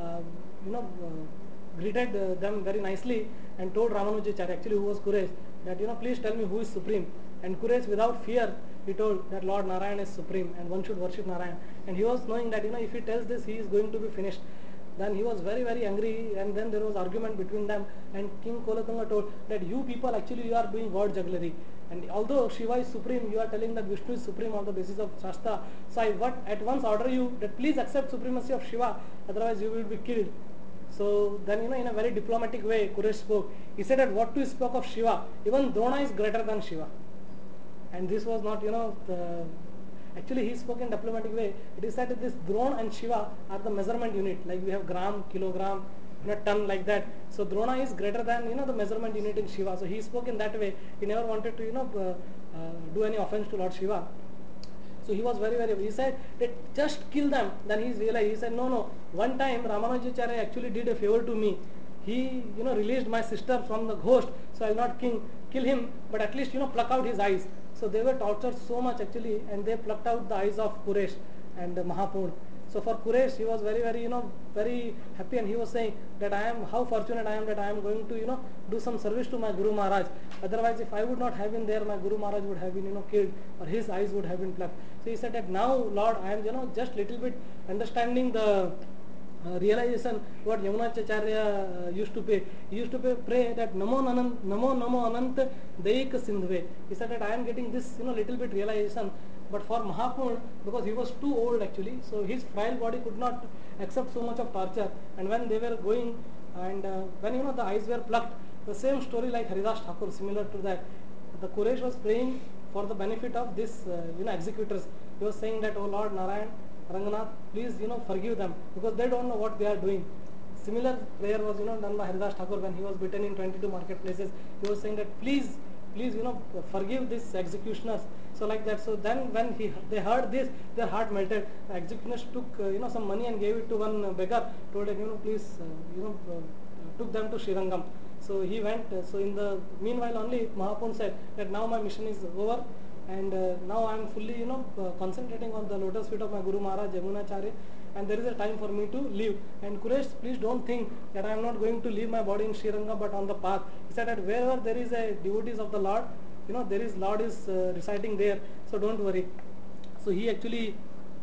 greeted them very nicely and told Ramanujacharya, actually who was Quresh, that please tell me who is supreme. And Quresh, without fear, he told that Lord Narayan is supreme and one should worship Narayan. And he was knowing that if he tells this, he is going to be finished. Then he was very, very angry, and then there was argument between them, and King Kolatunga told that you people, actually you are doing word jugglery, and although Shiva is supreme, you are telling that Vishnu is supreme on the basis of Shastra. So I at once order you that please accept supremacy of Shiva, otherwise you will be killed. So then in a very diplomatic way, Quresh spoke. He said that what to speak of Shiva, even Drona is greater than Shiva. And this was not actually he spoke in diplomatic way. It is said that this Drona and Shiva are the measurement unit, like we have gram, kilogram, ton, like that. So Drona is greater than the measurement unit in Shiva. So he spoke in that way. He never wanted to do any offense to Lord Shiva. So he was very, very, he said that just kill them. Then he realized, he said, no, one time Ramanujacharya actually did a favor to me. He released my sister from the ghost, so I will not kill him, but at least pluck out his eyes. So they were tortured so much actually, and they plucked out the eyes of Quresh and Mahapurna. So for Quresh, he was very, very, very happy, and he was saying that how fortunate I am that I am going to, do some service to my Guru Maharaj. Otherwise, if I would not have been there, my Guru Maharaj would have been, killed, or his eyes would have been plucked. So he said that now, Lord, I am, just little bit understanding the realization what Yamunacharya used to pray. He used to pray that Namo Anant Daik Sindhve. He said that I am getting this, little bit realization. But for Mahapurna, because he was too old actually, so his frail body could not accept so much of torture. And when they were going And when the eyes were plucked, the same story like Haridas Thakur, similar to that, the Quraysh was praying for the benefit of this executors. He was saying that, oh Lord Narayan, Ranganath, please forgive them, because they don't know what they are doing. Similar prayer was done by Haridas Thakur when he was beaten in 22 marketplaces. He was saying that please forgive these executioners. So like that. So then when they heard this, their heart melted. The executioners took some money and gave it to one beggar. Told that please took them to Srirangam. So he went. So in the meanwhile only Mahapun said that now my mission is over, and now I am fully concentrating on the lotus feet of my Guru Maharaj Yamunacharya, and there is a time for me to leave. And Quraysh, please don't think that I am not going to leave my body in Srirangam, but on the path. He said that wherever there is a devotees of the Lord, there is Lord is reciting there, so don't worry. So he actually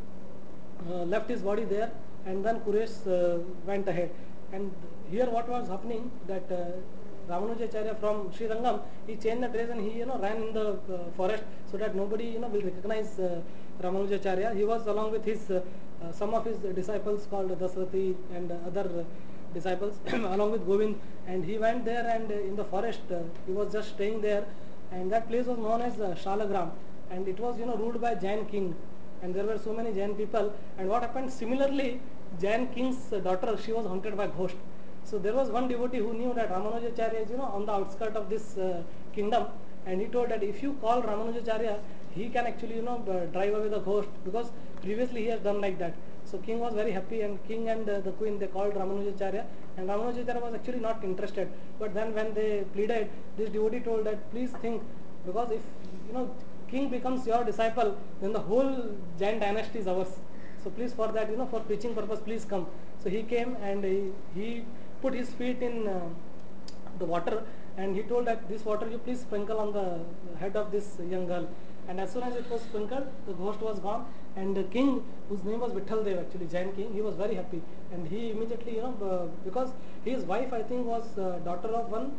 left his body there, and then Quraysh went ahead. And here what was happening, that Ramanujacharya from Srirangam, he changed the dress and he ran in the forest, so that nobody will recognize Ramanujacharya. He was along with his some of his disciples called Dasrathi and other disciples along with Govind, and he went there, and in the forest he was just staying there, and that place was known as Shalagram, and it was ruled by Jain king, and there were so many Jain people. And what happened, similarly Jain king's daughter, she was haunted by ghost. So there was one devotee who knew that Ramanujacharya is on the outskirts of this kingdom, and he told that if you call Ramanujacharya, he can actually drive away the ghost, because previously he has done like that. So king was very happy, and king and the queen, they called Ramanujacharya, and Ramanujacharya was actually not interested. But then when they pleaded, this devotee told that please think, because if king becomes your disciple, then the whole Jain dynasty is ours. So please, for that for preaching purpose, please come. So he came, and he put his feet in the water, and he told that this water you please sprinkle on the head of this young girl. And as soon as it was sprinkled, the ghost was gone, and the king, whose name was Vitthal Dev, actually Jain king, he was very happy, and he immediately because his wife, I think, was daughter of one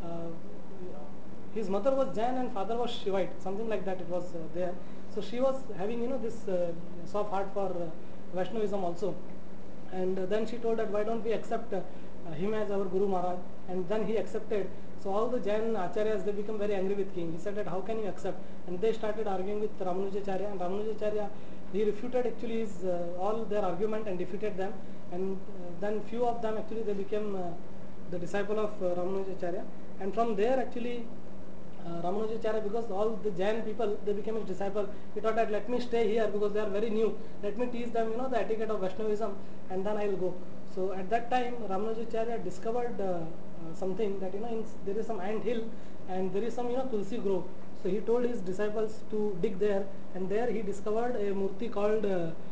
his mother was Jain and father was Shivite, something like that it was there. So she was having this soft heart for Vaishnavism also. And then she told that why don't we accept him as our Guru Maharaj, and then he accepted. So all the Jain Acharyas, they become very angry with king. He said that how can you accept? And they started arguing with Ramanujacharya, and Ramanujacharya, he refuted actually his, all their argument and defeated them. And then few of them actually, they became the disciple of Ramanujacharya. And from there actually Ramanujacharya, because all the Jain people, they became his disciple. He thought that let me stay here because they are very new. Let me teach them the etiquette of Vaishnavism, and then I will go. So at that time Ramanujacharya discovered something that there is some ant hill, and there is some tulsi grove. So he told his disciples to dig there, and there he discovered a murti called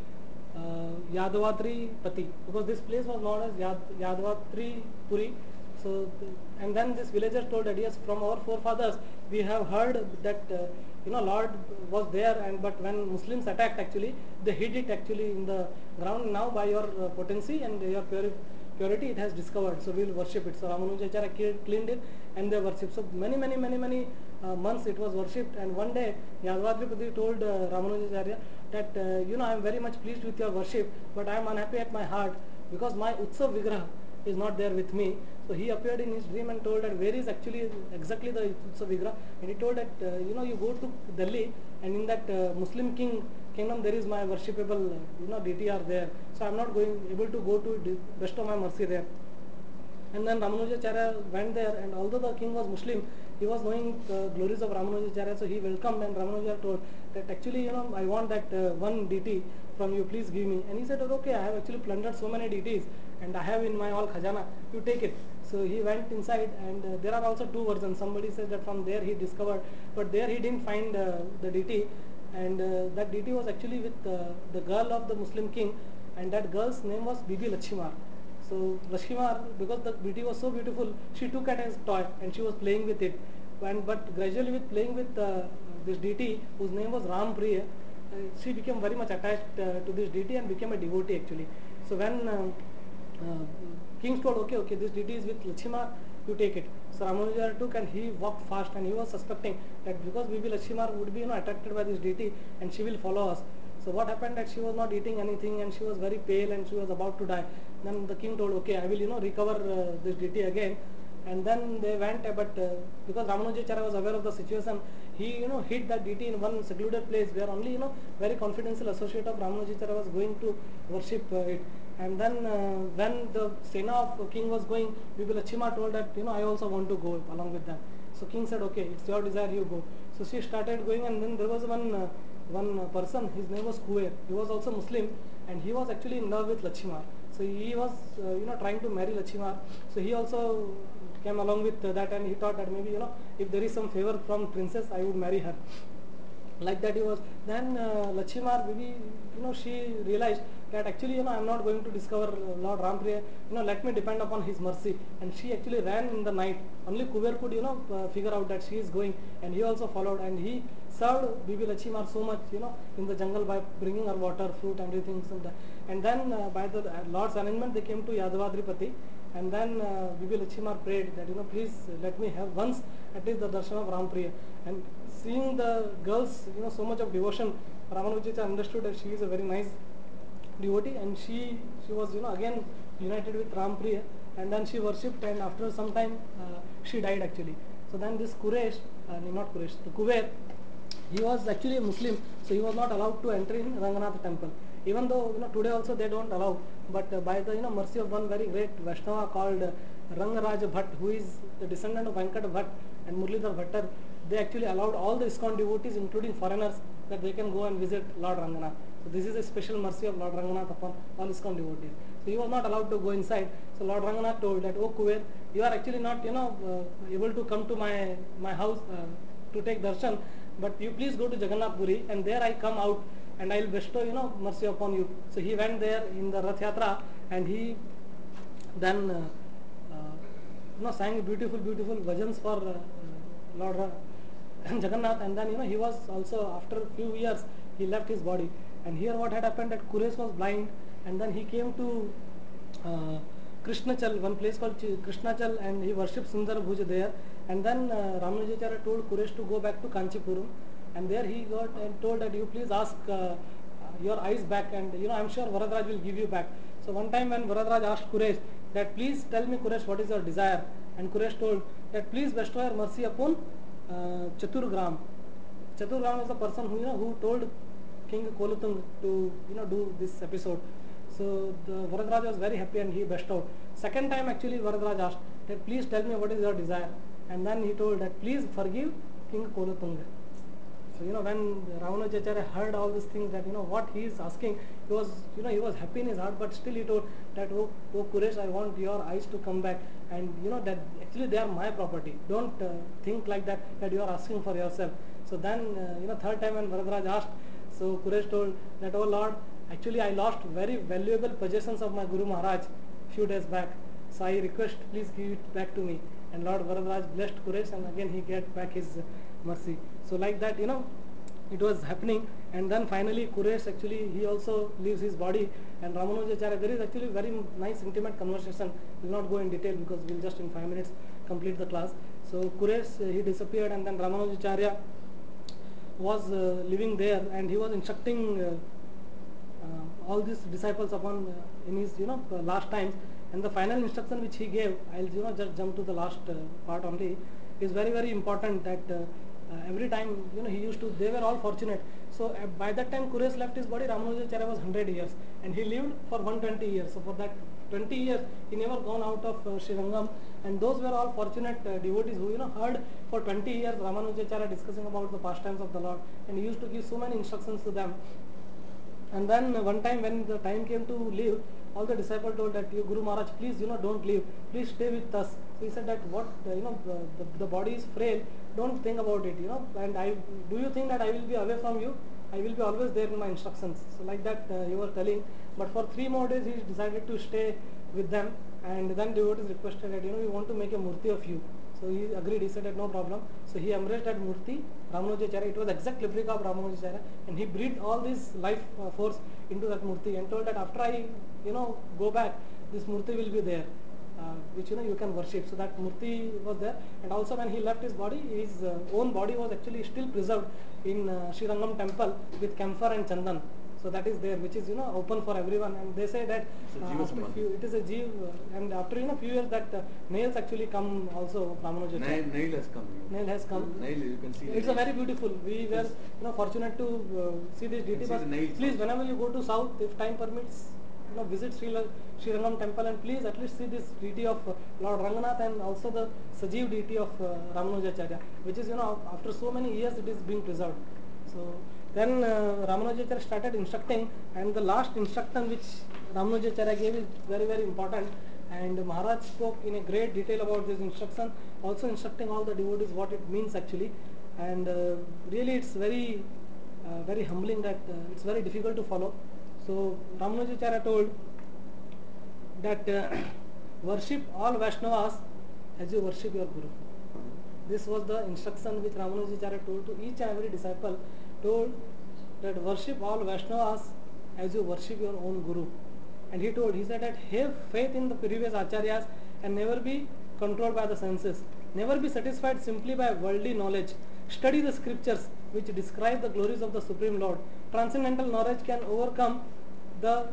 Yadavatri Pati, because this place was known as Yadavatri Puri. So and then this villager told that yes, from our forefathers we have heard that Lord was there, and but when Muslims attacked, actually they hid it actually in the ground. Now by your potency and your purity, it has discovered, so we will worship it. So Ramanujacharya cleaned it, and they worshipped. So many months it was worshipped. And one day Yadavatri told Ramanujacharya that I am very much pleased with your worship, but I am unhappy at my heart because my Utsav Vigraha is not there with me. So he appeared in his dream and told that where is actually exactly the Utsav Vigraha, and he told that you go to Delhi, and in that Muslim kingdom there is my worshipable deity are there, so I am not able to go to best of my mercy there. And then Ramanujacharya went there, and although the king was Muslim, he was knowing the glories of Ramanujacharya, so he welcomed, and Ramanujacharya told that actually I want that one deity from you, please give me. And he said, okay, I have actually plundered so many deities, and I have in my all khajana, you take it. So he went inside, and there are also two versions. Somebody says that from there he discovered, but there he didn't find the deity, and that deity was actually with the girl of the Muslim king, and that girl's name was Bibi Lakshmar. So Lakshmar, because the beauty was so beautiful, she took it as a toy and she was playing with it. But gradually with playing with this deity, whose name was Ram Priya, she became very much attached to this deity and became a devotee actually. So when king told, okay, this deity is with Lakshmar, you take it. So Ramanujacharya took, and he walked fast, and he was suspecting that because Bibi Lakshmar would be attracted by this deity and she will follow us. So what happened that she was not eating anything and she was very pale and she was about to die. Then the king told, okay, I will recover this deity again. And then they went, but because Ramanujacharya was aware of the situation, he hid that deity in one secluded place where only very confidential associate of Ramanujacharya was going to worship it. And then when the Sena of king was going, Bibi Lachima told that I also want to go along with them. So king said, okay, it's your desire, you go. So she started going, and then there was one person, his name was Kuver. He was also Muslim, and he was actually in love with Lachimar. So he was trying to marry Lachimar. So he also came along with that, and he thought that maybe if there is some favor from princess, I would marry her. Like that he was. Then Lachimar, maybe she realized that actually I'm not going to discover Lord Rampriya. Let me depend upon his mercy. And she actually ran in the night. Only Kuber could figure out that she is going, and he also followed, and he served Bibi Lachimar so much in the jungle by bringing her water, fruit, everything. And then by the Lord's arrangement, they came to Yadavadripati. And then Bibi Lachimar prayed that please let me have once at least the darshan of Rampriya. And seeing the girls so much of devotion, Ramanujacharya understood that she is a very nice devotee, and she was again united with Rampriya, and then she worshipped, and after some time she died actually. So then this Kuresh, not Kuresh, the Kuber, he was actually a Muslim, so he was not allowed to enter in Ranganath temple. Even though today also they don't allow, but by the mercy of one very great Vaishnava called Rangaraj Bhatt, who is the descendant of Venkat Bhatt and Murlidhar Bhattar, they actually allowed all the ISKCON devotees, including foreigners, that they can go and visit Lord Ranganath. So this is a special mercy of Lord Ranganath upon all ISKCON devotees. So he was not allowed to go inside. So Lord Ranganath told that, oh Kuber, you are actually not able to come to my house to take darshan, but you please go to Jagannath Puri, and there I come out and I will bestow mercy upon you. So he went there in the Rath Yatra, and he then sang beautiful bhajans for Lord Jagannath, and then he was also, after a few years, he left his body. And here what had happened, that Kuresh was blind, and then he came to Krishnachal, one place called Krishnachal, and he worshipped Sundar Bhuj there. And then Ramanujacharya told Kuresh to go back to Kanchipuram, and there he got and told that you please ask your eyes back, and I'm sure Varadraj will give you back. So one time when Varadraj asked Kuresh that please tell me, Kuresh, what is your desire, and Kuresh told that please bestow your mercy upon Chaturgram. Chaturgram was the person who told King Kolatung to do this episode. So the Varadraj was very happy, and he bestowed. Second time actually Varadraj asked that please tell me what is your desire, and then he told that please forgive King Kolatunga. So when Ramanujacharya heard all these things, that what he is asking, he was happy in his heart, but still he told that oh Kuresh, I want your eyes to come back, and that actually they are my property. Don't think like that you are asking for yourself. So then third time when Varadraj asked, so Kuresh told that, oh Lord, actually I lost very valuable possessions of my Guru Maharaj few days back, so I request please give it back to me. And Lord Varadraj blessed Kuresh, and again he get back his mercy. So like that it was happening, and then finally Kuresh actually he also leaves his body, and Ramanujacharya, there is actually very nice intimate conversation. We will not go in detail because we will just in 5 minutes complete the class. So Kuresh he disappeared, and then Ramanujacharya was living there, and he was instructing all these disciples upon in his last times. And the final instruction which he gave, I'll just jump to the last part only, is very important, that every time he used to, they were all fortunate. So by that time Kuresh left his body, Ramanujacharya was 100 years, and he lived for 120 years. So for that 20 years he never gone out of Srirangam, and those were all fortunate devotees who heard for 20 years Ramanujacharya discussing about the pastimes of the Lord, and he used to give so many instructions to them. And then one time when the time came to leave, all the disciples told that, Guru Maharaj, please don't leave, please stay with us. So he said that what the body is frail, don't think about it, and do you think that I will be away from you? I will be always there in my instructions. So like that you were telling. But for 3 more days he decided to stay with them, and then devotees requested that we want to make a murti of you. So he agreed, he said that no problem. So he embraced that murti, Ramanujacharya. It was exact replica of Ramanujacharya, and he breathed all this life force into that murti, and told that after I go back, this murti will be there, which you can worship. So that murti was there, and also when he left his body, his own body was actually still preserved in Srirangam temple with camphor and chandan. So that is there, which is open for everyone. And they say that after it is a jeev, and after few years that nails actually come also. Ramanujacharya. Nail has come. Nail has come. Nail, you can see. It's a very beautiful. We were fortunate to see this deity. But please, whenever you go to south, if time permits, visit Sri Rangam temple, and please at least see this deity of Lord Ranganath, and also the Sajeev deity of Ramanujacharya, which is after so many years it is being preserved. So then Ramanujacharya started instructing, and the last instruction which Ramanujacharya gave is very, very important. And Maharaj spoke in a great detail about this instruction, also instructing all the devotees what it means actually. And really it's very, very humbling that it's very difficult to follow. So Ramanujacharya told that worship all Vaishnavas as you worship your Guru. This was the instruction which Ramanujacharya told to each and every disciple, told that worship all Vaishnavas as you worship your own Guru. And he said that have faith in the previous acharyas and never be controlled by the senses. Never be satisfied simply by worldly knowledge. Study the scriptures which describe the glories of the Supreme Lord. Transcendental knowledge can overcome the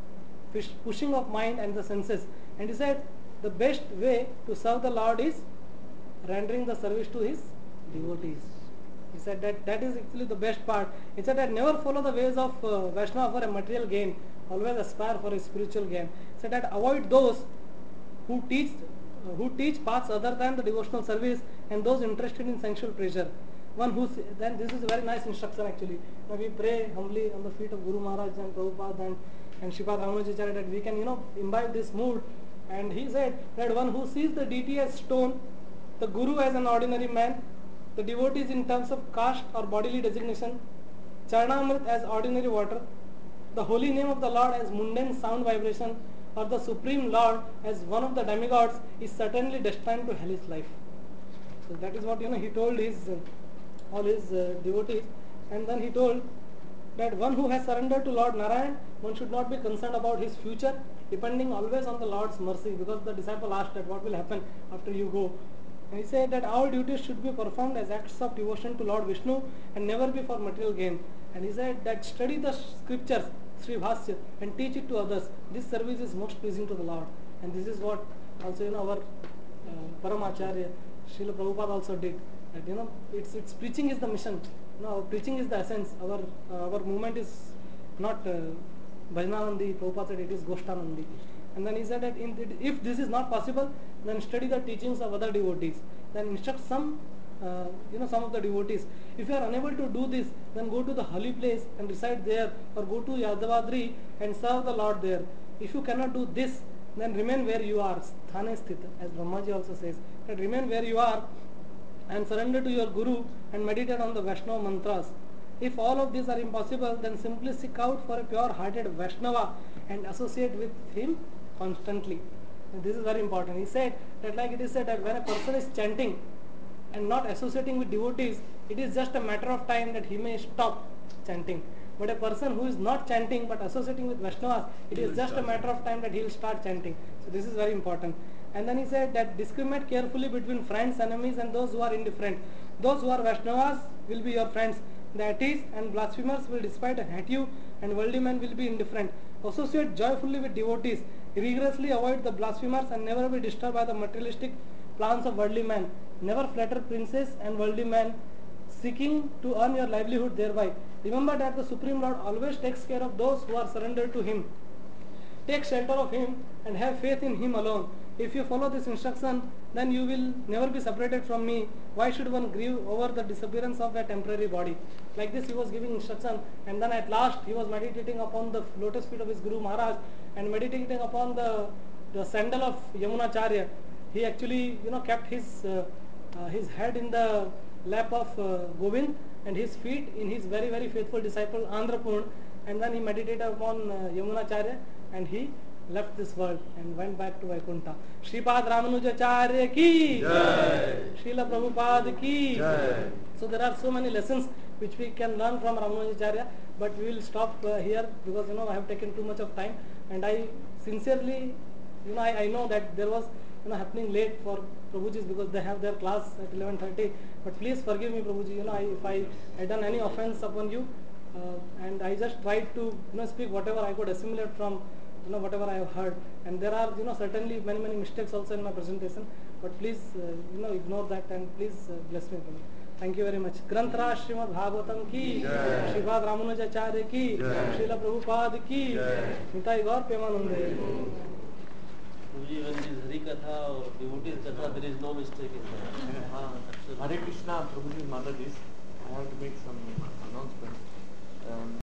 pushing of mind and the senses. And he said the best way to serve the Lord is rendering the service to his devotees. He said that is actually the best part. He said that never follow the ways of Vaishnava for a material gain. Always aspire for a spiritual gain. He said that avoid those who teach paths other than the devotional service and those interested in sensual pleasure. Then this is a very nice instruction actually. Now we pray humbly on the feet of Guru Maharaj and Prabhupada and Sripad Ramanujacharya that we can imbibe this mood. And he said that one who sees the deity as stone, the Guru as an ordinary man, the devotees in terms of caste or bodily designation, Charanamrit as ordinary water, the holy name of the Lord as mundane sound vibration, or the Supreme Lord as one of the demigods, is certainly destined to hellish life. So that is what he told all his devotees. And then he told that one who has surrendered to Lord Narayan, one should not be concerned about his future, depending always on the Lord's mercy, because the disciple asked that what will happen after you go. And he said that all duties should be performed as acts of devotion to Lord Vishnu and never be for material gain. And he said that study the scriptures, Sri Bhasya, and teach it to others. This service is most pleasing to the Lord. And this is what also our Paramacharya, Srila Prabhupada also did. That it's preaching is the mission. Our preaching is the essence. Our movement is not Bhajananandi. Prabhupada said it is Goshtanandi. And then he said that if this is not possible, then study the teachings of other devotees. Then instruct some of the devotees. If you are unable to do this, then go to the holy place and reside there, or go to Yadavadri and serve the Lord there. If you cannot do this, then remain where you are, sthane sthita, as Brahmaji also says, that remain where you are and surrender to your Guru and meditate on the Vaishnava mantras. If all of these are impossible, then simply seek out for a pure-hearted Vaishnava and associate with him constantly. And this is very important. He said that, like it is said, that when a person is chanting and not associating with devotees, it is just a matter of time that he may stop chanting. But a person who is not chanting but associating with Vaishnavas, it is just a matter of time that he will start chanting. So this is very important. And then he said that discriminate carefully between friends, enemies, and those who are indifferent. Those who are Vaishnavas will be your friends. The atheists and blasphemers will despite and hate you, and worldly men will be indifferent. Associate joyfully with devotees. Rigorously avoid the blasphemers and never be disturbed by the materialistic plans of worldly men. Never flatter princes and worldly men, seeking to earn your livelihood thereby. Remember that the Supreme Lord always takes care of those who are surrendered to him. Take shelter of him and have faith in him alone. If you follow this instruction, then you will never be separated from me. Why should one grieve over the disappearance of a temporary body? Like this he was giving instruction, and then at last he was meditating upon the lotus feet of his Guru Maharaj and meditating upon the sandal of Yamunacharya. He actually kept his head in the lap of Govind and his feet in his very, very faithful disciple Andrapurn, and then he meditated upon Yamunacharya and he left this world and went back to Vaikuntha. Sripad Ramanujacharya ki Jai. Srila Prabhupada ki Jai. So there are so many lessons which we can learn from Ramanujacharya, but we will stop here because I have taken too much of time, and I sincerely I know that there was happening late for Prabhuji because they have their class at 11:30, but please forgive me, Prabhuji, if I had done any offense upon you, and I just tried to speak whatever I could assimilate from whatever I have heard. And there are certainly many mistakes also in my presentation. But please ignore that and please bless me. Thank you very much. Granthra Srimad Bhagavatam ki, Sripad Ramanujacharya ki, Srila Prabhupada ki, Nitai Gaur Premanande. Even this Hari Katha or Devotees Katha, there is no mistake in that. Hare Krishna, Prabhuji, Mataji, I have to make some announcement.